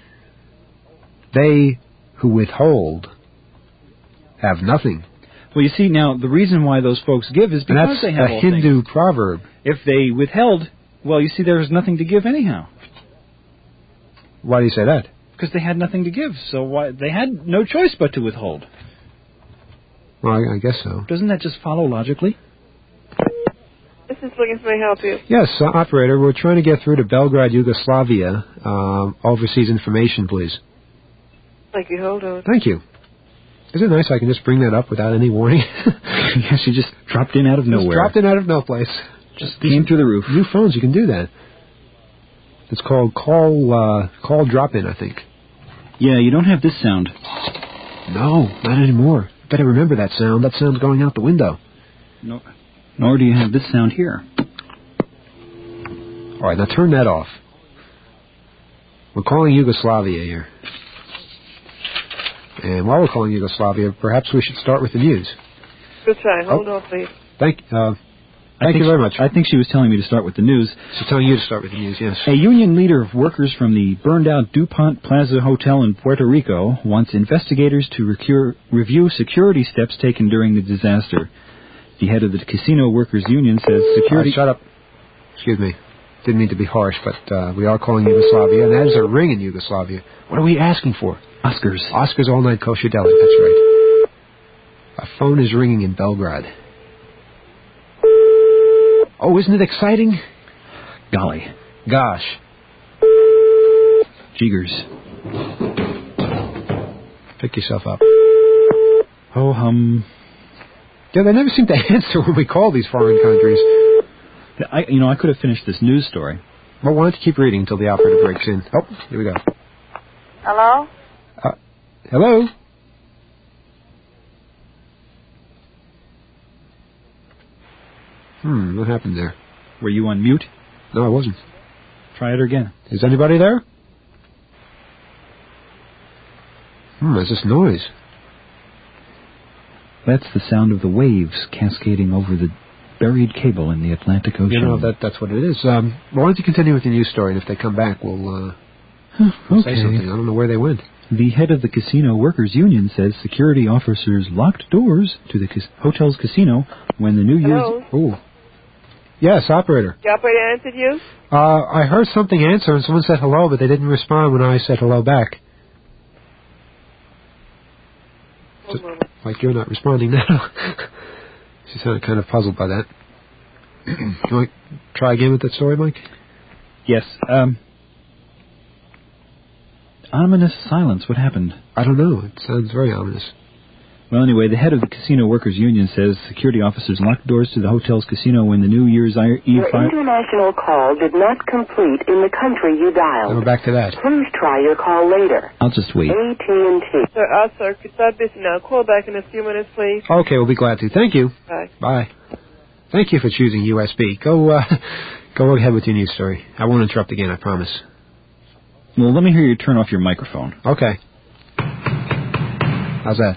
Speaker 1: They who withhold have nothing.
Speaker 2: Well, you see, now, the reason why those folks give is because they have all
Speaker 1: things. That's a Hindu
Speaker 2: things.
Speaker 1: proverb.
Speaker 2: If they withheld, well, you see, there's nothing to give anyhow.
Speaker 1: Why do you say that?
Speaker 2: Because they had nothing to give, so they had no choice but to withhold.
Speaker 1: Well, I guess so.
Speaker 2: Doesn't that just follow logically?
Speaker 14: This is looking for help you.
Speaker 1: Yes, operator, we're trying to get through to Belgrade, Yugoslavia. Overseas information, please.
Speaker 14: Thank you, hold on.
Speaker 1: Thank you. Is it nice I can just bring that up without any warning?
Speaker 2: Yes, you just dropped in out of nowhere.
Speaker 1: Just dropped in out of no place.
Speaker 2: Just came through the roof.
Speaker 1: New phones, you can do that. It's called call drop-in, I think.
Speaker 2: Yeah, you don't have this sound.
Speaker 1: No, not anymore. Better remember that sound. That sound's going out the window.
Speaker 2: No, nor do you have this sound here.
Speaker 1: All right, now turn that off. We're calling Yugoslavia here. And while we're calling Yugoslavia, perhaps we should start with the news.
Speaker 14: Good try. Hold on, please.
Speaker 1: Thank you very much.
Speaker 2: I think she was telling me to start with the news.
Speaker 1: She's telling you to start with the news, yes.
Speaker 2: A union leader of workers from the burned-out DuPont Plaza Hotel in Puerto Rico wants investigators to review security steps taken during the disaster. The head of the Casino Workers Union says security...
Speaker 1: Shut up. Excuse me. Didn't mean to be harsh, but we are calling Yugoslavia, and that is a ring in Yugoslavia. What are we asking for?
Speaker 2: Oscars.
Speaker 1: Oscars All Night Kosher Deli, that's right. Our phone is ringing in Belgrade. Oh, isn't it exciting?
Speaker 2: Golly.
Speaker 1: Gosh.
Speaker 2: Jiggers.
Speaker 1: Pick yourself up.
Speaker 2: Ho hum.
Speaker 1: Yeah, they never seem to answer when we call these foreign countries.
Speaker 2: I could have finished this news story.
Speaker 1: Well, why don't you keep reading until the operator breaks in? Oh, here we go.
Speaker 14: Hello?
Speaker 1: Hello? What happened there?
Speaker 2: Were you on mute?
Speaker 1: No, I wasn't.
Speaker 2: Try it again.
Speaker 1: Is anybody there? There's this noise.
Speaker 2: That's the sound of the waves cascading over the buried cable in the Atlantic Ocean.
Speaker 1: You know, that's what it is. Why don't you continue with your news story, and if they come back, we'll say something. I don't know where they went.
Speaker 2: The head of the Casino Workers Union says security officers locked doors to the hotel's casino when the New Year's...
Speaker 14: Hello?
Speaker 1: Oh. Yes, operator.
Speaker 14: The operator answered you?
Speaker 1: I heard something answer, and someone said hello, but they didn't respond when I said hello back. Just, like you're not responding now. She sounded kind of puzzled by that. You want to try again with that story, Mike?
Speaker 2: Yes. Ominous silence. What happened?
Speaker 1: I don't know. It sounds very ominous.
Speaker 2: Well, anyway, the head of the Casino Workers Union says security officers locked doors to the hotel's casino when the New Year's Eve
Speaker 3: Your international call did not complete in the country you dialed.
Speaker 1: We're back to that.
Speaker 3: Please try your call later.
Speaker 2: I'll just wait.
Speaker 3: AT&T.
Speaker 14: Sir, could start busy now. Call back in a few minutes, please.
Speaker 1: Okay, we'll be glad to. Thank you.
Speaker 14: Bye.
Speaker 1: Bye. Thank you for choosing USB. Go ahead with your news story. I won't interrupt again, I promise.
Speaker 2: Well, let me hear you turn off your microphone.
Speaker 1: Okay. How's that?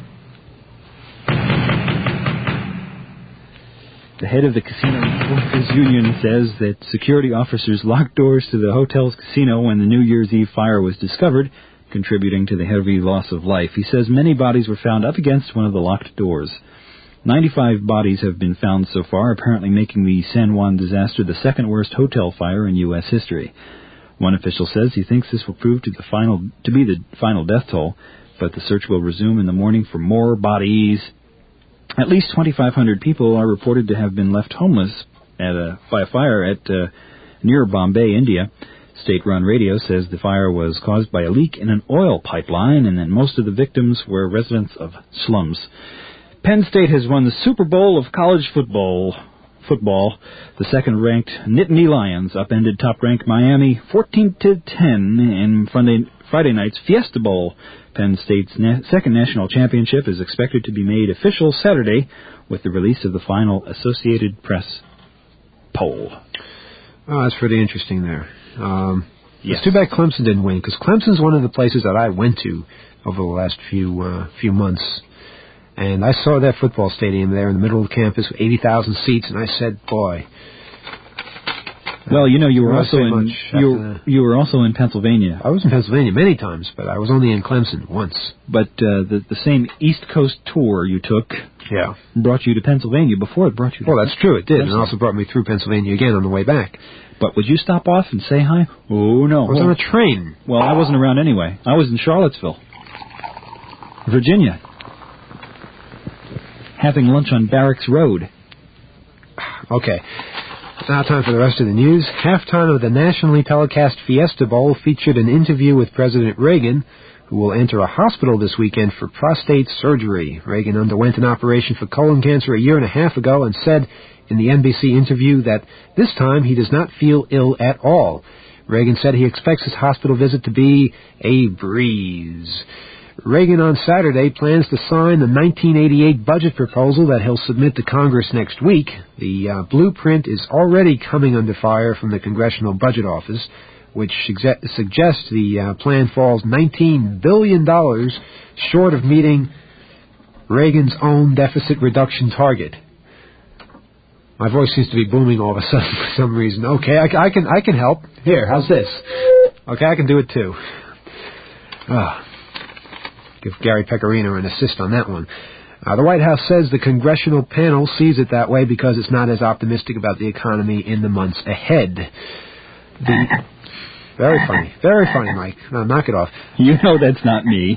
Speaker 2: The head of the Casino Workers Union says that security officers locked doors to the hotel's casino when the New Year's Eve fire was discovered, contributing to the heavy loss of life. He says many bodies were found up against one of the locked doors. 95 bodies have been found so far, apparently making the San Juan disaster the second worst hotel fire in U.S. history. One official says he thinks this will prove to be the final death toll, but the search will resume in the morning for more bodies. At least 2,500 people are reported to have been left homeless by a fire near Bombay, India. State-run radio says the fire was caused by a leak in an oil pipeline, and that most of the victims were residents of slums. Penn State has won the Super Bowl of college football. The second-ranked Nittany Lions upended top-ranked Miami 14-10 in Friday night's Fiesta Bowl. Penn State's second national championship is expected to be made official Saturday with the release of the final Associated Press poll.
Speaker 1: Oh, that's pretty interesting there.
Speaker 2: Yes.
Speaker 1: It's too bad Clemson didn't win, because Clemson's one of the places that I went to over the last few months. And I saw that football stadium there in the middle of the campus with 80,000 seats, and I said, boy.
Speaker 2: Well, you know, you were also in Pennsylvania.
Speaker 1: I was in Pennsylvania many times, but I was only in Clemson once.
Speaker 2: But the same East Coast tour you took brought you to Pennsylvania before it brought you to
Speaker 1: Well, that's true, it did,
Speaker 2: Clemson.
Speaker 1: and it also brought me through Pennsylvania again on the way back.
Speaker 2: But would you stop off and say hi? Oh, no.
Speaker 1: I was on a train.
Speaker 2: Well, I wasn't around anyway. I was in Charlottesville, Virginia, having lunch on Barracks Road.
Speaker 1: Okay. Now time for the rest of the news. Halftime of the nationally telecast Fiesta Bowl featured an interview with President Reagan, who will enter a hospital this weekend for prostate surgery. Reagan underwent an operation for colon cancer a year and a half ago and said in the NBC interview that this time he does not feel ill at all. Reagan said he expects his hospital visit to be a breeze. Reagan on Saturday plans to sign the 1988 budget proposal that he'll submit to Congress next week. The blueprint is already coming under fire from the Congressional Budget Office, which suggests the plan falls $19 billion short of meeting Reagan's own deficit reduction target. My voice seems to be booming all of a sudden for some reason. Okay, I can help. Here, how's this? Okay, I can do it too. Give Gary Pecorino an assist on that one. The White House says the congressional panel sees it that way because it's not as optimistic about the economy in the months ahead. Very funny, Mike. No, knock it off.
Speaker 2: You know that's not me.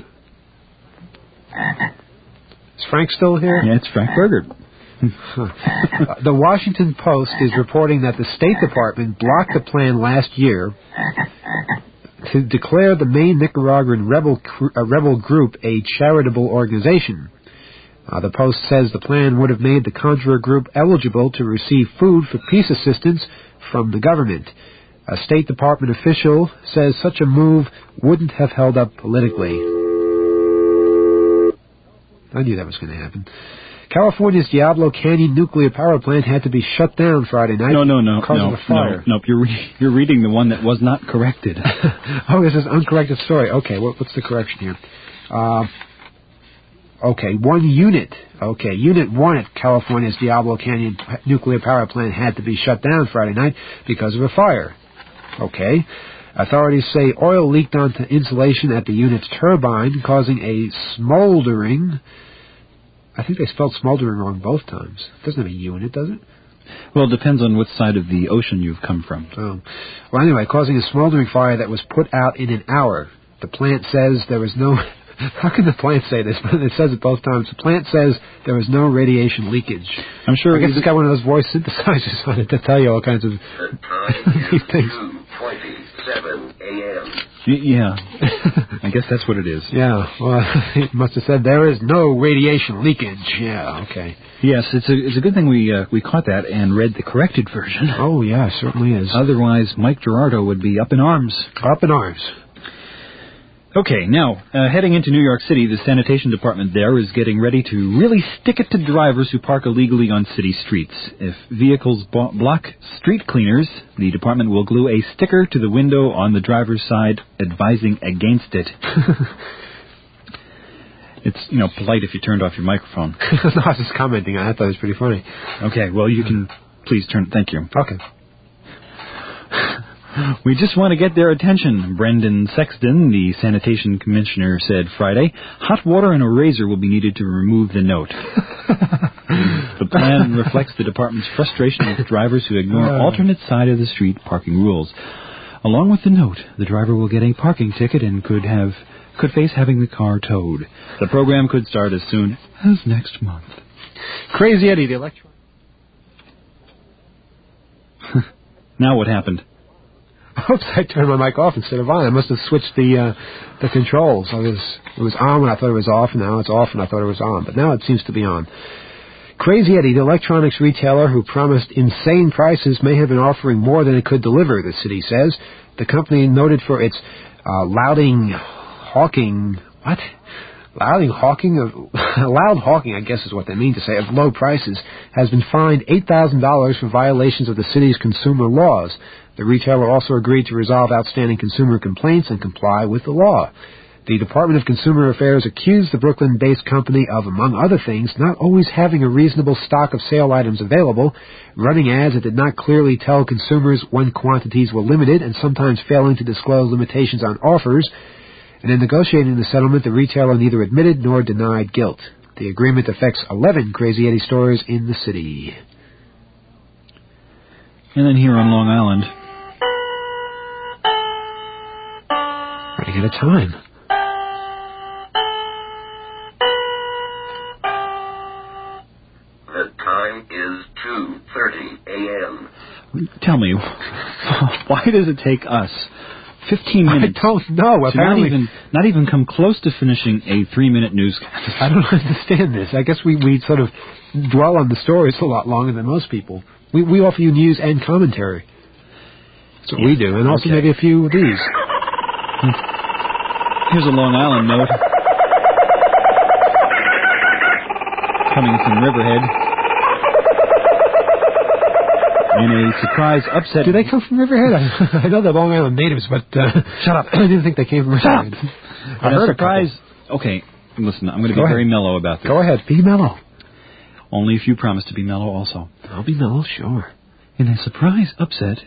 Speaker 1: Is Frank still here?
Speaker 2: Yeah, it's Frank Berger.
Speaker 1: The Washington Post is reporting that the State Department blocked the plan last year to declare the main Nicaraguan rebel group a charitable organization. The Post says the plan would have made the Contra group eligible to receive food for peace assistance from the government. A State Department official says such a move wouldn't have held up politically. I knew that was going to happen. California's Diablo Canyon nuclear power plant had to be shut down Friday night.
Speaker 2: No.
Speaker 1: Because of a fire.
Speaker 2: Nope. You're reading the one that was not corrected.
Speaker 1: Oh, this is uncorrected story. Okay, what's the correction here? Okay, one unit. Okay, Unit 1 at California's Diablo Canyon nuclear power plant had to be shut down Friday night because of a fire. Okay. Authorities say oil leaked onto insulation at the unit's turbine, causing a smoldering. I think they spelled smoldering wrong both times. It doesn't have a unit, does it?
Speaker 2: Well, it depends on which side of the ocean you've come from.
Speaker 1: Oh. Well, anyway, causing a smoldering fire that was put out in an hour. The plant says there was no... How can the plant say this? But it says it both times. The plant says there was no radiation leakage.
Speaker 2: I'm sure...
Speaker 1: I guess it's got one of those voice synthesizers on it to tell you all kinds of these things.
Speaker 4: 2:27 a.m.
Speaker 2: Yeah. I guess that's what it is.
Speaker 1: Yeah. Well, it must have said there is no radiation leakage. Yeah, okay.
Speaker 2: Yes, it's a good thing we caught that and read the corrected version.
Speaker 1: Oh, yeah, certainly is.
Speaker 2: Otherwise, Mike Gerardo would be up in arms.
Speaker 1: Up in arms.
Speaker 2: Okay, now, heading into New York City, the sanitation department there is getting ready to really stick it to drivers who park illegally on city streets. If vehicles block street cleaners, the department will glue a sticker to the window on the driver's side advising against it. It's, polite if you turned off your microphone.
Speaker 1: No, I was just commenting on it. I thought it was pretty funny.
Speaker 2: Okay, well, you can please turn... Thank you.
Speaker 1: Okay.
Speaker 2: We just want to get their attention, Brendan Sexton, the sanitation commissioner, said Friday. Hot water and a razor will be needed to remove the note. The plan reflects the department's frustration with drivers who ignore alternate side of the street parking rules. Along with the note, the driver will get a parking ticket and could face having the car towed. The program could start as soon as next month.
Speaker 1: Crazy Eddie, the electron.
Speaker 2: Now what happened?
Speaker 1: Oops, I turned my mic off instead of on. I must have switched the controls. It was on when I thought it was off, and now it's off when I thought it was on. But now it seems to be on. Crazy Eddie, the electronics retailer who promised insane prices, may have been offering more than it could deliver, the city says. The company, noted for its loud hawking, I guess is what they mean to say, of low prices, has been fined $8,000 for violations of the city's consumer laws. The retailer also agreed to resolve outstanding consumer complaints and comply with the law. The Department of Consumer Affairs accused the Brooklyn-based company of, among other things, not always having a reasonable stock of sale items available, running ads that did not clearly tell consumers when quantities were limited, and sometimes failing to disclose limitations on offers. And in negotiating the settlement, the retailer neither admitted nor denied guilt. The agreement affects 11 Crazy Eddie stores in the city.
Speaker 2: And then here on Long Island...
Speaker 1: Running out of time.
Speaker 4: The time is 2:30 a.m.
Speaker 2: Tell me, why does it take us 15 minutes?
Speaker 1: I don't know.
Speaker 2: To not even come close to finishing a 3-minute newscast.
Speaker 1: I don't understand this. I guess we sort of dwell on the stories a lot longer than most people. We offer you news and commentary. That's what we do, and also maybe a few of these.
Speaker 2: Here's a Long Island note. Coming from Riverhead. In a surprise upset...
Speaker 1: Do they come from Riverhead? I know they're Long Island natives, but...
Speaker 2: Shut up.
Speaker 1: I didn't think they came from Riverhead.
Speaker 2: I heard a surprise... Okay, listen, I'm going to be very mellow about this.
Speaker 1: Go ahead, be mellow.
Speaker 2: Only if you promise to be mellow also.
Speaker 1: I'll be mellow, sure.
Speaker 2: In a surprise upset...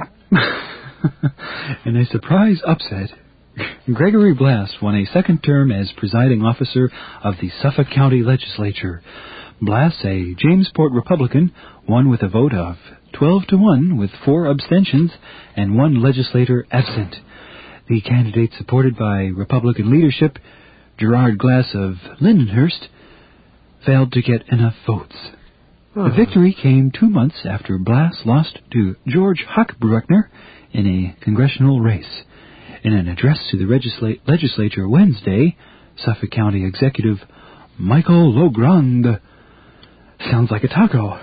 Speaker 2: Gregory Blast won a second term as presiding officer of the Suffolk County Legislature. Blast, a Jamesport Republican, won with a vote of 12-1 with 4 abstentions and 1 legislator absent. The candidate, supported by Republican leadership, Gerard Glass of Lindenhurst, failed to get enough votes. The victory came 2 months after Blast lost to George Hochbruckner in a congressional race. In an address to the legislature Wednesday, Suffolk County Executive Michael Logrand, sounds like a taco,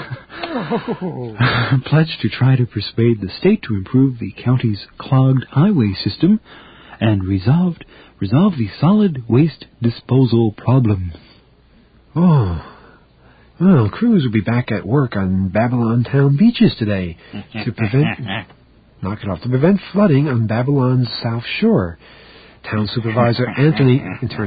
Speaker 2: pledged to try to persuade the state to improve the county's clogged highway system and resolve the solid waste disposal problem.
Speaker 1: Oh, Well, crews will be back at work on Babylon town beaches today to prevent flooding on Babylon's south shore. Town Supervisor Anthony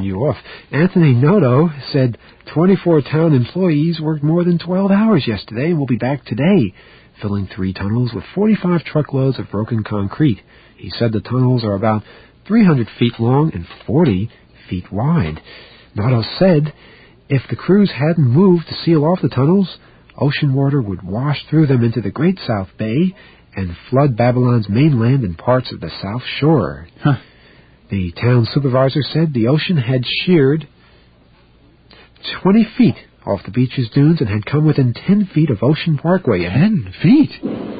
Speaker 1: Noto said 24 town employees worked more than 12 hours yesterday and will be back today, filling 3 tunnels with 45 truckloads of broken concrete. He said the tunnels are about 300 feet long and 40 feet wide. Noto said if the crews hadn't moved to seal off the tunnels, ocean water would wash through them into the Great South Bay and flood Babylon's mainland and parts of the South Shore. The town supervisor said the ocean had sheared 20 feet off the beach's dunes and had come within 10 feet of Ocean Parkway.
Speaker 2: 10 feet?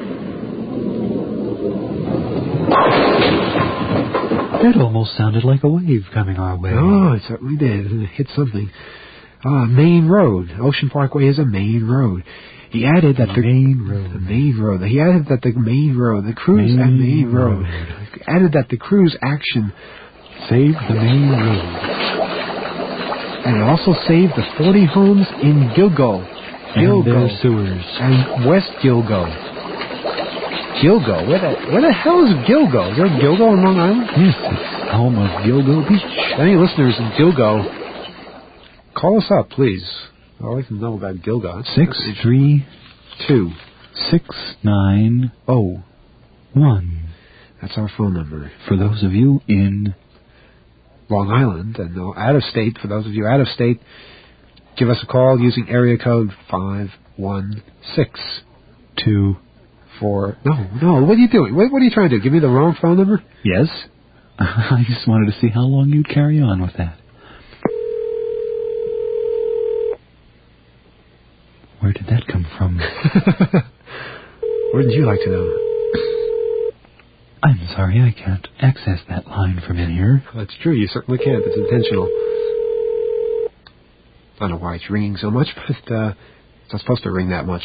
Speaker 2: That almost sounded like a wave coming our way.
Speaker 1: Oh, it certainly did. It hit something. Main Road. Ocean Parkway is a main road. He added that the main road. He added that the main road, the cruise and main road. Added that the cruise action
Speaker 2: saved the main road.
Speaker 1: And it also saved the 40 homes in Gilgo.
Speaker 2: And their sewers.
Speaker 1: And West Gilgo. Gilgo? Where the hell is Gilgo? Is there a Gilgo on Long Island?
Speaker 2: Yes, it's home of Gilgo Beach.
Speaker 1: Any listeners in Gilgo, call us up, please. I'd like to know about Gilgo.
Speaker 2: 632-6901.
Speaker 1: That's our phone number.
Speaker 2: For those of you in
Speaker 1: Long Island and out of state, for those of you out of state, give us a call using area code 516-24. No, what are you doing? What are you trying to do? Give me the wrong phone number?
Speaker 2: Yes. I just wanted to see how long you'd carry on with that. Where did that come from?
Speaker 1: Wouldn't you like to know?
Speaker 2: I'm sorry, I can't access that line from in here.
Speaker 1: That's true, you certainly can't. It's intentional. I don't know why it's ringing so much, but it's not supposed to ring that much.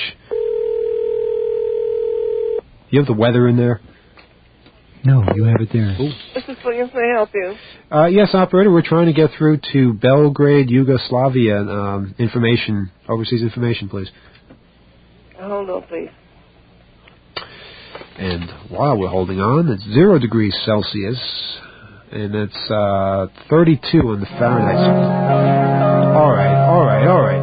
Speaker 1: You have the weather in there?
Speaker 2: No, you have it there.
Speaker 14: This is Williams. May I help you?
Speaker 1: Yes, operator. We're trying to get through to Belgrade, Yugoslavia. Overseas information, please.
Speaker 14: Hold on, please.
Speaker 1: And while we're holding on, it's 0 degrees Celsius, and it's 32 on the Fahrenheit. All right.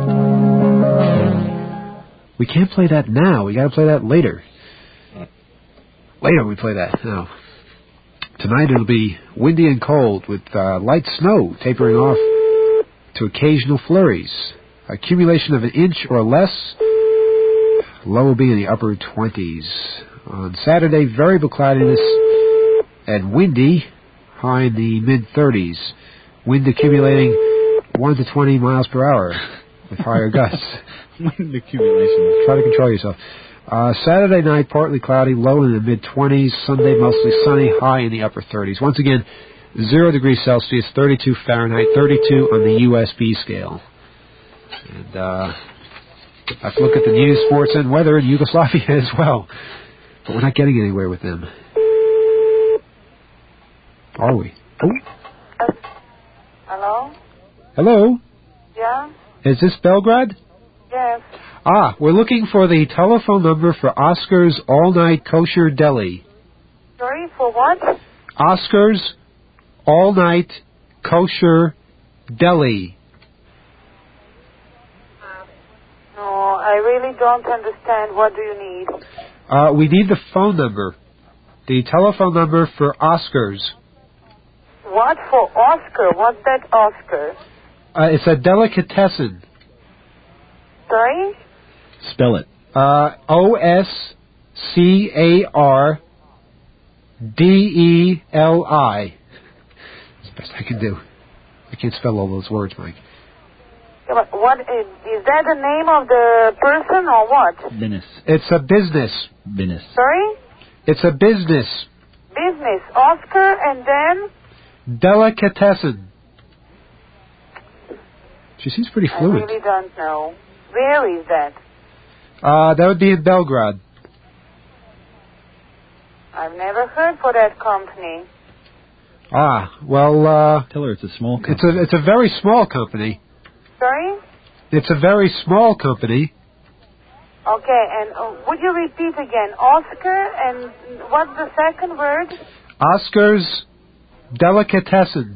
Speaker 1: We can't play that now. We got to play that later. Later we play that. No. Tonight it'll be windy and cold with light snow tapering off to occasional flurries. Accumulation of an inch or less. Low will be in the upper 20s. On Saturday, variable cloudiness and windy, high in the mid-30s. Wind accumulating 1 to 20 miles per hour with higher gusts.
Speaker 2: Wind accumulation.
Speaker 1: Try to control yourself. Saturday night, partly cloudy, low in the mid-20s. Sunday, mostly sunny, high in the upper 30s. Once again, 0 degrees Celsius, 32 Fahrenheit, 32 on the USB scale. And I have to look at the news, sports, and weather in Yugoslavia as well. But we're not getting anywhere with them. Are we? Oh.
Speaker 14: Hello?
Speaker 1: Hello?
Speaker 14: Yeah?
Speaker 1: Is this Belgrade?
Speaker 14: Yes.
Speaker 1: We're looking for the telephone number for Oscar's All-Night Kosher Deli.
Speaker 14: Sorry, for what?
Speaker 1: Oscar's All-Night Kosher Deli.
Speaker 14: No, I really don't understand. What do you need?
Speaker 1: We need the phone number. The telephone number for Oscar's.
Speaker 14: What for Oscar? What's that Oscar?
Speaker 1: It's a delicatessen.
Speaker 14: Sorry?
Speaker 2: Spell it.
Speaker 1: OSCARDELI. That's the best I can do. I can't spell all those words, Mike.
Speaker 14: Yeah, but what is that the name of the person or what?
Speaker 2: Business.
Speaker 1: It's a business.
Speaker 2: Business.
Speaker 14: Sorry?
Speaker 1: It's a business.
Speaker 14: Business. Oscar and then?
Speaker 1: Delicatessen. She seems pretty fluent.
Speaker 14: I really don't know. Where is that?
Speaker 1: That would be in Belgrade.
Speaker 14: I've never heard for that company.
Speaker 1: Well,
Speaker 2: tell her it's a small company.
Speaker 1: It's a very small company.
Speaker 14: Sorry?
Speaker 1: It's a very small company.
Speaker 14: Okay, and would you repeat again? Oscar, and what's the second word?
Speaker 1: Oscar's Delicatessen.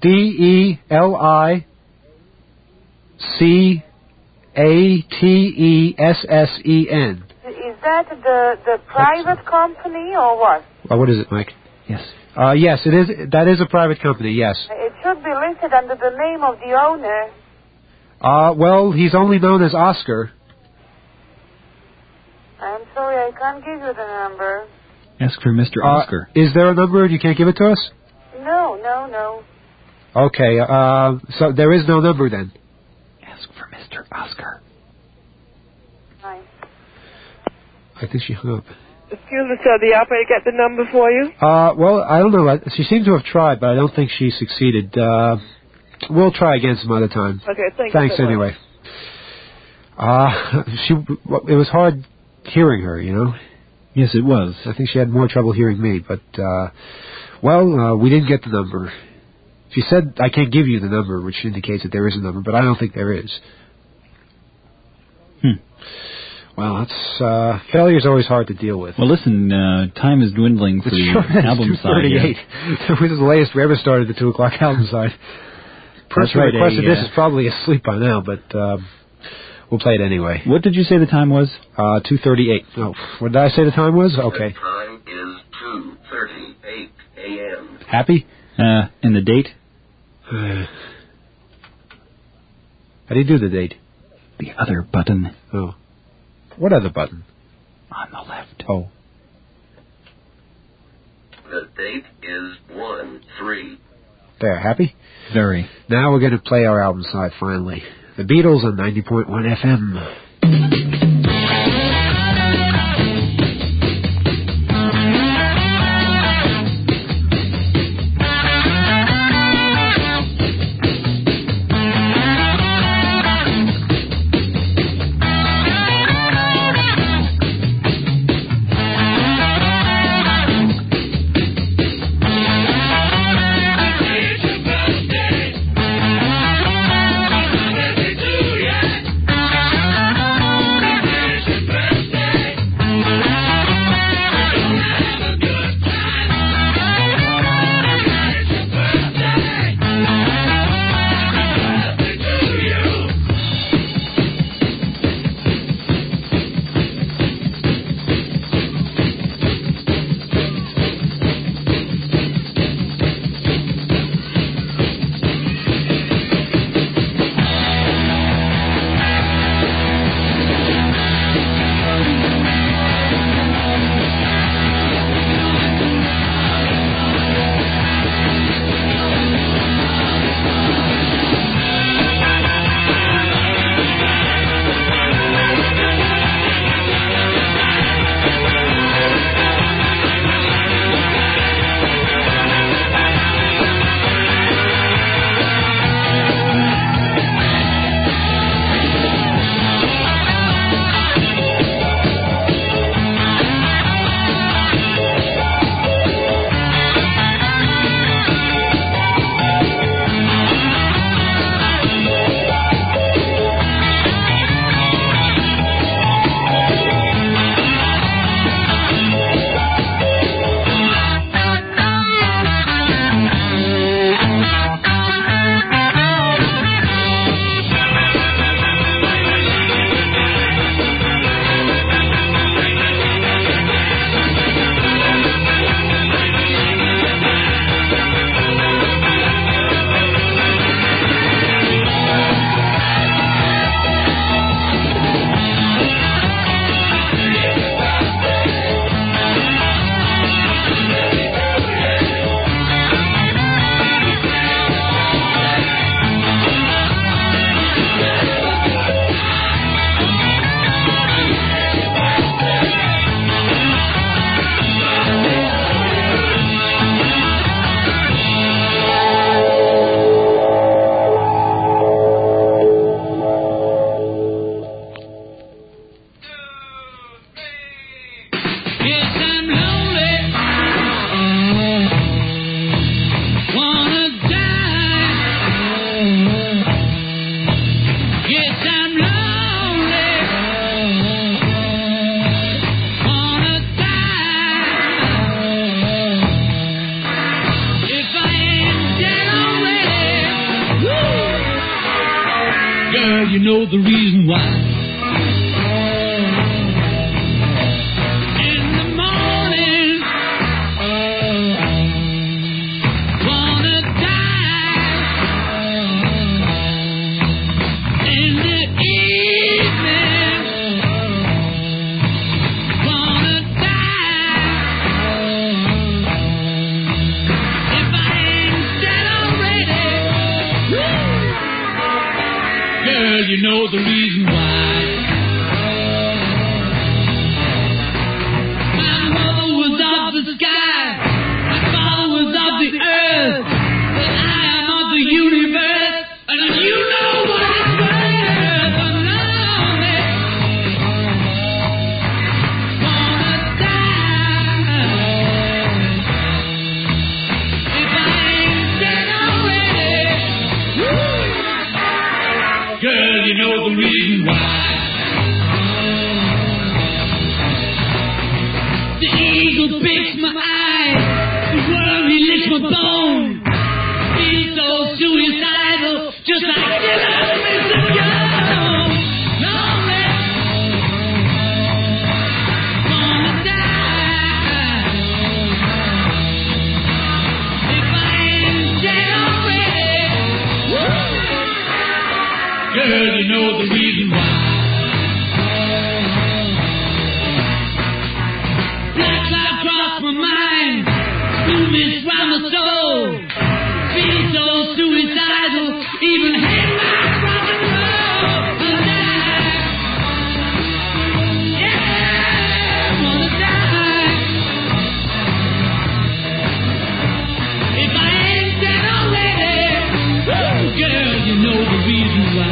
Speaker 1: Delicatessen.
Speaker 14: Is that the private company or what?
Speaker 1: What is it, Mike?
Speaker 2: Yes.
Speaker 1: Yes, it is. That is a private company, yes.
Speaker 14: It should be listed under the name of the owner.
Speaker 1: Well, he's only known as Oscar.
Speaker 14: I'm sorry, I can't give you the number.
Speaker 2: Ask for Mr. Oscar.
Speaker 1: Is there a number and you can't give it to us?
Speaker 14: No.
Speaker 1: Okay, so there is no number then.
Speaker 2: Ask for Mr. Oscar.
Speaker 14: Fine.
Speaker 1: I think she hung up.
Speaker 16: Excuse me, sir, the operator get the number for you?
Speaker 1: Well, I don't know. She seemed to have tried, but I don't think she succeeded. We'll try again some other time.
Speaker 16: Okay,
Speaker 1: Thanks
Speaker 16: so
Speaker 1: anyway. It was hard hearing her, you know?
Speaker 2: Yes, it was.
Speaker 1: I think she had more trouble hearing me, but, we didn't get the number. She said, I can't give you the number, which indicates that there is a number, but I don't think there is. Well, that's, failure's always hard to deal with.
Speaker 2: Well, listen, time is dwindling for the album side.
Speaker 1: 2:38. This is the latest we ever started the 2 o'clock album side. Person
Speaker 2: right,
Speaker 1: requested this is probably asleep by now, but we'll play it anyway.
Speaker 2: What did you say the time was?
Speaker 1: 2:38. Oh, what did I say the time was? Okay.
Speaker 4: The time is 2:38 a.m.
Speaker 1: Happy?
Speaker 2: And the date?
Speaker 1: How do you do the date?
Speaker 2: The other button.
Speaker 1: Oh. What other button?
Speaker 2: On the left.
Speaker 1: Oh.
Speaker 4: The date is 1/3.
Speaker 1: There, happy?
Speaker 2: Very.
Speaker 1: Now we're going to play our album side finally. The Beatles on 90.1 FM.
Speaker 8: takes my eyes, the world he licks my bones. Feel so suicidal, just like Dylan Mr. Jones. Lonely, wanna die. If I ain't dead already, girl, you know the reason why. Black cloud cross my mind, blue mist round my soul. Feel so suicidal, even hate my rock and roll. Wanna die, yeah, wanna die. If I ain't dead already, girl, you know the reason why.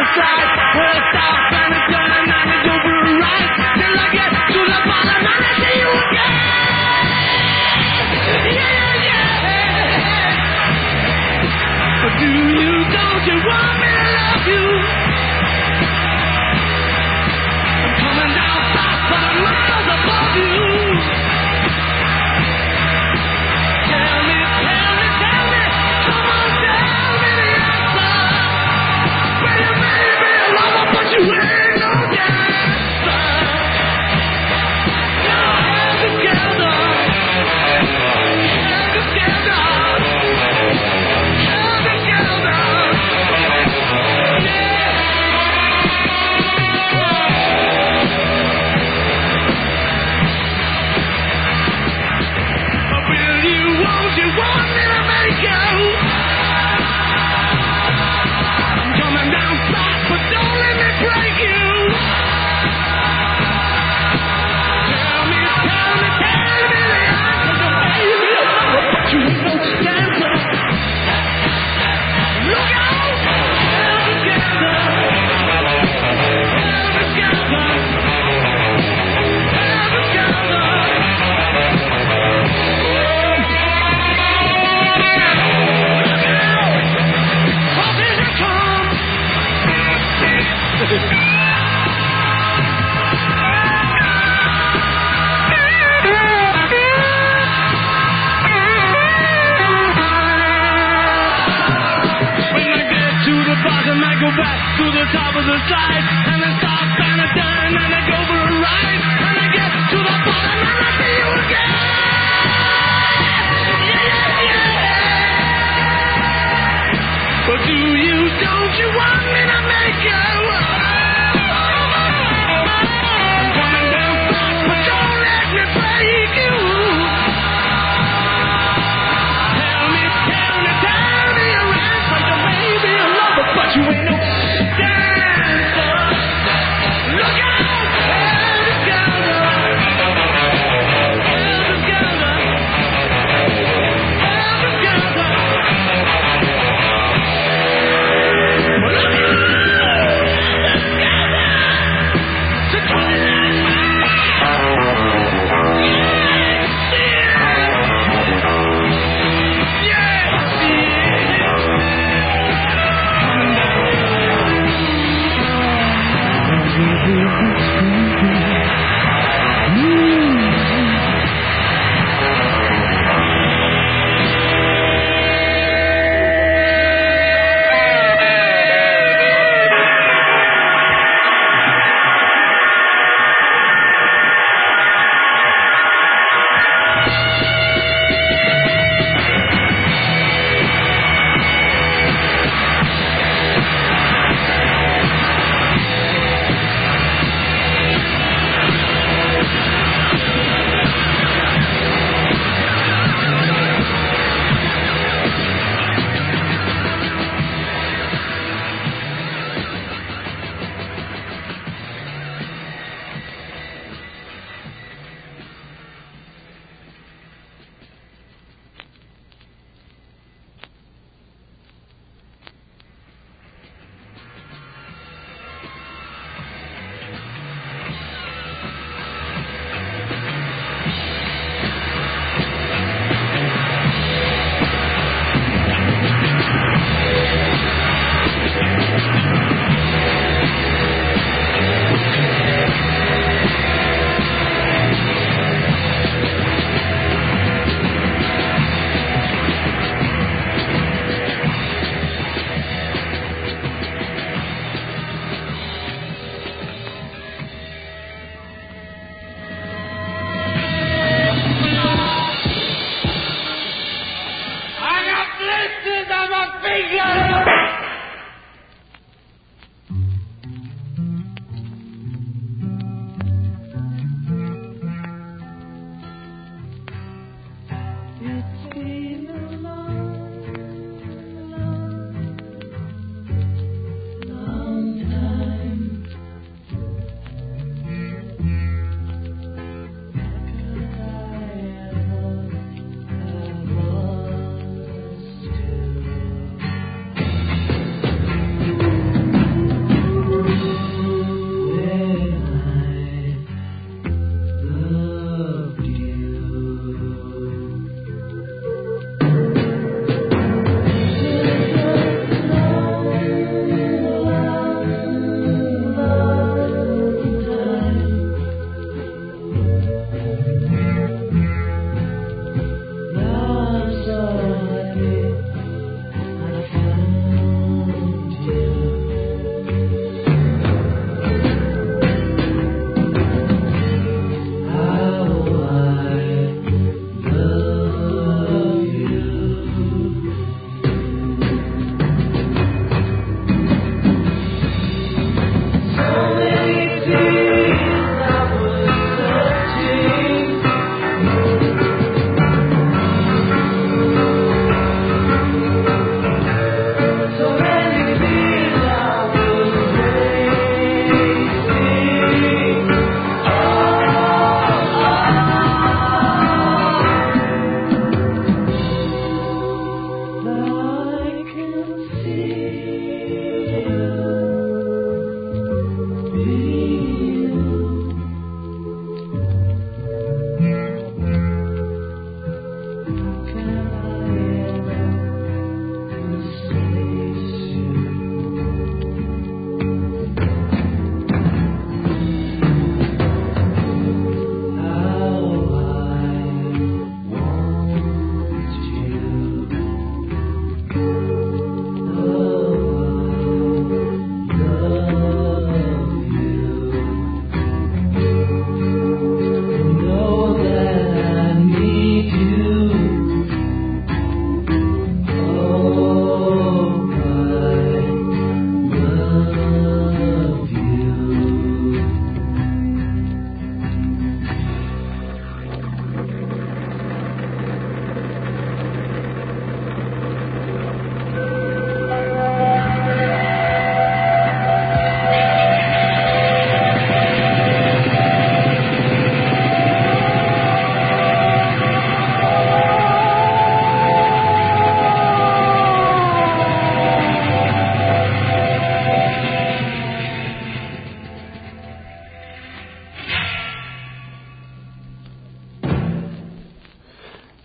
Speaker 8: side. Well, I stop and I turn and I go for a ride. Till I get to the bottom and I see you again. But do you, don't you want me to love you? I'm coming down fast, but I'm miles above you. Tell me, come on, tell me the answer. Well, you may be a lover, but you ain't no dancer. Now hand together, hand together. You want me to make you? I'm coming down fast, but don't let me break you. Tell me the answer, baby. You ain't no dancer. Look out! Held together. Held together. Held together. Bottom, I go back to the top of the slide, and I stop and I turn and I go for a ride, and I get to the bottom and I see you again. But do you, don't you want me to make you? I'm coming down fast, but don't let me break you. Tell me your answer, you may be a lover, but you ain't no dancer. Look out, held together, held together, held together. Well, look out,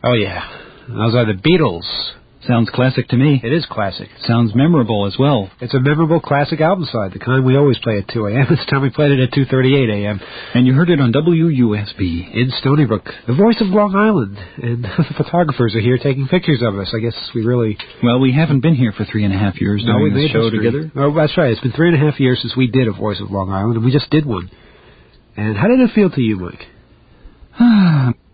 Speaker 1: Oh, yeah. Those are the Beatles.
Speaker 2: Sounds classic to me.
Speaker 1: It is classic.
Speaker 2: Sounds memorable as well.
Speaker 1: It's a memorable classic album side, the kind we always play at 2 a.m. This time we played it at 2:38 a.m.
Speaker 2: And you heard it on WUSB.
Speaker 1: In Stony Brook, the voice of Long Island. And the photographers are here taking pictures of us. I guess we really...
Speaker 2: Well, we haven't been here for 3.5 years doing this show together.
Speaker 1: Oh, that's right. It's been 3.5 years since we did a Voice of Long Island, and we just did one. And how did it feel to you, Mike?